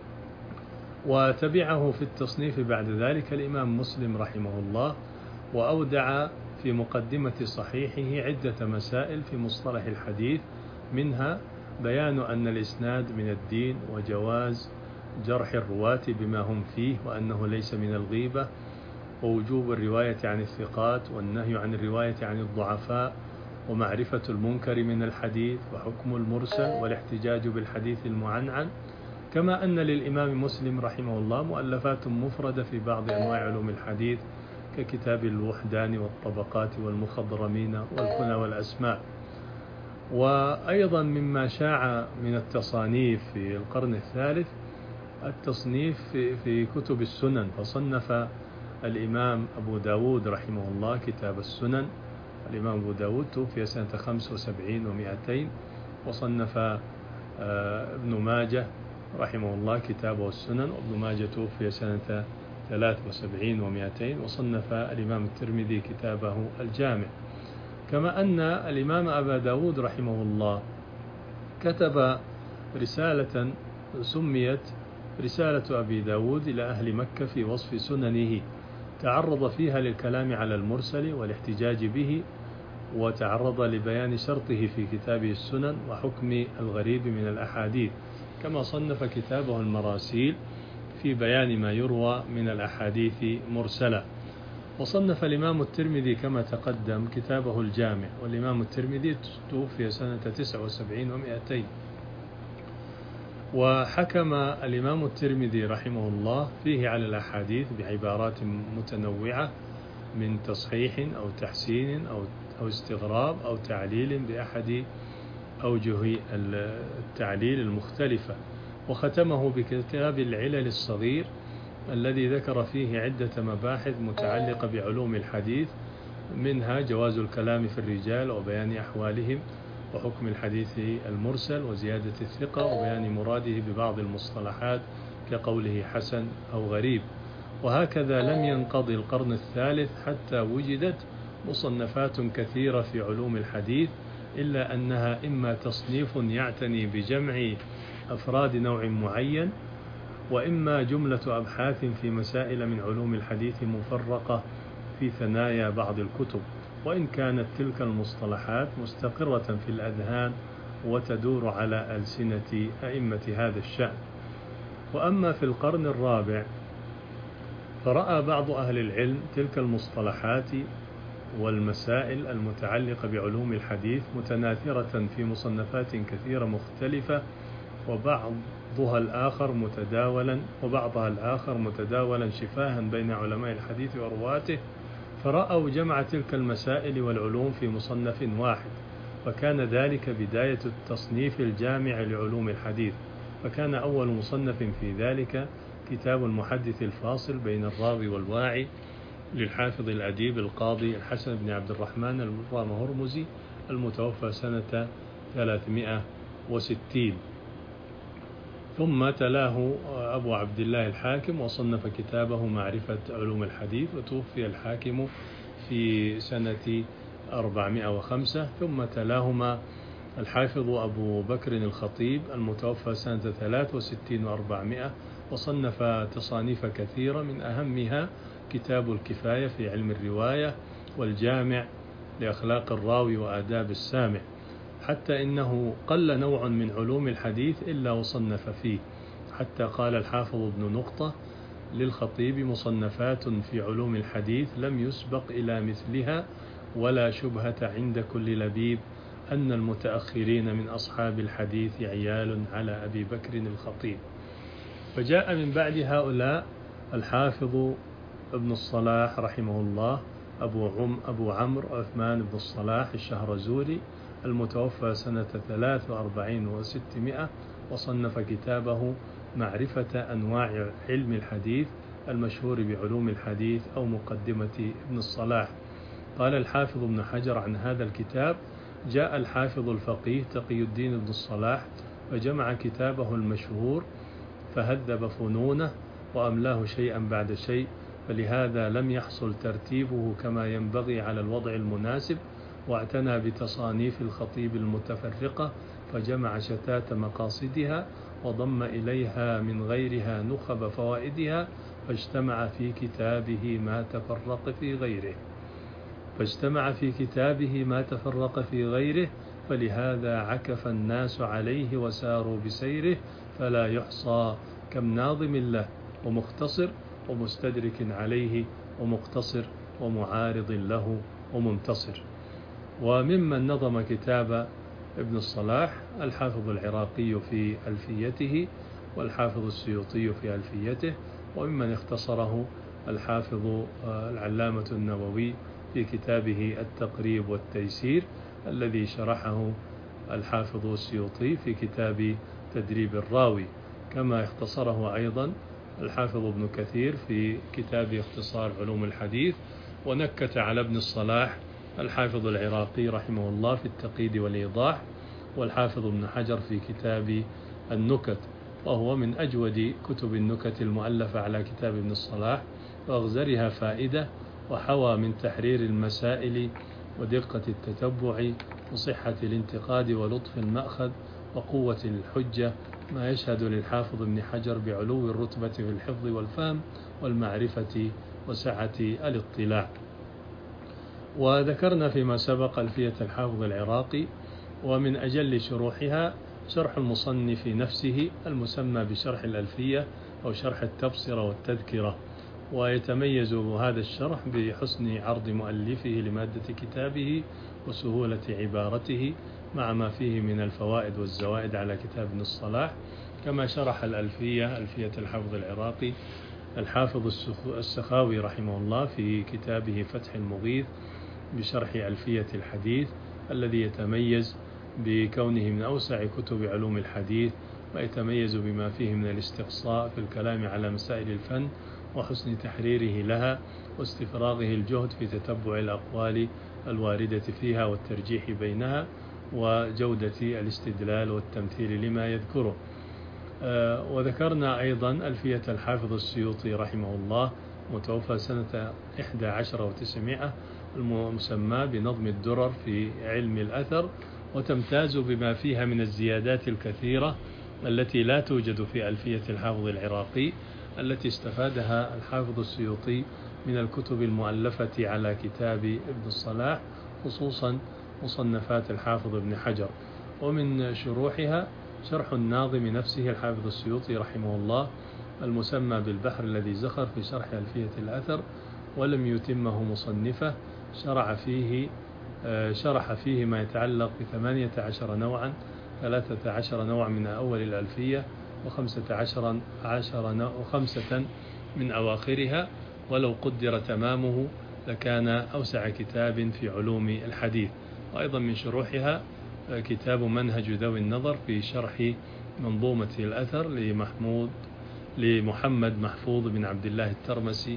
B: وتبعه في التصنيف بعد ذلك الإمام مسلم رحمه الله، وأودع في مقدمة صحيحه عدة مسائل في مصطلح الحديث، منها بيان أن الإسناد من الدين، وجواز جرح الرواة بما هم فيه وأنه ليس من الغيبة، ووجوب الرواية عن الثقات والنهي عن الرواية عن الضعفاء، ومعرفة المنكر من الحديث، وحكم المرسل والاحتجاج بالحديث المعنعن. كما أن للإمام مسلم رحمه الله مؤلفات مفردة في بعض أنواع علوم الحديث ككتاب الوحدان والطبقات والمخضرمين والكنى والأسماء. وأيضا مما شاع من التصانيف في القرن الثالث التصنيف في, في كتب السنن، فصنف الإمام أبو داود رحمه الله كتاب السنن. الإمام أبو داود توفي سنة خمس وسبعين ومائتين، وصنف ابن ماجه رحمه الله كتابه السنن، وابن ماجه توفي سنة ثلاث وسبعين ومائتين، وصنف الإمام الترمذي كتابه الجامع. كما أن الإمام أبا داود رحمه الله كتب رسالة سميت رسالة أبي داود إلى أهل مكة في وصف سننه، تعرض فيها للكلام على المرسل والاحتجاج به، وتعرض لبيان شرطه في كتابه السنن وحكم الغريب من الأحاديث. كما صنف كتابه المراسيل في بيان ما يروى من الأحاديث مرسلة. وصنف الإمام الترمذي كما تقدم كتابه الجامع، والإمام الترمذي توفي سنة تسع وسبعين ومائتين. وحكم الإمام الترمذي رحمه الله فيه على الأحاديث بعبارات متنوعة من تصحيح أو تحسين أو أو استغراب أو تعليل بأحد أوجه التعليل المختلفة. وختمه بكتاب العلل الصغير الذي ذكر فيه عدة مباحث متعلقة بعلوم الحديث، منها جواز الكلام في الرجال وبيان أحوالهم، وحكم الحديث المرسل وزيادة الثقة، وبيان مراده ببعض المصطلحات كقوله حسن أو غريب. وهكذا لم ينقضي القرن الثالث حتى وجدت مصنفات كثيرة في علوم الحديث، إلا أنها إما تصنيف يعتني بجمع أفراد نوع معين، وإما جملة أبحاث في مسائل من علوم الحديث مفرقة في ثنايا بعض الكتب، وإن كانت تلك المصطلحات مستقرة في الأذهان وتدور على ألسنة أئمة هذا الشأن. وأما في القرن الرابع فرأى بعض أهل العلم تلك المصطلحات والمسائل المتعلقة بعلوم الحديث متناثرة في مصنفات كثيرة مختلفة، وبعضها الآخر متداولا وبعضها الآخر متداولا شفاها بين علماء الحديث ورواته، فرأوا جمع تلك المسائل والعلوم في مصنف واحد، فكان ذلك بداية التصنيف الجامع لعلوم الحديث. فكان أول مصنف في ذلك كتاب المحدث الفاصل بين الراوي والواعي، للحافظ الأديب القاضي الحسن بن عبد الرحمن المهرمزي المتوفى سنة ثلاثمائة وستين. ثم تلاه أبو عبد الله الحاكم وصنف كتابه معرفة علوم الحديث، وتوفي الحاكم في سنة أربعمائة وخمسة. ثم تلاهما الحافظ أبو بكر الخطيب المتوفى سنة ثلاث وستين وأربعمائة، وصنف تصانيف كثيرة، من أهمها كتاب الكفاية في علم الرواية، والجامع لأخلاق الراوي وآداب السامع، حتى إنه قل نوع من علوم الحديث إلا وصنف فيه، حتى قال الحافظ ابن نقطة للخطيب: مصنفات في علوم الحديث لم يسبق إلى مثلها ولا شبهة عند كل لبيب أن المتأخرين من أصحاب الحديث عيال على أبي بكر الخطيب. فجاء من بعد هؤلاء الحافظ ابن الصلاح رحمه الله أبو, عم أبو عمرو عثمان بن الصلاح الشهرزوري المتوفى سنة ثلاث وأربعين وستمائة، وصنف كتابه معرفة أنواع علم الحديث المشهور بعلوم الحديث أو مقدمة ابن الصلاح. قال الحافظ ابن حجر عن هذا الكتاب: جاء الحافظ الفقيه تقي الدين ابن الصلاح فجمع كتابه المشهور فهذب فنونه وأملاه شيئا بعد شيء، فلهذا لم يحصل ترتيبه كما ينبغي على الوضع المناسب، واعتنى بتصانيف الخطيب المتفرقة فجمع شتات مقاصدها وضم إليها من غيرها نخب فوائدها، فاجتمع في كتابه ما تفرق في غيره فاجتمع في كتابه ما تفرق في غيره فلهذا عكف الناس عليه وساروا بسيره، فلا يحصى، كم ناظم له ومختصر ومستدرك عليه ومقتصر ومعارض له ومنتصر. وممن نظم كتاب ابن الصلاح الحافظ العراقي في ألفيته، والحافظ السيوطي في ألفيته، وممن اختصره الحافظ العلامة النووي في كتابه التقريب والتيسير الذي شرحه الحافظ السيوطي في كتاب تدريب الراوي، كما اختصره أيضا الحافظ ابن كثير في كتاب اختصار علوم الحديث، ونكت على ابن الصلاح الحافظ العراقي رحمه الله في التقييد والإيضاح، والحافظ ابن حجر في كتاب النكت، وهو من أجود كتب النكت المؤلفة على كتاب ابن الصلاح، وأغزرها فائدة، وحوى من تحرير المسائل ودقة التتبع وصحة الانتقاد ولطف المأخذ وقوة الحجة ما يشهد للحافظ ابن حجر بعلو الرتبة في الحفظ والفهم والمعرفة وسعة الاطلاع. وذكرنا فيما سبق ألفية الحافظ العراقي، ومن أجل شروحها شرح المصنف نفسه المسمى بشرح الألفية أو شرح التبصرة والتذكرة، ويتميز هذا الشرح بحسن عرض مؤلفه لمادة كتابه وسهولة عبارته مع ما فيه من الفوائد والزوائد على كتاب ابن الصلاح. كما شرح الألفية ألفية الحافظ العراقي الحافظ السخاوي رحمه الله في كتابه فتح المغيث بشرح ألفية الحديث، الذي يتميز بكونه من أوسع كتب علوم الحديث، ويتميز بما فيه من الاستقصاء في الكلام على مسائل الفن وحسن تحريره لها واستفراغه الجهد في تتبع الأقوال الواردة فيها والترجيح بينها وجودة الاستدلال والتمثيل لما يذكره. آه وذكرنا أيضا ألفية الحافظ السيوطي رحمه الله متوفى سنة إحدى عشر وتسعمائة المسمى بنظم الدرر في علم الأثر، وتمتاز بما فيها من الزيادات الكثيرة التي لا توجد في ألفية الحافظ العراقي التي استفادها الحافظ السيوطي من الكتب المؤلفة على كتاب ابن الصلاح، خصوصا مصنفات الحافظ ابن حجر. ومن شروحها شرح الناظم نفسه الحافظ السيوطي رحمه الله المسمى بالبحر الذي زخر في شرح ألفية الأثر، ولم يتمه مصنفه، شرع فيه شرح فيه ما يتعلق بثمانية عشر نوعا، ثلاثة عشر نوع من أول الألفية وخمسة عشر, عشر وخمسة من أواخرها، ولو قدر تمامه لكان أوسع كتاب في علوم الحديث. وأيضا من شروحها كتاب منهج ذوي النظر في شرح منظومة الأثر لمحمود لمحمد محفوظ بن عبد الله الترمسي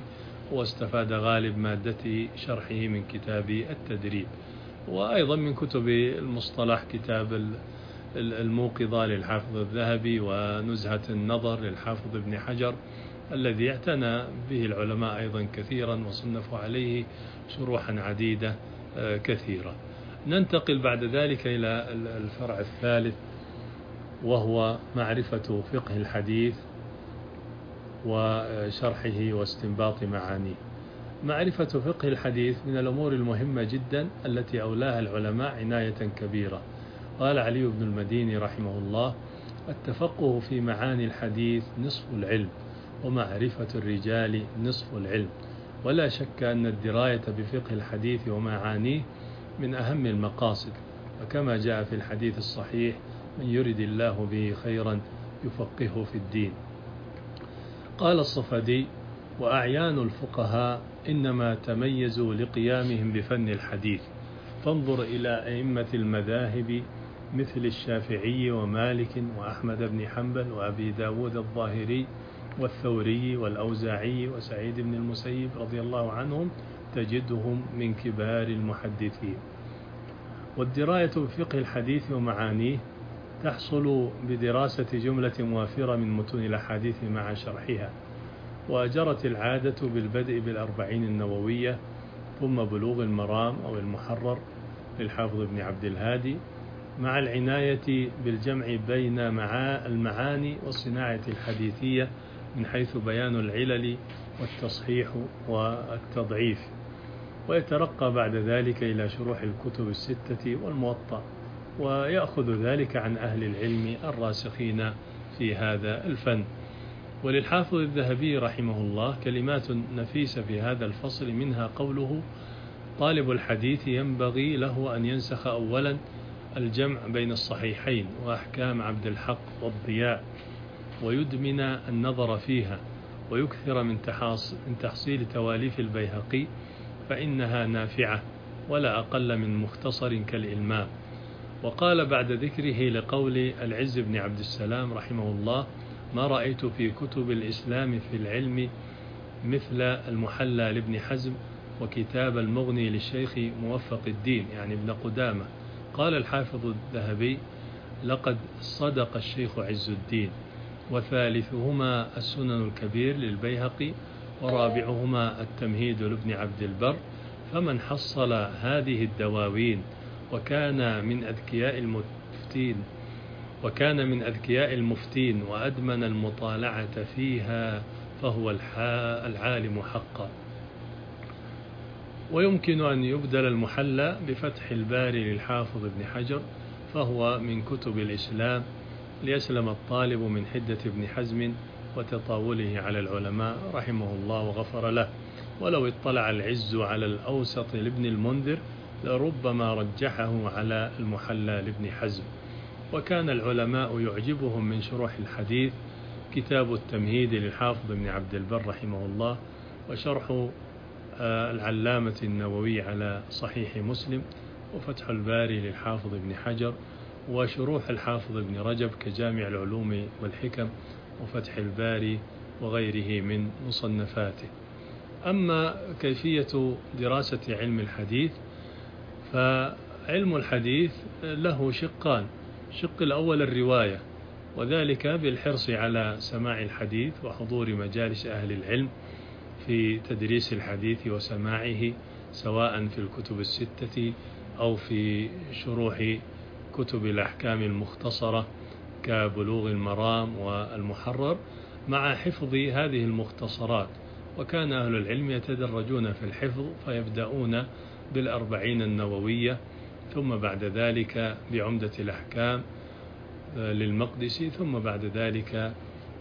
B: واستفاد غالب مادة شرحه من كتاب التدريب، وأيضا من كتب المصطلح كتاب الموقظة للحافظ الذهبي، ونزهة النظر للحافظ ابن حجر الذي اعتنى به العلماء أيضا كثيرا وصنفوا عليه شروحا عديدة كثيرة. ننتقل بعد ذلك إلى الفرع الثالث، وهو معرفة فقه الحديث وشرحه واستنباط معانيه. معرفة فقه الحديث من الأمور المهمة جدا التي أولاها العلماء عناية كبيرة. قال علي بن المديني رحمه الله: التفقه في معاني الحديث نصف العلم، ومعرفة الرجال نصف العلم. ولا شك أن الدراية بفقه الحديث ومعانيه من أهم المقاصد، وكما جاء في الحديث الصحيح: من يرد الله به خيرا يفقهه في الدين. قال الصفدي: وأعيان الفقهاء إنما تميزوا لقيامهم بفن الحديث، فانظر إلى أئمة المذاهب مثل الشافعي ومالك وأحمد بن حنبل وأبي داود الظاهري والثوري والأوزاعي وسعيد بن المسيب رضي الله عنهم، تجدهم من كبار المحدثين. والدراية بفقه الحديث ومعانيه تحصل بدراسة جملة وافرة من متون الأحاديث مع شرحها، وجرت العادة بالبدء بالأربعين النووية، ثم بلوغ المرام أو المحرر للحافظ ابن عبد الهادي، مع العناية بالجمع بين المعاني والصناعة الحديثية من حيث بيان العلل والتصحيح والتضعيف. ويترقى بعد ذلك إلى شروح الكتب الستة والموطأ، ويأخذ ذلك عن أهل العلم الراسخين في هذا الفن. وللحافظ الذهبي رحمه الله كلمات نفيسة في هذا الفصل، منها قوله: طالب الحديث ينبغي له أن ينسخ أولا الجمع بين الصحيحين وأحكام عبد الحق والضياء، ويدمن النظر فيها، ويكثر من تحصيل تواليف البيهقي، فإنها نافعة ولا أقل من مختصر كالإلمام. وقال بعد ذكره لقول العز بن عبد السلام رحمه الله: ما رأيت في كتب الإسلام في العلم مثل المحلى لابن حزم، وكتاب المغني للشيخ موفق الدين يعني ابن قدامة. قال الحافظ الذهبي: لقد صدق الشيخ عز الدين. وثالثهما السنن الكبير للبيهقي، ورابعهما التمهيد لابن عبد البر. فمن حصل هذه الدواوين وكان من أذكياء المفتين وكان من أذكياء المفتين وأدمن المطالعة فيها فهو العالم حقا. ويمكن أن يبدل المحلى بفتح الباري للحافظ ابن حجر، فهو من كتب الإسلام، ليسلم الطالب من حدة ابن حزم وتطاوله على العلماء رحمه الله وغفر له. ولو اطلع العز على الأوسط لابن المنذر لربما رجحه على المحلى لابن حزم. وكان العلماء يعجبهم من شروح الحديث كتاب التمهيد للحافظ ابن عبد البر رحمه الله، وشرح العلامة النووي على صحيح مسلم، وفتح الباري للحافظ ابن حجر، وشروح الحافظ ابن رجب كجامع العلوم والحكم، وفتح الباري وغيره من مصنفاته. أما كيفية دراسة علم الحديث، فعلم الحديث له شقان: الشق الأول الرواية، وذلك بالحرص على سماع الحديث وحضور مجالس أهل العلم في تدريس الحديث وسماعه، سواء في الكتب الستة أو في شروح كتب الأحكام المختصرة كبلوغ المرام والمحرر، مع حفظ هذه المختصرات. وكان أهل العلم يتدرجون في الحفظ، فيبدأون بالأربعين النووية، ثم بعد ذلك بعمدة الأحكام للمقدسي، ثم بعد ذلك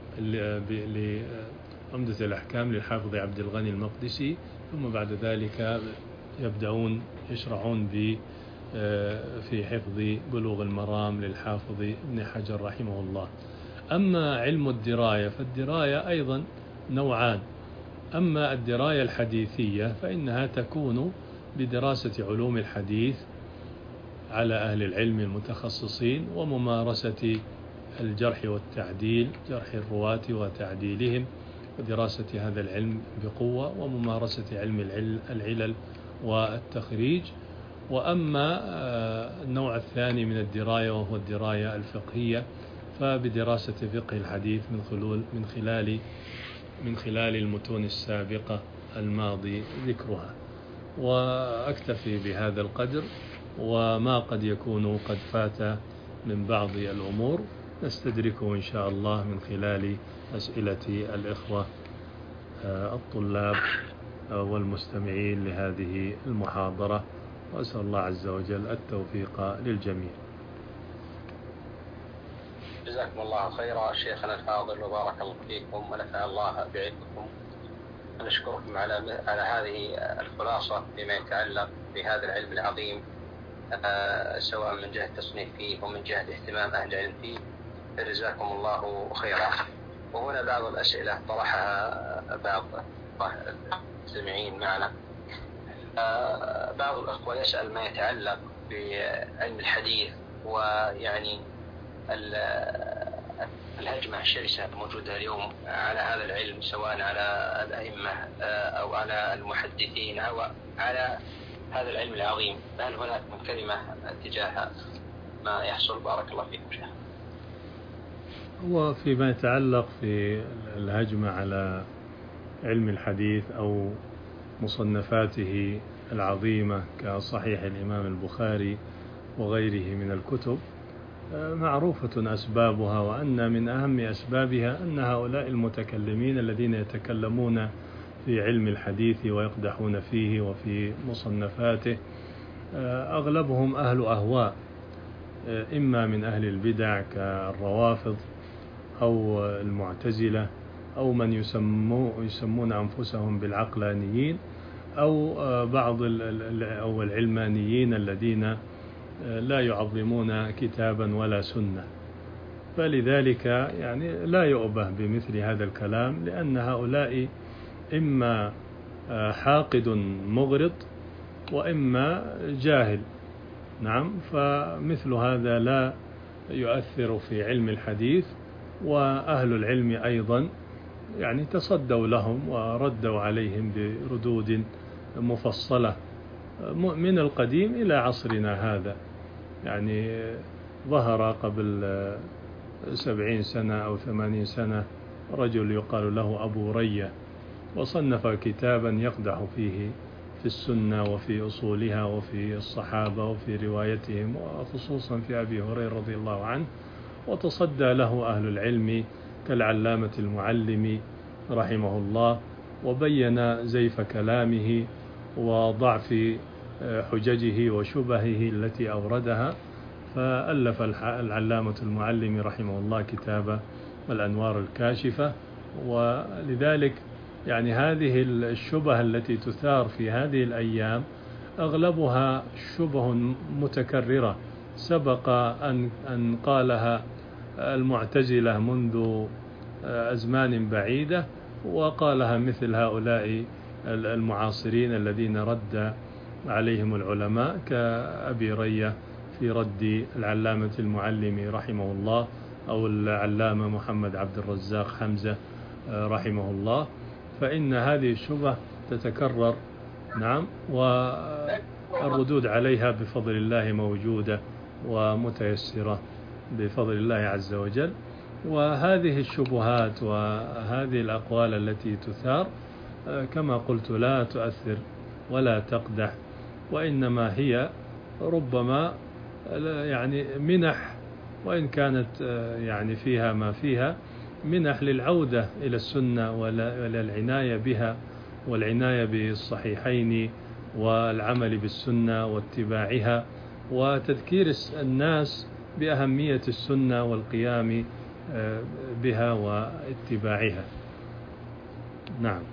B: لعمدة الأحكام للحافظ عبد الغني المقدسي، ثم بعد ذلك يبدأون يشرعون ب في حفظ بلوغ المرام للحافظ ابن حجر رحمه الله. أما علم الدراية فالدراية أيضا نوعان: أما الدراية الحديثية فإنها تكون بدراسة علوم الحديث على أهل العلم المتخصصين، وممارسة الجرح والتعديل، جرح الرواة وتعديلهم، ودراسة هذا العلم بقوة وممارسة علم العلل والتخريج. وأما النوع الثاني من الدراية وهو الدراية الفقهية فبدراسة فقه الحديث من خلال من خلال من خلال المتون السابقة الماضي ذكرها. وأكتفي بهذا القدر، وما قد يكون قد فات من بعض الأمور نستدركه إن شاء الله من خلال أسئلة الإخوة الطلاب والمستمعين لهذه المحاضرة، وأسأل الله عز وجل التوفيق للجميع.
A: جزاكم الله خيرا شيخنا الفاضل، وبارك الله فيكم ونفع الله بعلمكم. نشكركم على على هذه الخلاصة فيما يتعلق بهذا العلم العظيم، سواء من جهة التصنيف فيه ومن جهة اهتمام أهل العلم فيه، فجزاكم الله خيرا. وهنا بعض الأسئلة طرحها بعض المستمعين معنا. بعض الأخوة يسأل ما يتعلق بعلم الحديث، ويعني الهجمة الشرسة الموجودة اليوم على هذا العلم، سواء على الأئمة أو على المحدثين أو على هذا العلم العظيم، فهل هناك من كلمة تجاه ما يحصل؟ بارك الله فيكم شيخ.
B: وفيما يتعلق في الهجمة على علم الحديث أو مصنفاته العظيمة كصحيح الإمام البخاري وغيره من الكتب، معروفة أسبابها، وأن من أهم أسبابها أن هؤلاء المتكلمين الذين يتكلمون في علم الحديث ويقدحون فيه وفي مصنفاته أغلبهم أهل أهواء، إما من أهل البدع كالروافض أو المعتزلة أو من يسمون يسمون أنفسهم بالعقلانيين، أو بعض أو العلمانيين الذين لا يعظمون كتابا ولا سنة. فلذلك يعني لا يؤبه بمثل هذا الكلام، لأن هؤلاء إما حاقد مغرض وإما جاهل. نعم، فمثل هذا لا يؤثر في علم الحديث. وأهل العلم أيضا يعني تصدوا لهم وردوا عليهم بردود مفصلة من القديم إلى عصرنا هذا. يعني ظهر قبل سبعين سنة أو ثمانين سنة رجل يقال له أبو رية، وصنف كتابا يقدح فيه في السنة وفي أصولها وفي الصحابة وفي روايتهم، وخصوصا في أبي هريرة رضي الله عنه. وتصدى له أهل العلم كالعلامة المعلم رحمه الله، وبين زيف كلامه وضعف حججه وشبهه التي أوردها، فألف العلامة المعلم رحمه الله كتاب الأنوار الكاشفة. ولذلك يعني هذه الشبه التي تثار في هذه الأيام أغلبها شبه متكررة سبق أن أن قالها المعتزلة منذ أزمان بعيدة، وقالها مثل هؤلاء المعاصرين الذين رد عليهم العلماء كأبي رية في رد العلامة المعلم رحمه الله، أو العلامة محمد عبد الرزاق حمزة رحمه الله. فإن هذه الشبه تتكرر، نعم، والردود عليها بفضل الله موجودة ومتيسرة بفضل الله عز وجل. وهذه الشبهات وهذه الأقوال التي تثار كما قلت لا تؤثر ولا تقدح، وإنما هي ربما يعني منح، وإن كانت يعني فيها ما فيها منح للعودة إلى السنة والعناية بها والعناية بالصحيحين والعمل بالسنة واتباعها، وتذكير الناس بأهمية السنة والقيام بها واتباعها. نعم.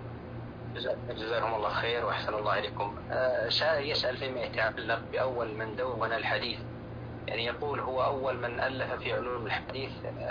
A: جزاكم الله خير وأحسن الله إليكم. سائل يسأل فيما يتعلق بأول من دون الحديث، يعني يقول هو أول من ألف في علوم الحديث،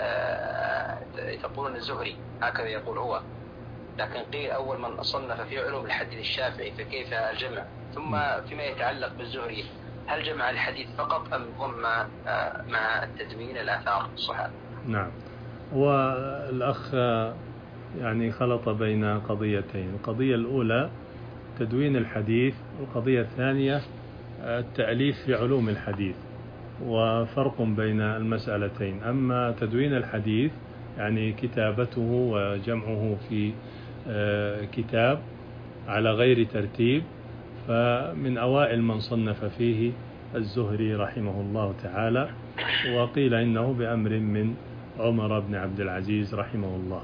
A: تقولون الزهري هكذا يقول هو، لكن قيل أول من صنف في علوم الحديث الشافعي، فكيف الجمع؟ ثم فيما يتعلق بالزهري هل جمع الحديث فقط أم ضم مع التدوين الآثار الصحابة؟
B: نعم، والأخ يعني خلط بين قضيتين. القضية الأولى تدوين الحديث، والقضية الثانية التأليف في علوم الحديث، وفرق بين المسألتين. أما تدوين الحديث يعني كتابته وجمعه في كتاب على غير ترتيب، فمن أوائل من صنف فيه الزهري رحمه الله تعالى، وقيل إنه بأمر من عمر بن عبد العزيز رحمه الله.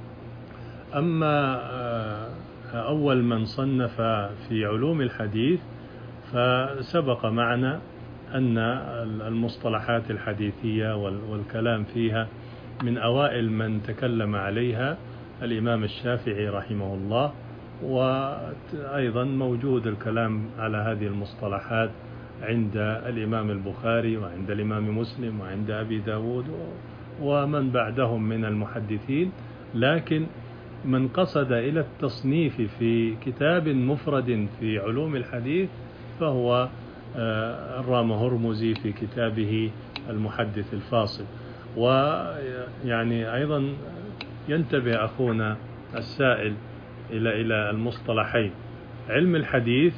B: أما أول من صنف في علوم الحديث فسبق معنا أن المصطلحات الحديثية والكلام فيها من أوائل من تكلم عليها الإمام الشافعي رحمه الله، وأيضا موجود الكلام على هذه المصطلحات عند الإمام البخاري وعند الإمام مسلم وعند أبي داود ومن بعدهم من المحدثين. لكن من قصد إلى التصنيف في كتاب مفرد في علوم الحديث فهو الرام هرمزي في كتابه المحدث الفاصل. ويعني أيضا ينتبه أخونا السائل إلى إلى المصطلحين. علم الحديث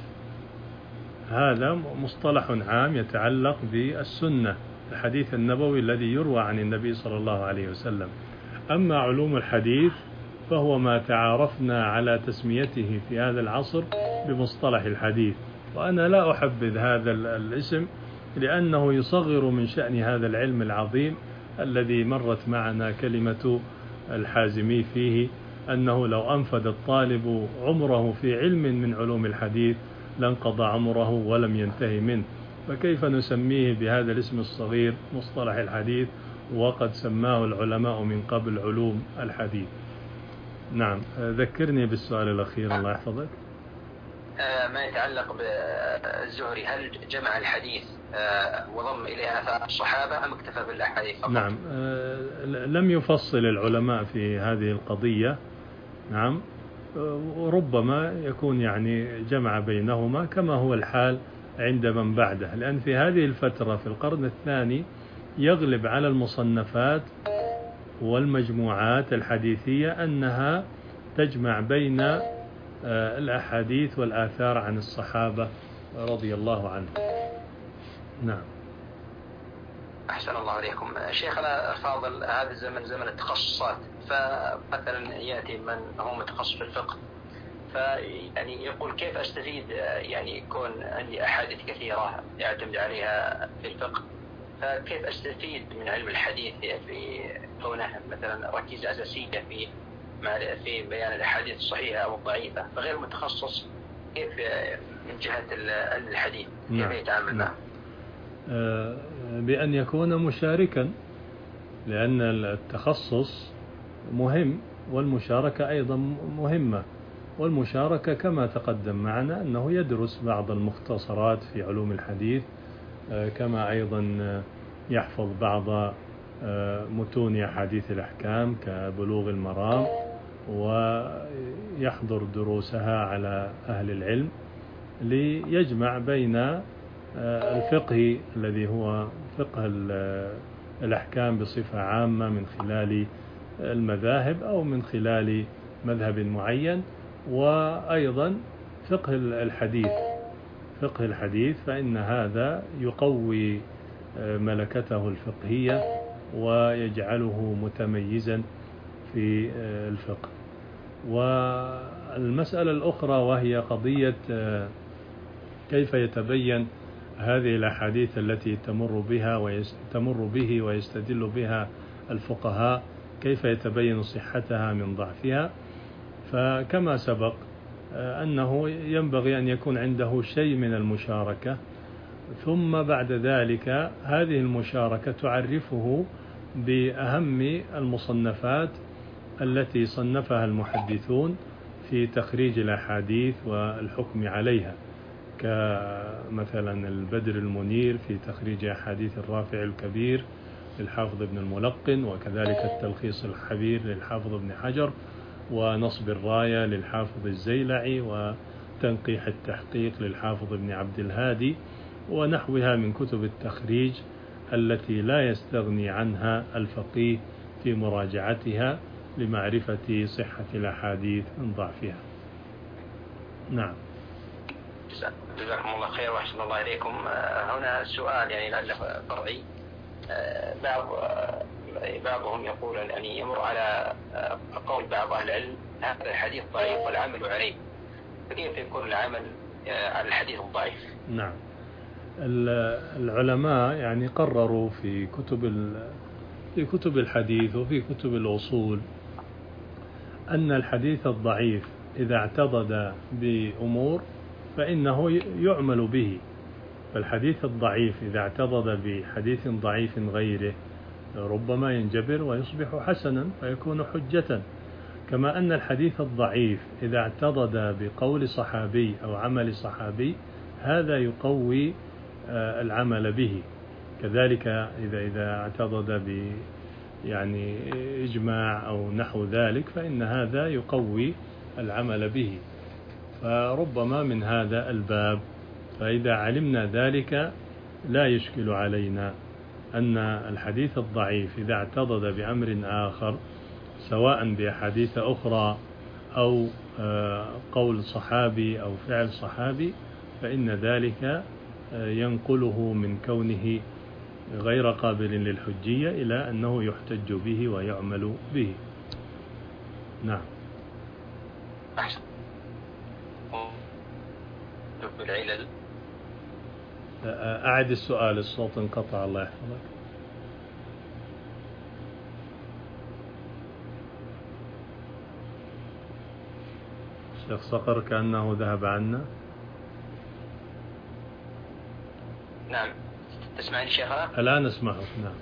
B: هذا مصطلح عام يتعلق بالسنة، الحديث النبوي الذي يروى عن النبي صلى الله عليه وسلم. أما علوم الحديث فهو ما تعارفنا على تسميته في هذا العصر بمصطلح الحديث، وأنا لا أحبذ هذا الاسم لأنه يصغر من شأن هذا العلم العظيم الذي مرت معنا كلمة الحازمي فيه أنه لو أنفذ الطالب عمره في علم من علوم الحديث لانقضى عمره ولم ينتهي منه، فكيف نسميه بهذا الاسم الصغير مصطلح الحديث وقد سماه العلماء من قبل علوم الحديث. نعم، ذكرني بالسؤال الأخير الله يحفظك.
A: ما يتعلق بالزهري، هل جمع الحديث وضم إليها آثار الصحابة أم اكتفى بالأحاديث فقط؟
B: نعم، لم يفصل العلماء في هذه القضية. نعم، وربما يكون يعني جمع بينهما كما هو الحال عند من بعده، لأن في هذه الفترة في القرن الثاني يغلب على المصنفات والمجموعات الحديثية أنها تجمع بين الأحاديث والآثار عن الصحابة رضي الله عنهم. نعم.
A: أحسن الله عليكم. شيخنا الفاضل، هذا الزمن زمن التخصصات، فمثلا يأتي من هو متخصص في الفقه فيعني يقول كيف أستفيد، يعني يكون عندي أحاديث كثيرة يعتمد عليها في الفقه، فكيف أستفيد من علم الحديث في كونه مثلا ركيزة أساسية في في بيان الأحاديث الصحيحة أو الضعيفة، فغير متخصص كيف من جهة الحديث كيف يتعامل معه؟
B: بأن يكون مشاركا، لأن التخصص مهم والمشاركة أيضا مهمة. والمشاركة كما تقدم معنا أنه يدرس بعض المختصرات في علوم الحديث، كما أيضا يحفظ بعض متون أحاديث الأحكام كبلوغ المرام، ويحضر دروسها على أهل العلم ليجمع بين الفقه الذي هو فقه الأحكام بصفة عامة من خلال المذاهب أو من خلال مذهب معين، وأيضا فقه الحديث فقه الحديث فإن هذا يقوي ملكته الفقهية ويجعله متميزا في الفقه. والمسألة الأخرى وهي قضية كيف يتبين هذه الأحاديث التي تمر بها ويستمر به ويستدل بها الفقهاء، كيف يتبين صحتها من ضعفها. فكما سبق أنه ينبغي أن يكون عنده شيء من المشاركة، ثم بعد ذلك هذه المشاركة تعرفه بأهم المصنفات التي صنفها المحدثون في تخريج الأحاديث والحكم عليها، كمثلا البدر المنير في تخريج أحاديث الرافع الكبير للحافظ ابن الملقن، وكذلك التلخيص الحبير للحافظ ابن حجر، ونصب الراية للحافظ الزيلعي، وتنقيح التحقيق للحافظ ابن عبد الهادي، ونحوها من كتب التخريج التي لا يستغني عنها الفقيه في مراجعتها لمعرفة صحة الأحاديث من ضعفها. نعم.
A: جزاكم الله خير وأحسن الله إليكم. هنا سؤال يعني لعله فرعي. بعض بعضهم يقول يعني يمر على قول بعض أهل العلم هذا الحديث ضعيف والعمل عليه، فكيف يكون العمل على الحديث الضعيف؟
B: نعم. العلماء يعني قرروا في كتب في كتب الحديث وفي كتب الأصول أن الحديث الضعيف إذا اعتضد بأمور فإنه يعمل به. فالحديث الضعيف إذا اعتضد بحديث ضعيف غيره ربما ينجبر ويصبح حسنا فيكون حجة، كما أن الحديث الضعيف إذا اعتضد بقول صحابي أو عمل صحابي هذا يقوي العمل به. كذلك إذا إذا اعتضد ب يعني إجماع أو نحو ذلك فإن هذا يقوي العمل به. فربما من هذا الباب، فإذا علمنا ذلك لا يشكل علينا أن الحديث الضعيف إذا اعتضد بأمر آخر سواء بأحاديث أخرى أو قول صحابي أو فعل صحابي فإن ذلك ينقله من كونه غير قابل للحجية إلى أنه يحتج به ويعمل به. نعم.
A: العلل.
B: أعد السؤال، الصوت انقطع الله يحفظك. شيخ صقر كأنه ذهب عنا.
A: نعم. تسمعني شيخنا؟
B: الآن أسمعك. نعم.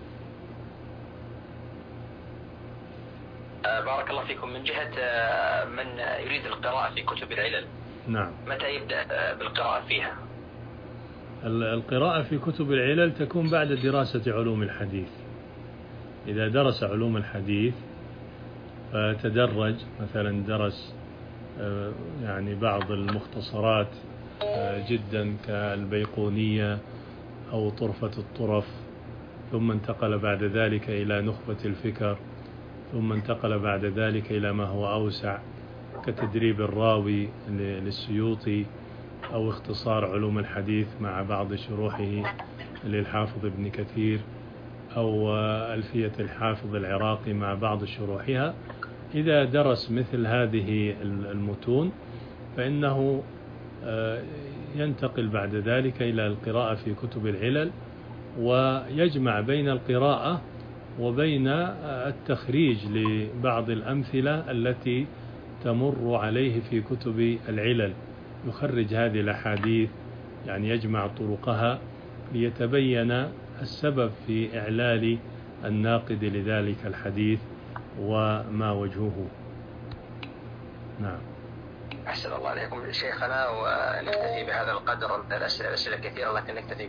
A: آه بارك الله فيكم. من جهة آه من يريد القراءة في كتب العلل،
B: نعم،
A: متى يبدأ آه بالقراءة فيها؟
B: القراءة في كتب العلل تكون بعد دراسة علوم الحديث. إذا درس علوم الحديث فتدرج، مثلا درس آه يعني بعض المختصرات آه جدا كالبيقونية أو طرفة الطرف، ثم انتقل بعد ذلك إلى نخبة الفكر، ثم انتقل بعد ذلك إلى ما هو أوسع كتدريب الراوي للسيوطي، أو اختصار علوم الحديث مع بعض شروحه للحافظ ابن كثير، أو ألفية الحافظ العراقي مع بعض شروحها. إذا درس مثل هذه المتون فإنه ينتقل بعد ذلك إلى القراءة في كتب العلل، ويجمع بين القراءة وبين التخريج لبعض الأمثلة التي تمر عليه في كتب العلل. يخرج هذه الأحاديث، يعني يجمع طرقها ليتبين السبب في إعلال الناقد لذلك الحديث وما وجهه. نعم.
A: أحسن الله عليكم شيخنا، ونكتفي بهذا القدر. الأسئلة كثيرة لكن نكتفي